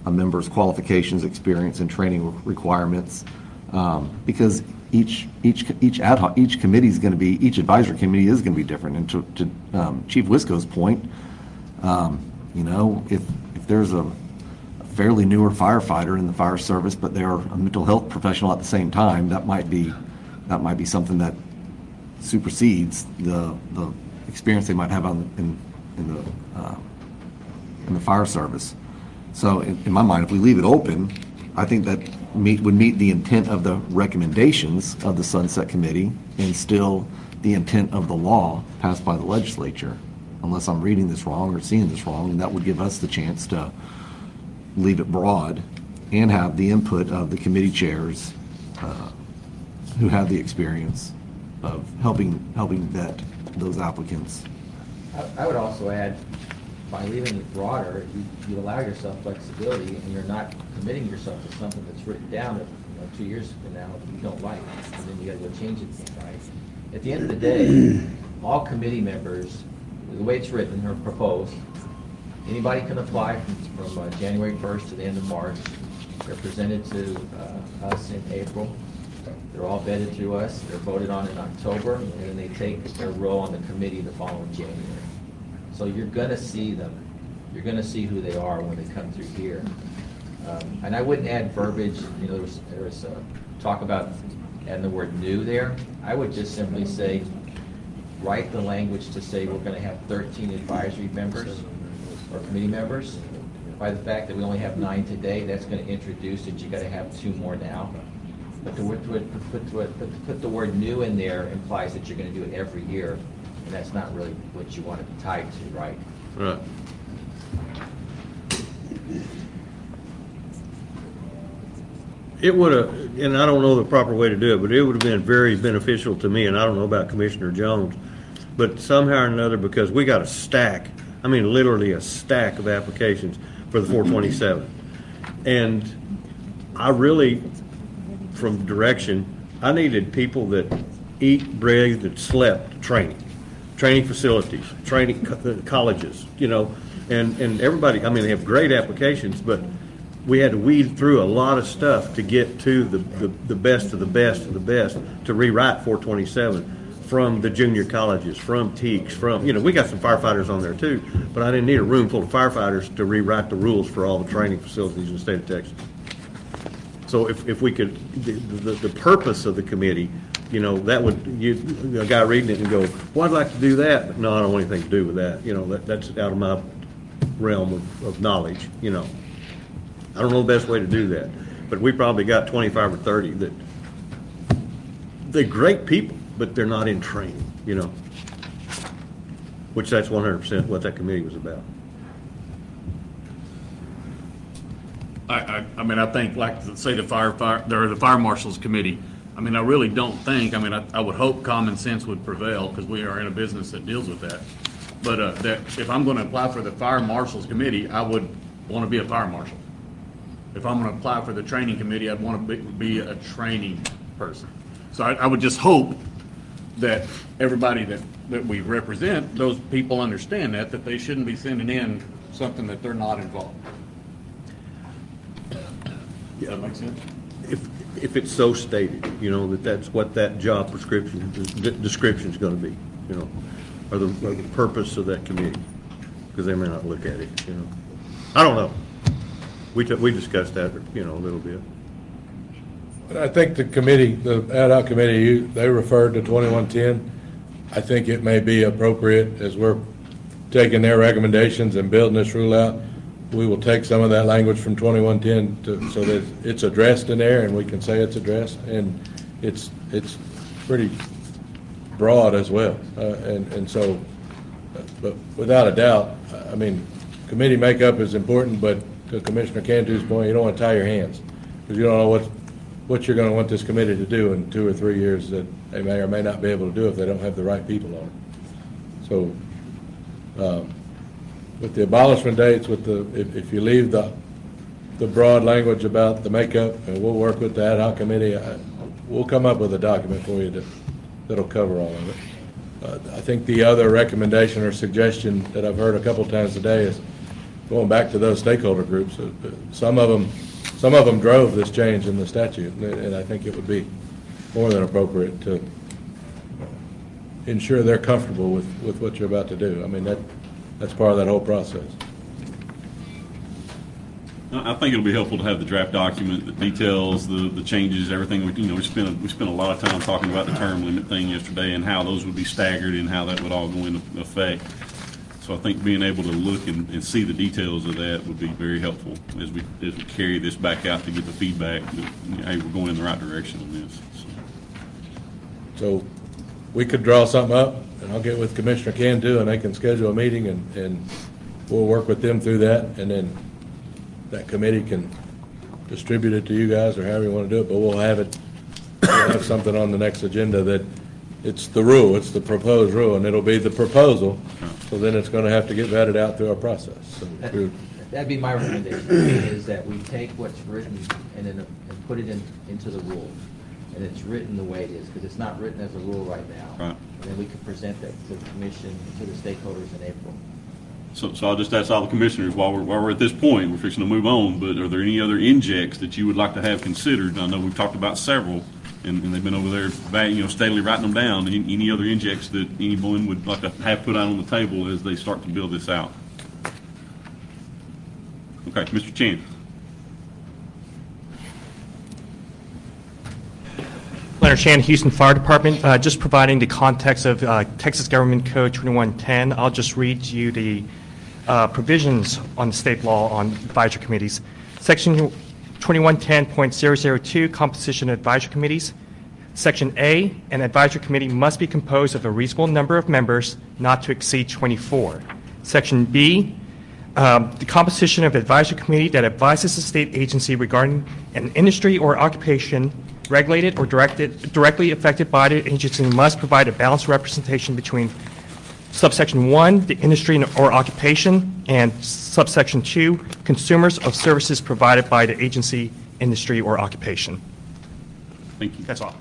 a member's qualifications, experience, and training requirements, um, because each each each ad hoc each committee is going to be each advisory committee is going to be different. And to, to um, Chief Wisco's point, um, you know, if if there's a fairly newer firefighter in the fire service, but they're a mental health professional at the same time, that might be that might be something that supersedes the the experience they might have on in in the uh, in the fire service. So in, in my mind, if we leave it open, I think that meet would meet the intent of the recommendations of the Sunset Committee and still the intent of the law passed by the legislature, unless I'm reading this wrong or seeing this wrong, and that would give us the chance to leave it broad and have the input of the committee chairs uh, who have the experience of helping helping vet those applicants. I- I would also add, by leaving it broader, you, you allow yourself flexibility, and you're not committing yourself to something that's written down that, you know, two years from now you don't like, and then you gotta go change it again, right? At the end of the day, all committee members, the way it's written or proposed, anybody can apply from, from uh, January first to the end of March. They're presented to uh, us in April. They're all vetted through us. They're voted on in October, and then they take their role on the committee the following January. So you're gonna see them. You're gonna see who they are when they come through here. Um, and I wouldn't add verbiage. You know, there was, there was uh, talk about adding the word "new" there. I would just simply say, write the language to say we're gonna have thirteen advisory members or committee members. By the fact that we only have nine today, that's going to introduce that you got to have two more now. But to put, put, put, put, put the word "new" in there implies that you're going to do it every year, and that's not really what you want to be tied to, right? Right. It would have, and I don't know the proper way to do it, but it would have been very beneficial to me, and I don't know about Commissioner Jones, but somehow or another, because we got a stack, I mean literally a stack of applications for the four twenty-seven. And I really, from direction, I needed people that eat, breathed, and slept training, training facilities, training co- colleges, you know, and, and everybody, I mean, they have great applications, but we had to weed through a lot of stuff to get to the, the, the best of the best of the best to rewrite four twenty-seven from the junior colleges, from T E A Cs, from, you know, we got some firefighters on there too, but I didn't need a room full of firefighters to rewrite the rules for all the training facilities in the state of Texas. So if, if we could, the, the, the purpose of the committee, you know, that would, you, a guy reading it and go, well, I'd like to do that, but no, I don't want anything to do with that. You know, that, that's out of my realm of, of knowledge, you know. I don't know the best way to do that, but we probably got twenty-five or thirty that, they're great people, but they're not in training, you know, which that's one hundred percent what that committee was about. I, I, I mean, I think, like, say the fire, fire, or the fire marshals committee, I mean, I really don't think, I mean, I, I would hope common sense would prevail, because we are in a business that deals with that. But, uh, that if I'm gonna apply for the fire marshals committee, I would wanna be a fire marshal. If I'm gonna apply for the training committee, I'd wanna be, be a training person. So I, I would just hope that everybody that, that we represent, those people understand that, that they shouldn't be sending in something that they're not involved. Does that make sense? If, if it's so stated, you know, that that's what that job prescription, description is going to be, you know, or the, or the purpose of that committee, because they may not look at it, you know. I don't know. We, t- we discussed that, you know, a little bit. But I think the committee, the ad hoc committee, you, they referred to twenty-one ten. I think it may be appropriate, as we're taking their recommendations and building this rule out, we will take some of that language from twenty-one ten to, so that it's addressed in there, and we can say it's addressed, and it's, it's pretty broad as well. Uh, and, and so, but without a doubt, I mean, committee makeup is important, but to Commissioner Cantu's point, you don't want to tie your hands, because you don't know what, what you're going to want this committee to do in two or three years that they may or may not be able to do if they don't have the right people on it. So, um, with the abolishment dates, with the, if, if you leave the, the broad language about the makeup, and we'll work with the ad hoc committee, I, we'll come up with a document for you that, that'll cover all of it. Uh, I think the other recommendation or suggestion that I've heard a couple times today is going back to those stakeholder groups, uh, some of them, some of them drove this change in the statute, and and I think it would be more than appropriate to ensure they're comfortable with, with what you're about to do. I mean, that, that's part of that whole process. I I think it'll be helpful to have the draft document that details the, the changes, everything. We, you know, we spent, a- we spent a lot of time talking about the term limit thing yesterday and how those would be staggered and how that would all go into effect. So I think being able to look and, and see the details of that would be very helpful as we, as we carry this back out to get the feedback that, you know, hey, we're going in the right direction on this. So, So we could draw something up, and I'll get with Commissioner Cantu, and they can schedule a meeting, and, and we'll work with them through that, and then that committee can distribute it to you guys, or however you want to do it, but we'll have it, we'll have something on the next agenda that it's the rule, it's the proposed rule, and it'll be the proposal, so then it's going to have to get vetted out through our process. So That- we're- That'd be my recommendation, is that we take what's written and then, and put it in, into the rule. And it's written the way it is, because it's not written as a rule right now. Right. And then we can present that to the commission, to the stakeholders in April. So, so I'll just ask all the commissioners, while we're, while we're at this point, we're fixing to move on, but are there any other injects that you would like to have considered? I know we've talked about several, and, and they've been over there, va- you know, steadily writing them down. Any, any other injects that anyone would like to have put out on the table as they start to build this out? Okay, Mister Chan. Leonard Chan, Houston Fire Department. Uh, just providing the context of uh, Texas Government Code twenty-one ten. I'll just read you the uh, provisions on the state law on advisory committees. Section twenty-one ten point zero zero two, Composition of Advisory Committees. Section A, an advisory committee must be composed of a reasonable number of members, not to exceed twenty-four. Section B, um, the composition of advisory committee that advises the state agency regarding an industry or occupation regulated or directed, directly affected by the agency must provide a balanced representation between subsection one, the industry or occupation, and subsection two, consumers of services provided by the agency, industry, or occupation. Thank you. That's all.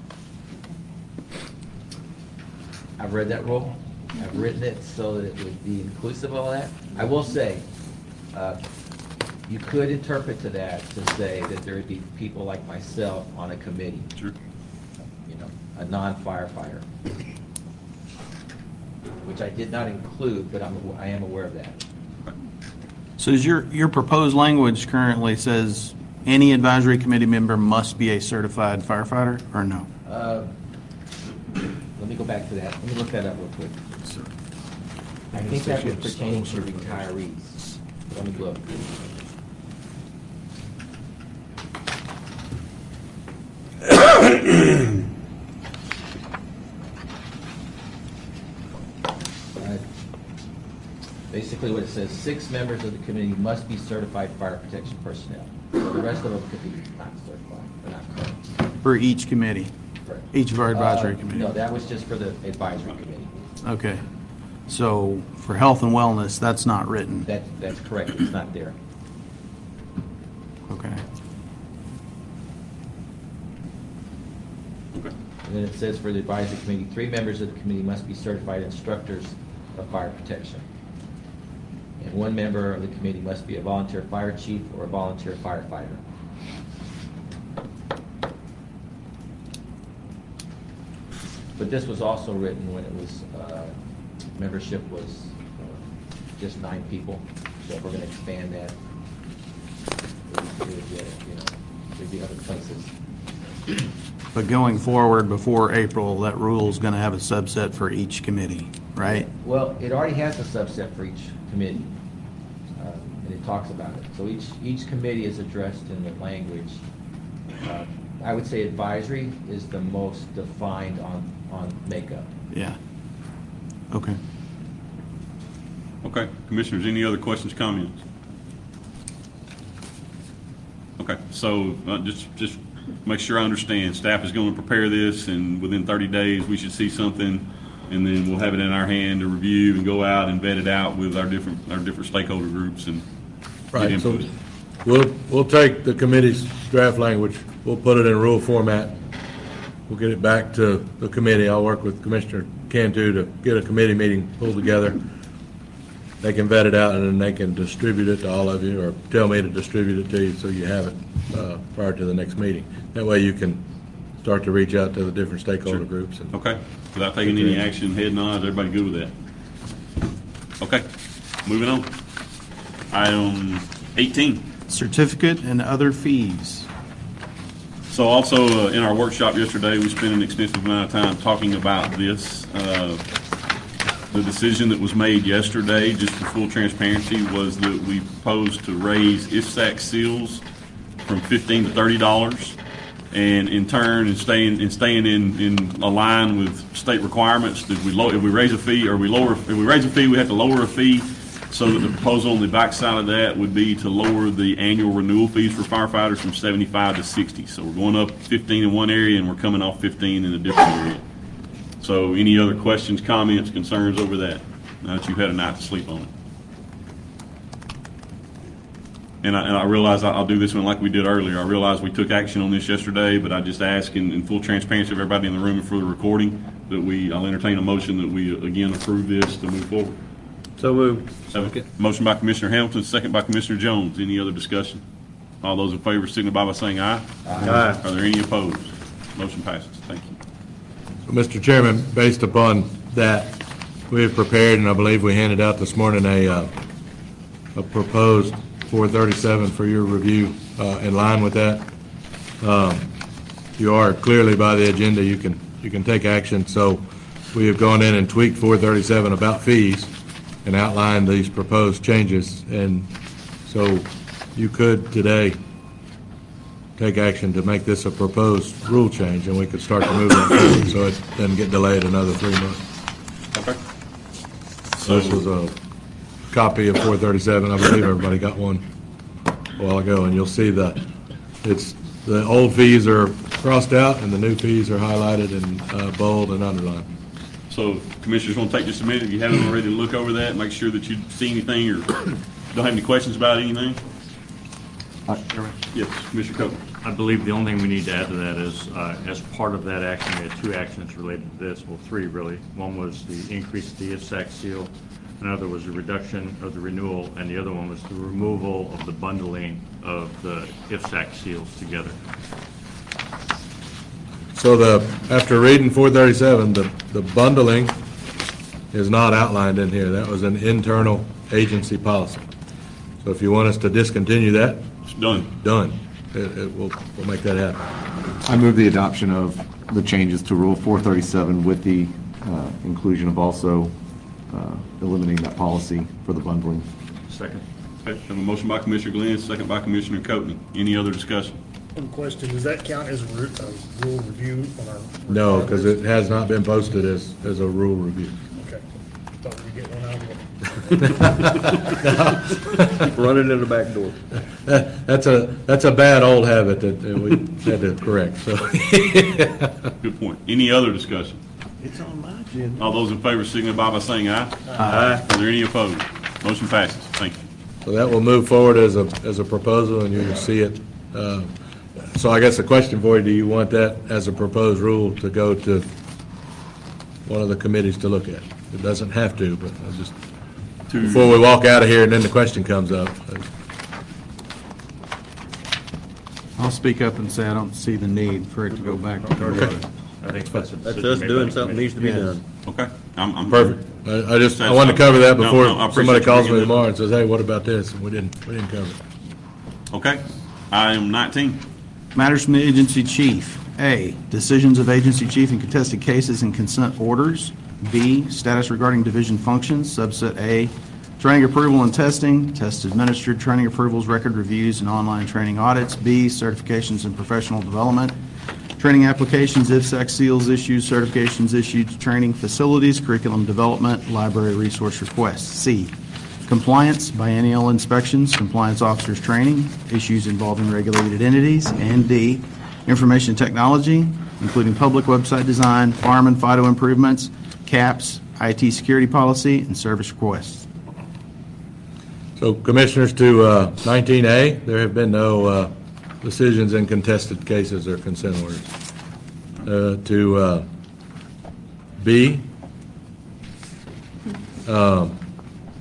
I've read that rule. I've written it so that it would be inclusive of all that. I will say, uh, you could interpret to that to say that there would be people like myself on a committee. Sure. You know, a non-firefighter, which I did not include, but I'm, I am aware of that. So is your, your proposed language currently says any advisory committee member must be a certified firefighter, or no? Uh, Let me go back to that. Let me look that up real quick. I think that was pertaining to retirees. Let me look. Uh, Basically, what it says, six members of the committee must be certified fire protection personnel. The rest of them could be not certified, or not current. For each committee? Correct. Each of our advisory Uh, committee? No, that was just for the advisory committee. Okay. So for health and wellness, that's not written? That, that's correct, it's not there. Okay. Okay. And then it says for the advisory committee, three members of the committee must be certified instructors of fire protection. And one member of the committee must be a volunteer fire chief or a volunteer firefighter. But this was also written when it was, uh, membership was uh, just nine people. So if we're going to expand that, it would be, you know, there'd be other places. But going forward, before April, that rule's going to have a subset for each committee, right? Well, it already has a subset for each committee, uh, and it talks about it. So each, each committee is addressed in the language. Uh, I would say advisory is the most defined on, on makeup. Yeah. Okay. Okay, commissioners, any other questions, comments? Okay, so uh, just, just make sure I understand, staff is going to prepare this, and within thirty days, we should see something, and then we'll have it in our hand to review and go out and vet it out with our different, our different stakeholder groups and get Right, so input. we'll, we'll take the committee's draft language, we'll put it in rule format, we'll get it back to the committee. I'll work with Commissioner Cantu to get a committee meeting pulled together. they can vet it out, and then they can distribute it to all of you, or tell me to distribute it to you, so you have it uh, prior to the next meeting. That way you can start to reach out to the different stakeholder groups. and- Okay, without taking any action, head nods, everybody good with that? Okay, moving on. Item eighteen. Certificate and other fees. So also, uh, in our workshop yesterday, we spent an extensive amount of time talking about this. Uh, The decision that was made yesterday, just for full transparency, was that we proposed to raise I F S A C seals from fifteen to thirty dollars. And in turn, and staying, and staying in, in line with state requirements, that we low, if we raise a fee, or we lower, if we raise a fee, we have to lower a fee. So that the proposal on the backside of that would be to lower the annual renewal fees for firefighters from seventy-five to sixty. So we're going up fifteen in one area, and we're coming off fifteen in a different area. So any other questions, comments, concerns over that, now that you've had a night to sleep on it? And I, and I realize I- I'll do this one like we did earlier. I realize we took action on this yesterday, but I just ask in, in full transparency of everybody in the room and for the recording, that we, I'll entertain a motion that we again approve this to move forward. So moved. Okay. Motion by Commissioner Hamilton, second by Commissioner Jones. Any other discussion? All those in favor signify by saying aye. Aye. Are there any opposed? Motion passes. Thank you. Mister Chairman, based upon that, we have prepared, and I believe we handed out this morning, a, uh, a proposed four thirty-seven for your review uh, in line with that. Um, You are clearly by the agenda, you can, you can take action. So we have gone in and tweaked four thirty-seven about fees and outlined these proposed changes. And so you could today take action to make this a proposed rule change, and we could start to move that forward, so it doesn't get delayed another three months. Okay. So this was a copy of four thirty-seven. I believe everybody got one a while ago, and you'll see the, it's, the old fees are crossed out, and the new fees are highlighted and uh, bold and underlined. So commissioners want to take just a minute, if you haven't already, to look over that, make sure that you see anything or don't have any questions about anything? Yes, Commissioner Copeland. I believe the only thing we need to add to that is, uh, as part of that action, we had two actions related to this, well, three really. One was the increase of the I F S A C seal, another was the reduction of the renewal, and the other one was the removal of the bundling of the I F S A C seals together. So the, after reading four thirty-seven, the, the bundling is not outlined in here. That was an internal agency policy. So if you want us to discontinue that, it's done. Done. It, it will, we'll make that happen. I move the adoption of the changes to Rule four thirty-seven with the uh, inclusion of also uh, eliminating that policy for the bundling. Second. Okay, have a motion by Commissioner Glenn, second by Commissioner Copeland. Any other discussion? One question, does that count as a ru- a rule review on our? No, because it has not been posted as, as a rule review. Okay. Thought we'd get one out of it. Running in the back door. That- That's a, that's a bad old habit that that we had to correct, so. Good point. Any other discussion? It's on my agenda. All those in favor signify by saying aye. Aye. Are there any opposed? Motion passes. Thank you. So that will move forward as a, as a proposal, and you will see it. Uh, So I guess the question for you, do you want that as a proposed rule to go to one of the committees to look at? It doesn't have to, but I just, To- before we walk out of here and then the question comes up. I'll speak up and say I don't see the need for it to go back to committee. Okay. I think that's a That's decision us made by doing the something committee. needs to be Yeah. done. Okay. I'm, I'm. Perfect. I I just, I wanted to cover that No, before no, I appreciate somebody you calls me bringing that tomorrow and says, hey, what about this? And we didn't, we didn't cover it. Okay. Item nineteen. Matters from the agency chief. A, decisions of agency chief in contested cases and consent orders. B, status regarding division functions. Subset A, training approval and testing, test administered, training approvals, record reviews, and online training audits. B, certifications and professional development. Training applications, I F S A C seals issued, certifications issued, training facilities, curriculum development, library resource requests. C, compliance, biennial inspections, compliance officers training, issues involving regulated entities. And D, information technology, including public website design, farm and Fido improvements, CAPS, I T security policy, and service requests. So Commissioners, to uh, nineteen A, there have been no uh, decisions in contested cases or consent orders. Uh, To uh, B, um,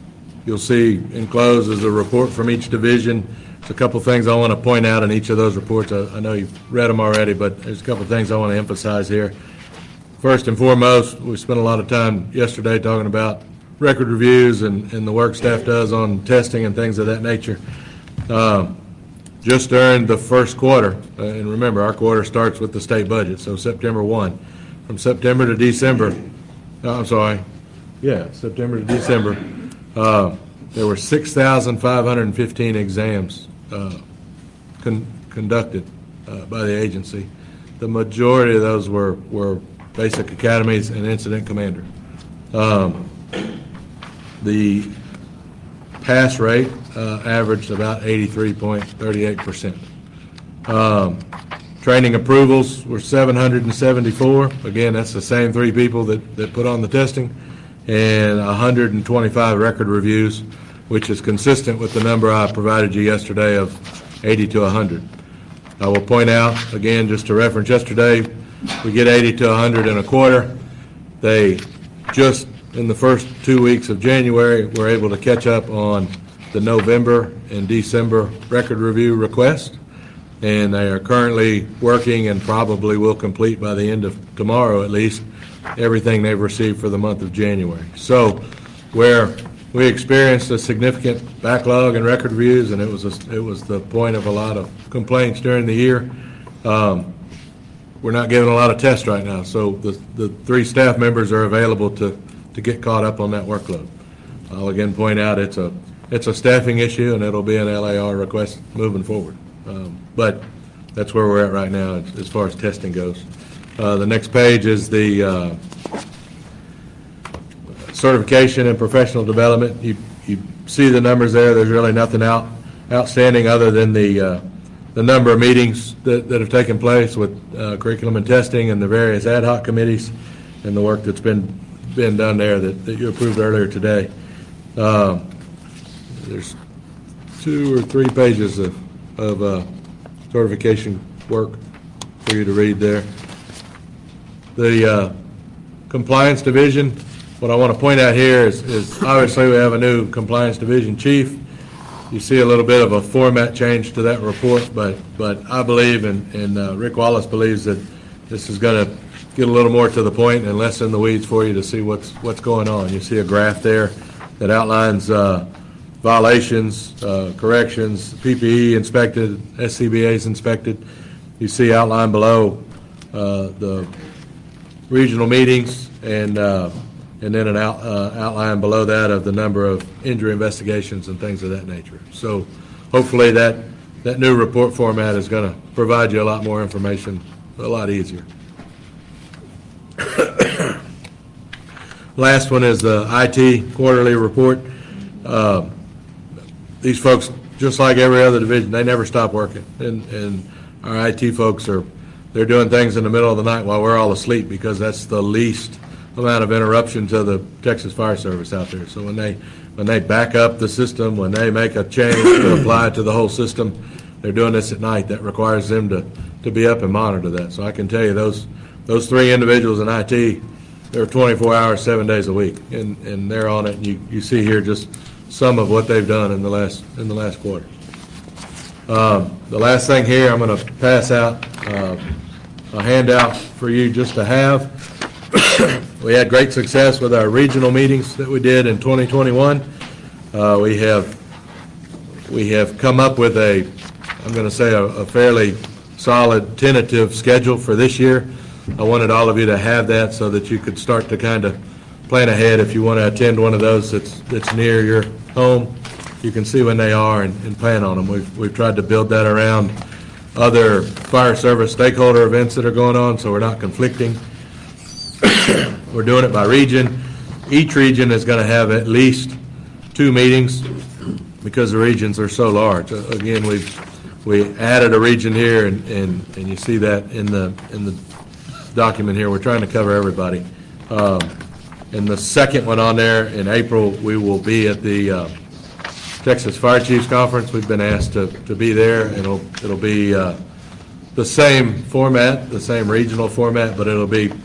you'll see enclosed is a report from each division. There's a couple things I want to point out in each of those reports. I, I know you've read them already, but there's a couple things I want to emphasize here. First and foremost, we spent a lot of time yesterday talking about record reviews and, and the work staff does on testing and things of that nature. Um, just during the first quarter, uh, and remember, our quarter starts with the state budget, so September first. From September to December, oh, I'm sorry, yeah, September to December, uh, there were six thousand five hundred fifteen exams uh, con conducted uh, by the agency. The majority of those were, were basic academies and incident commander. Um, the pass rate uh, averaged about eighty-three point three eight percent. Um, training approvals were seven hundred seventy-four. Again, that's the same three people that, that put on the testing, and one hundred twenty-five record reviews, which is consistent with the number I provided you yesterday of eighty to one hundred. I will point out, again, just to reference yesterday, we get eighty to one hundred in a quarter. They just in the first two weeks of January were able to catch up on the November and December record review request, and they are currently working and probably will complete by the end of tomorrow at least everything they've received for the month of January. So where we experienced a significant backlog in record reviews, and it was a, it was the point of a lot of complaints during the year, um, we're not giving a lot of tests right now. So the, the three staff members are available to, to get caught up on that workload. I'll again point out it's a, it's a staffing issue, and it'll be an L A R request moving forward. Um, but that's where we're at right now as, as far as testing goes. Uh, the next page is the uh, certification and professional development. You, you see the numbers there. There's really nothing out outstanding other than the uh, the number of meetings that, that have taken place with uh, curriculum and testing and the various ad hoc committees and the work that's been been done there that, that you approved earlier today. Um, there's two or three pages of, of uh, certification work for you to read there. The uh, compliance division, what I want to point out here is, is obviously we have a new compliance division chief. You see a little bit of a format change to that report, but but I believe, and, and uh, Rick Wallace believes, that this is going to get a little more to the point and less in the weeds for you to see what's what's going on. You see a graph there that outlines uh, violations, uh, corrections, P P E inspected, S C B As inspected. You see outlined below uh, the regional meetings, and uh, and then an out, uh, outline below that of the number of injury investigations and things of that nature. So hopefully that, that new report format is going to provide you a lot more information, a lot easier. Last one is the I T quarterly report. Uh, these folks, just like every other division, they never stop working, and, and our I T folks are they're doing things in the middle of the night while we're all asleep, because that's the least amount of interruption to the Texas Fire Service out there. So when they when they back up the system, when they make a change to apply to the whole system, they're doing this at night. That requires them to, to be up and monitor that. So I can tell you those those three individuals in I T, they're twenty-four hours, seven days a week, and, and they're on it. And you, you see here just some of what they've done in the last in the last quarter. Um, the last thing here, I'm going to pass out uh, a handout for you just to have. We had great success with our regional meetings that we did in twenty twenty-one. Uh, we have we have come up with a, I'm going to say, a, a fairly solid tentative schedule for this year. I wanted all of you to have that so that you could start to kind of plan ahead. If you want to attend one of those that's that's near your home, you can see when they are and, and plan on them. We've we've tried to build that around other fire service stakeholder events that are going on, so we're not conflicting. We're doing it by region. Each region is going to have at least two meetings because the regions are so large. Uh, again, we've we added a region here, and, and, and you see that in the in the document here. We're trying to cover everybody. Um, and the second one on there in April, we will be at the uh, Texas Fire Chiefs Conference. We've been asked to, to be there, and it'll it'll be uh, the same format, the same regional format, but it'll be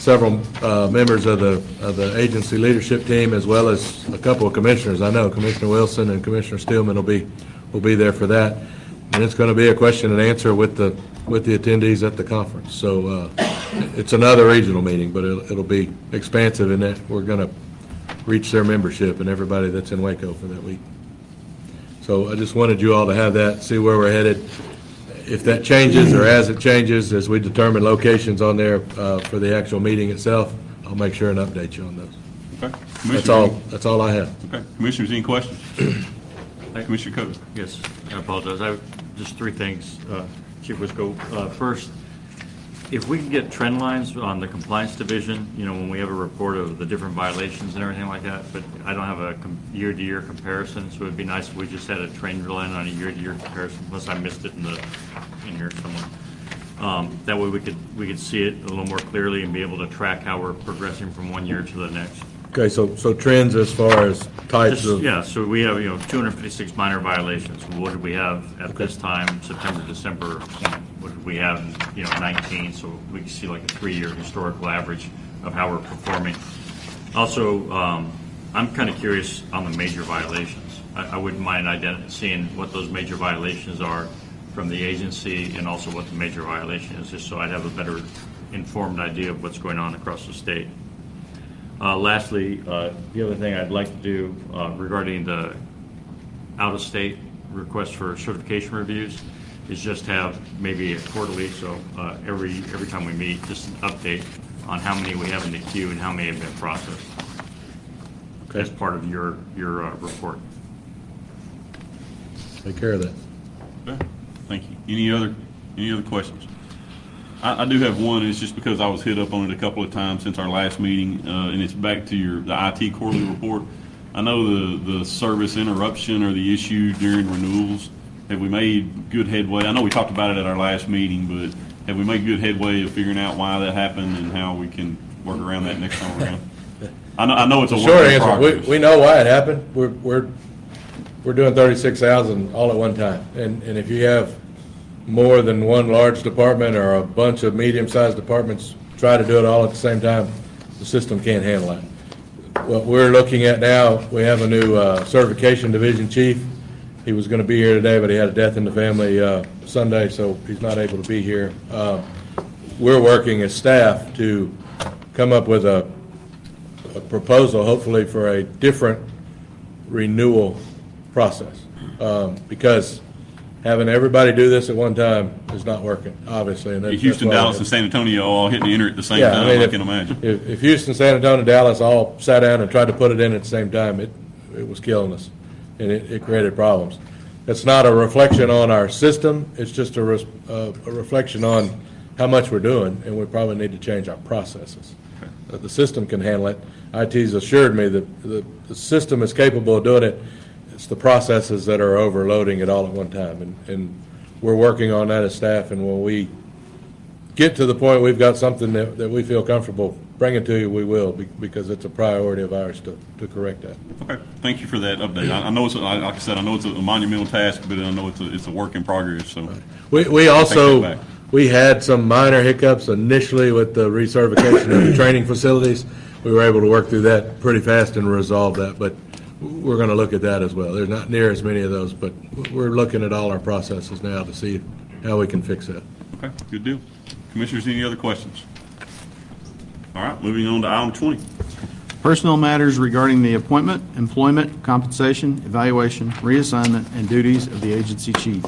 several uh, members of the, of the agency leadership team, as well as a couple of commissioners. I know Commissioner Wilson and Commissioner Steelman will be, will be there for that. And it's going to be a question and answer with the, with the attendees at the conference. So uh, it's another regional meeting, but it'll, it'll be expansive in that we're going to reach their membership and everybody that's in Waco for that week. So I just wanted you all to have that, see where we're headed. If that changes, or as it changes, as we determine locations on there uh, for the actual meeting itself, I'll make sure and update you on those. Okay. That's all, that's all I have. Okay. Commissioners, any questions? Commissioner Coe. Yes, I apologize. I have just three things, uh, Chief Wisco. Uh, First, if we can get trend lines on the compliance division, you know, when we have a report of the different violations and everything like that, but I don't have a com- year-to-year comparison, so it'd be nice if we just had a trend line on a year-to-year comparison, unless I missed it in the, in here somewhere. Um, That way we could, we could see it a little more clearly and be able to track how we're progressing from one year to the next. Okay, so, so trends as far as types Just- of... Yeah, so we have, you know, two hundred fifty-six minor violations. What did we have at this time, September, December? What did we have in, you know, nineteen? So we can see like a three-year historical average of how we're performing. Also, um, I'm kind of curious on the major violations. I, I wouldn't mind ident- seeing what those major violations are from the agency and also what the major violation is, just so I'd have a better informed idea of what's going on across the state. Uh, Lastly, uh, the other thing I'd like to do uh, regarding the out-of-state request for certification reviews is just have maybe a quarterly, so uh, every every time we meet, just an update on how many we have in the queue and how many have been processed. Okay. As part of your your uh, report. Take care of that. Okay. Thank you. Any other, any other questions? I, I do have one, and it's just because I was hit up on it a couple of times since our last meeting, uh, and it's back to your, the I T quarterly report. I know the, the service interruption or the issue during renewals, have we made good headway? I know we talked about it at our last meeting, but have we made good headway of figuring out why that happened and how we can work around that next time around? I know, I know it's a The work short in answer, progress. we, we know why it happened. We're, we're, we're doing thirty-six thousand all at one time. And, and if you have more than one large department or a bunch of medium-sized departments try to do it all at the same time, the system can't handle it. What we're looking at now, we have a new uh, certification division chief. He was going to be here today, but he had a death in the family uh, Sunday, so he's not able to be here. Uh, we're working as staff to come up with a, a proposal, hopefully, for a different renewal process, um, because having everybody do this at one time is not working, obviously. And that- Houston, that's why Dallas, we- and San Antonio all hitting the enter at the same Yeah, I time, mean, I if- can imagine. If, if Houston, San Antonio, Dallas all sat down and tried to put it in at the same time, it, it was killing us, and it, it created problems. It's not a reflection on our system, it's just a, res- uh, a reflection on how much we're doing, and we probably need to change our processes. Uh, The system can handle it. I T's assured me that the, the system is capable of doing it. It's the processes that are overloading it all at one time, and, and we're working on that as staff, and when we get to the point we've got something that, that we feel comfortable bringing to you, we will, be- because it's a priority of ours to, to correct that. Okay, thank you for that update. I, I know it's, a- like I said, I know it's a monumental task, but I know it's a, it's a work in progress, so. We, we I'll take that also, back. we had some minor hiccups initially with the recertification of the training facilities. We were able to work through that pretty fast and resolve that, but we're going to look at that as well. There's not near as many of those, but we're looking at all our processes now to see how we can fix that. Okay, good deal. Commissioners, any other questions? All right, moving on to item twenty. Personnel matters regarding the appointment, employment, compensation, evaluation, reassignment, and duties of the agency chief.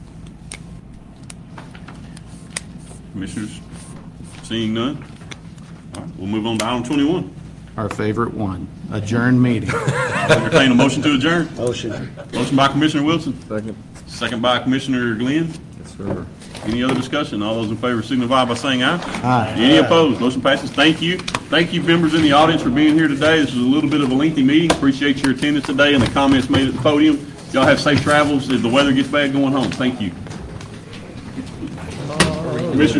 Commissioners, seeing none? All right, we'll move on to item twenty-one. Our favorite one, adjourn meeting. Entertain a motion to adjourn. Motion. Motion by Commissioner Wilson. Second. Second by Commissioner Glenn. Yes, sir. Any other discussion? All those in favor signify by saying aye. Aye. Any opposed? Motion passes. Thank you. Thank you, members in the audience, for being here today. This was a little bit of a lengthy meeting. Appreciate your attendance today and the comments made at the podium. Y'all have safe travels. If the weather gets bad, going home. Thank you. Commissioner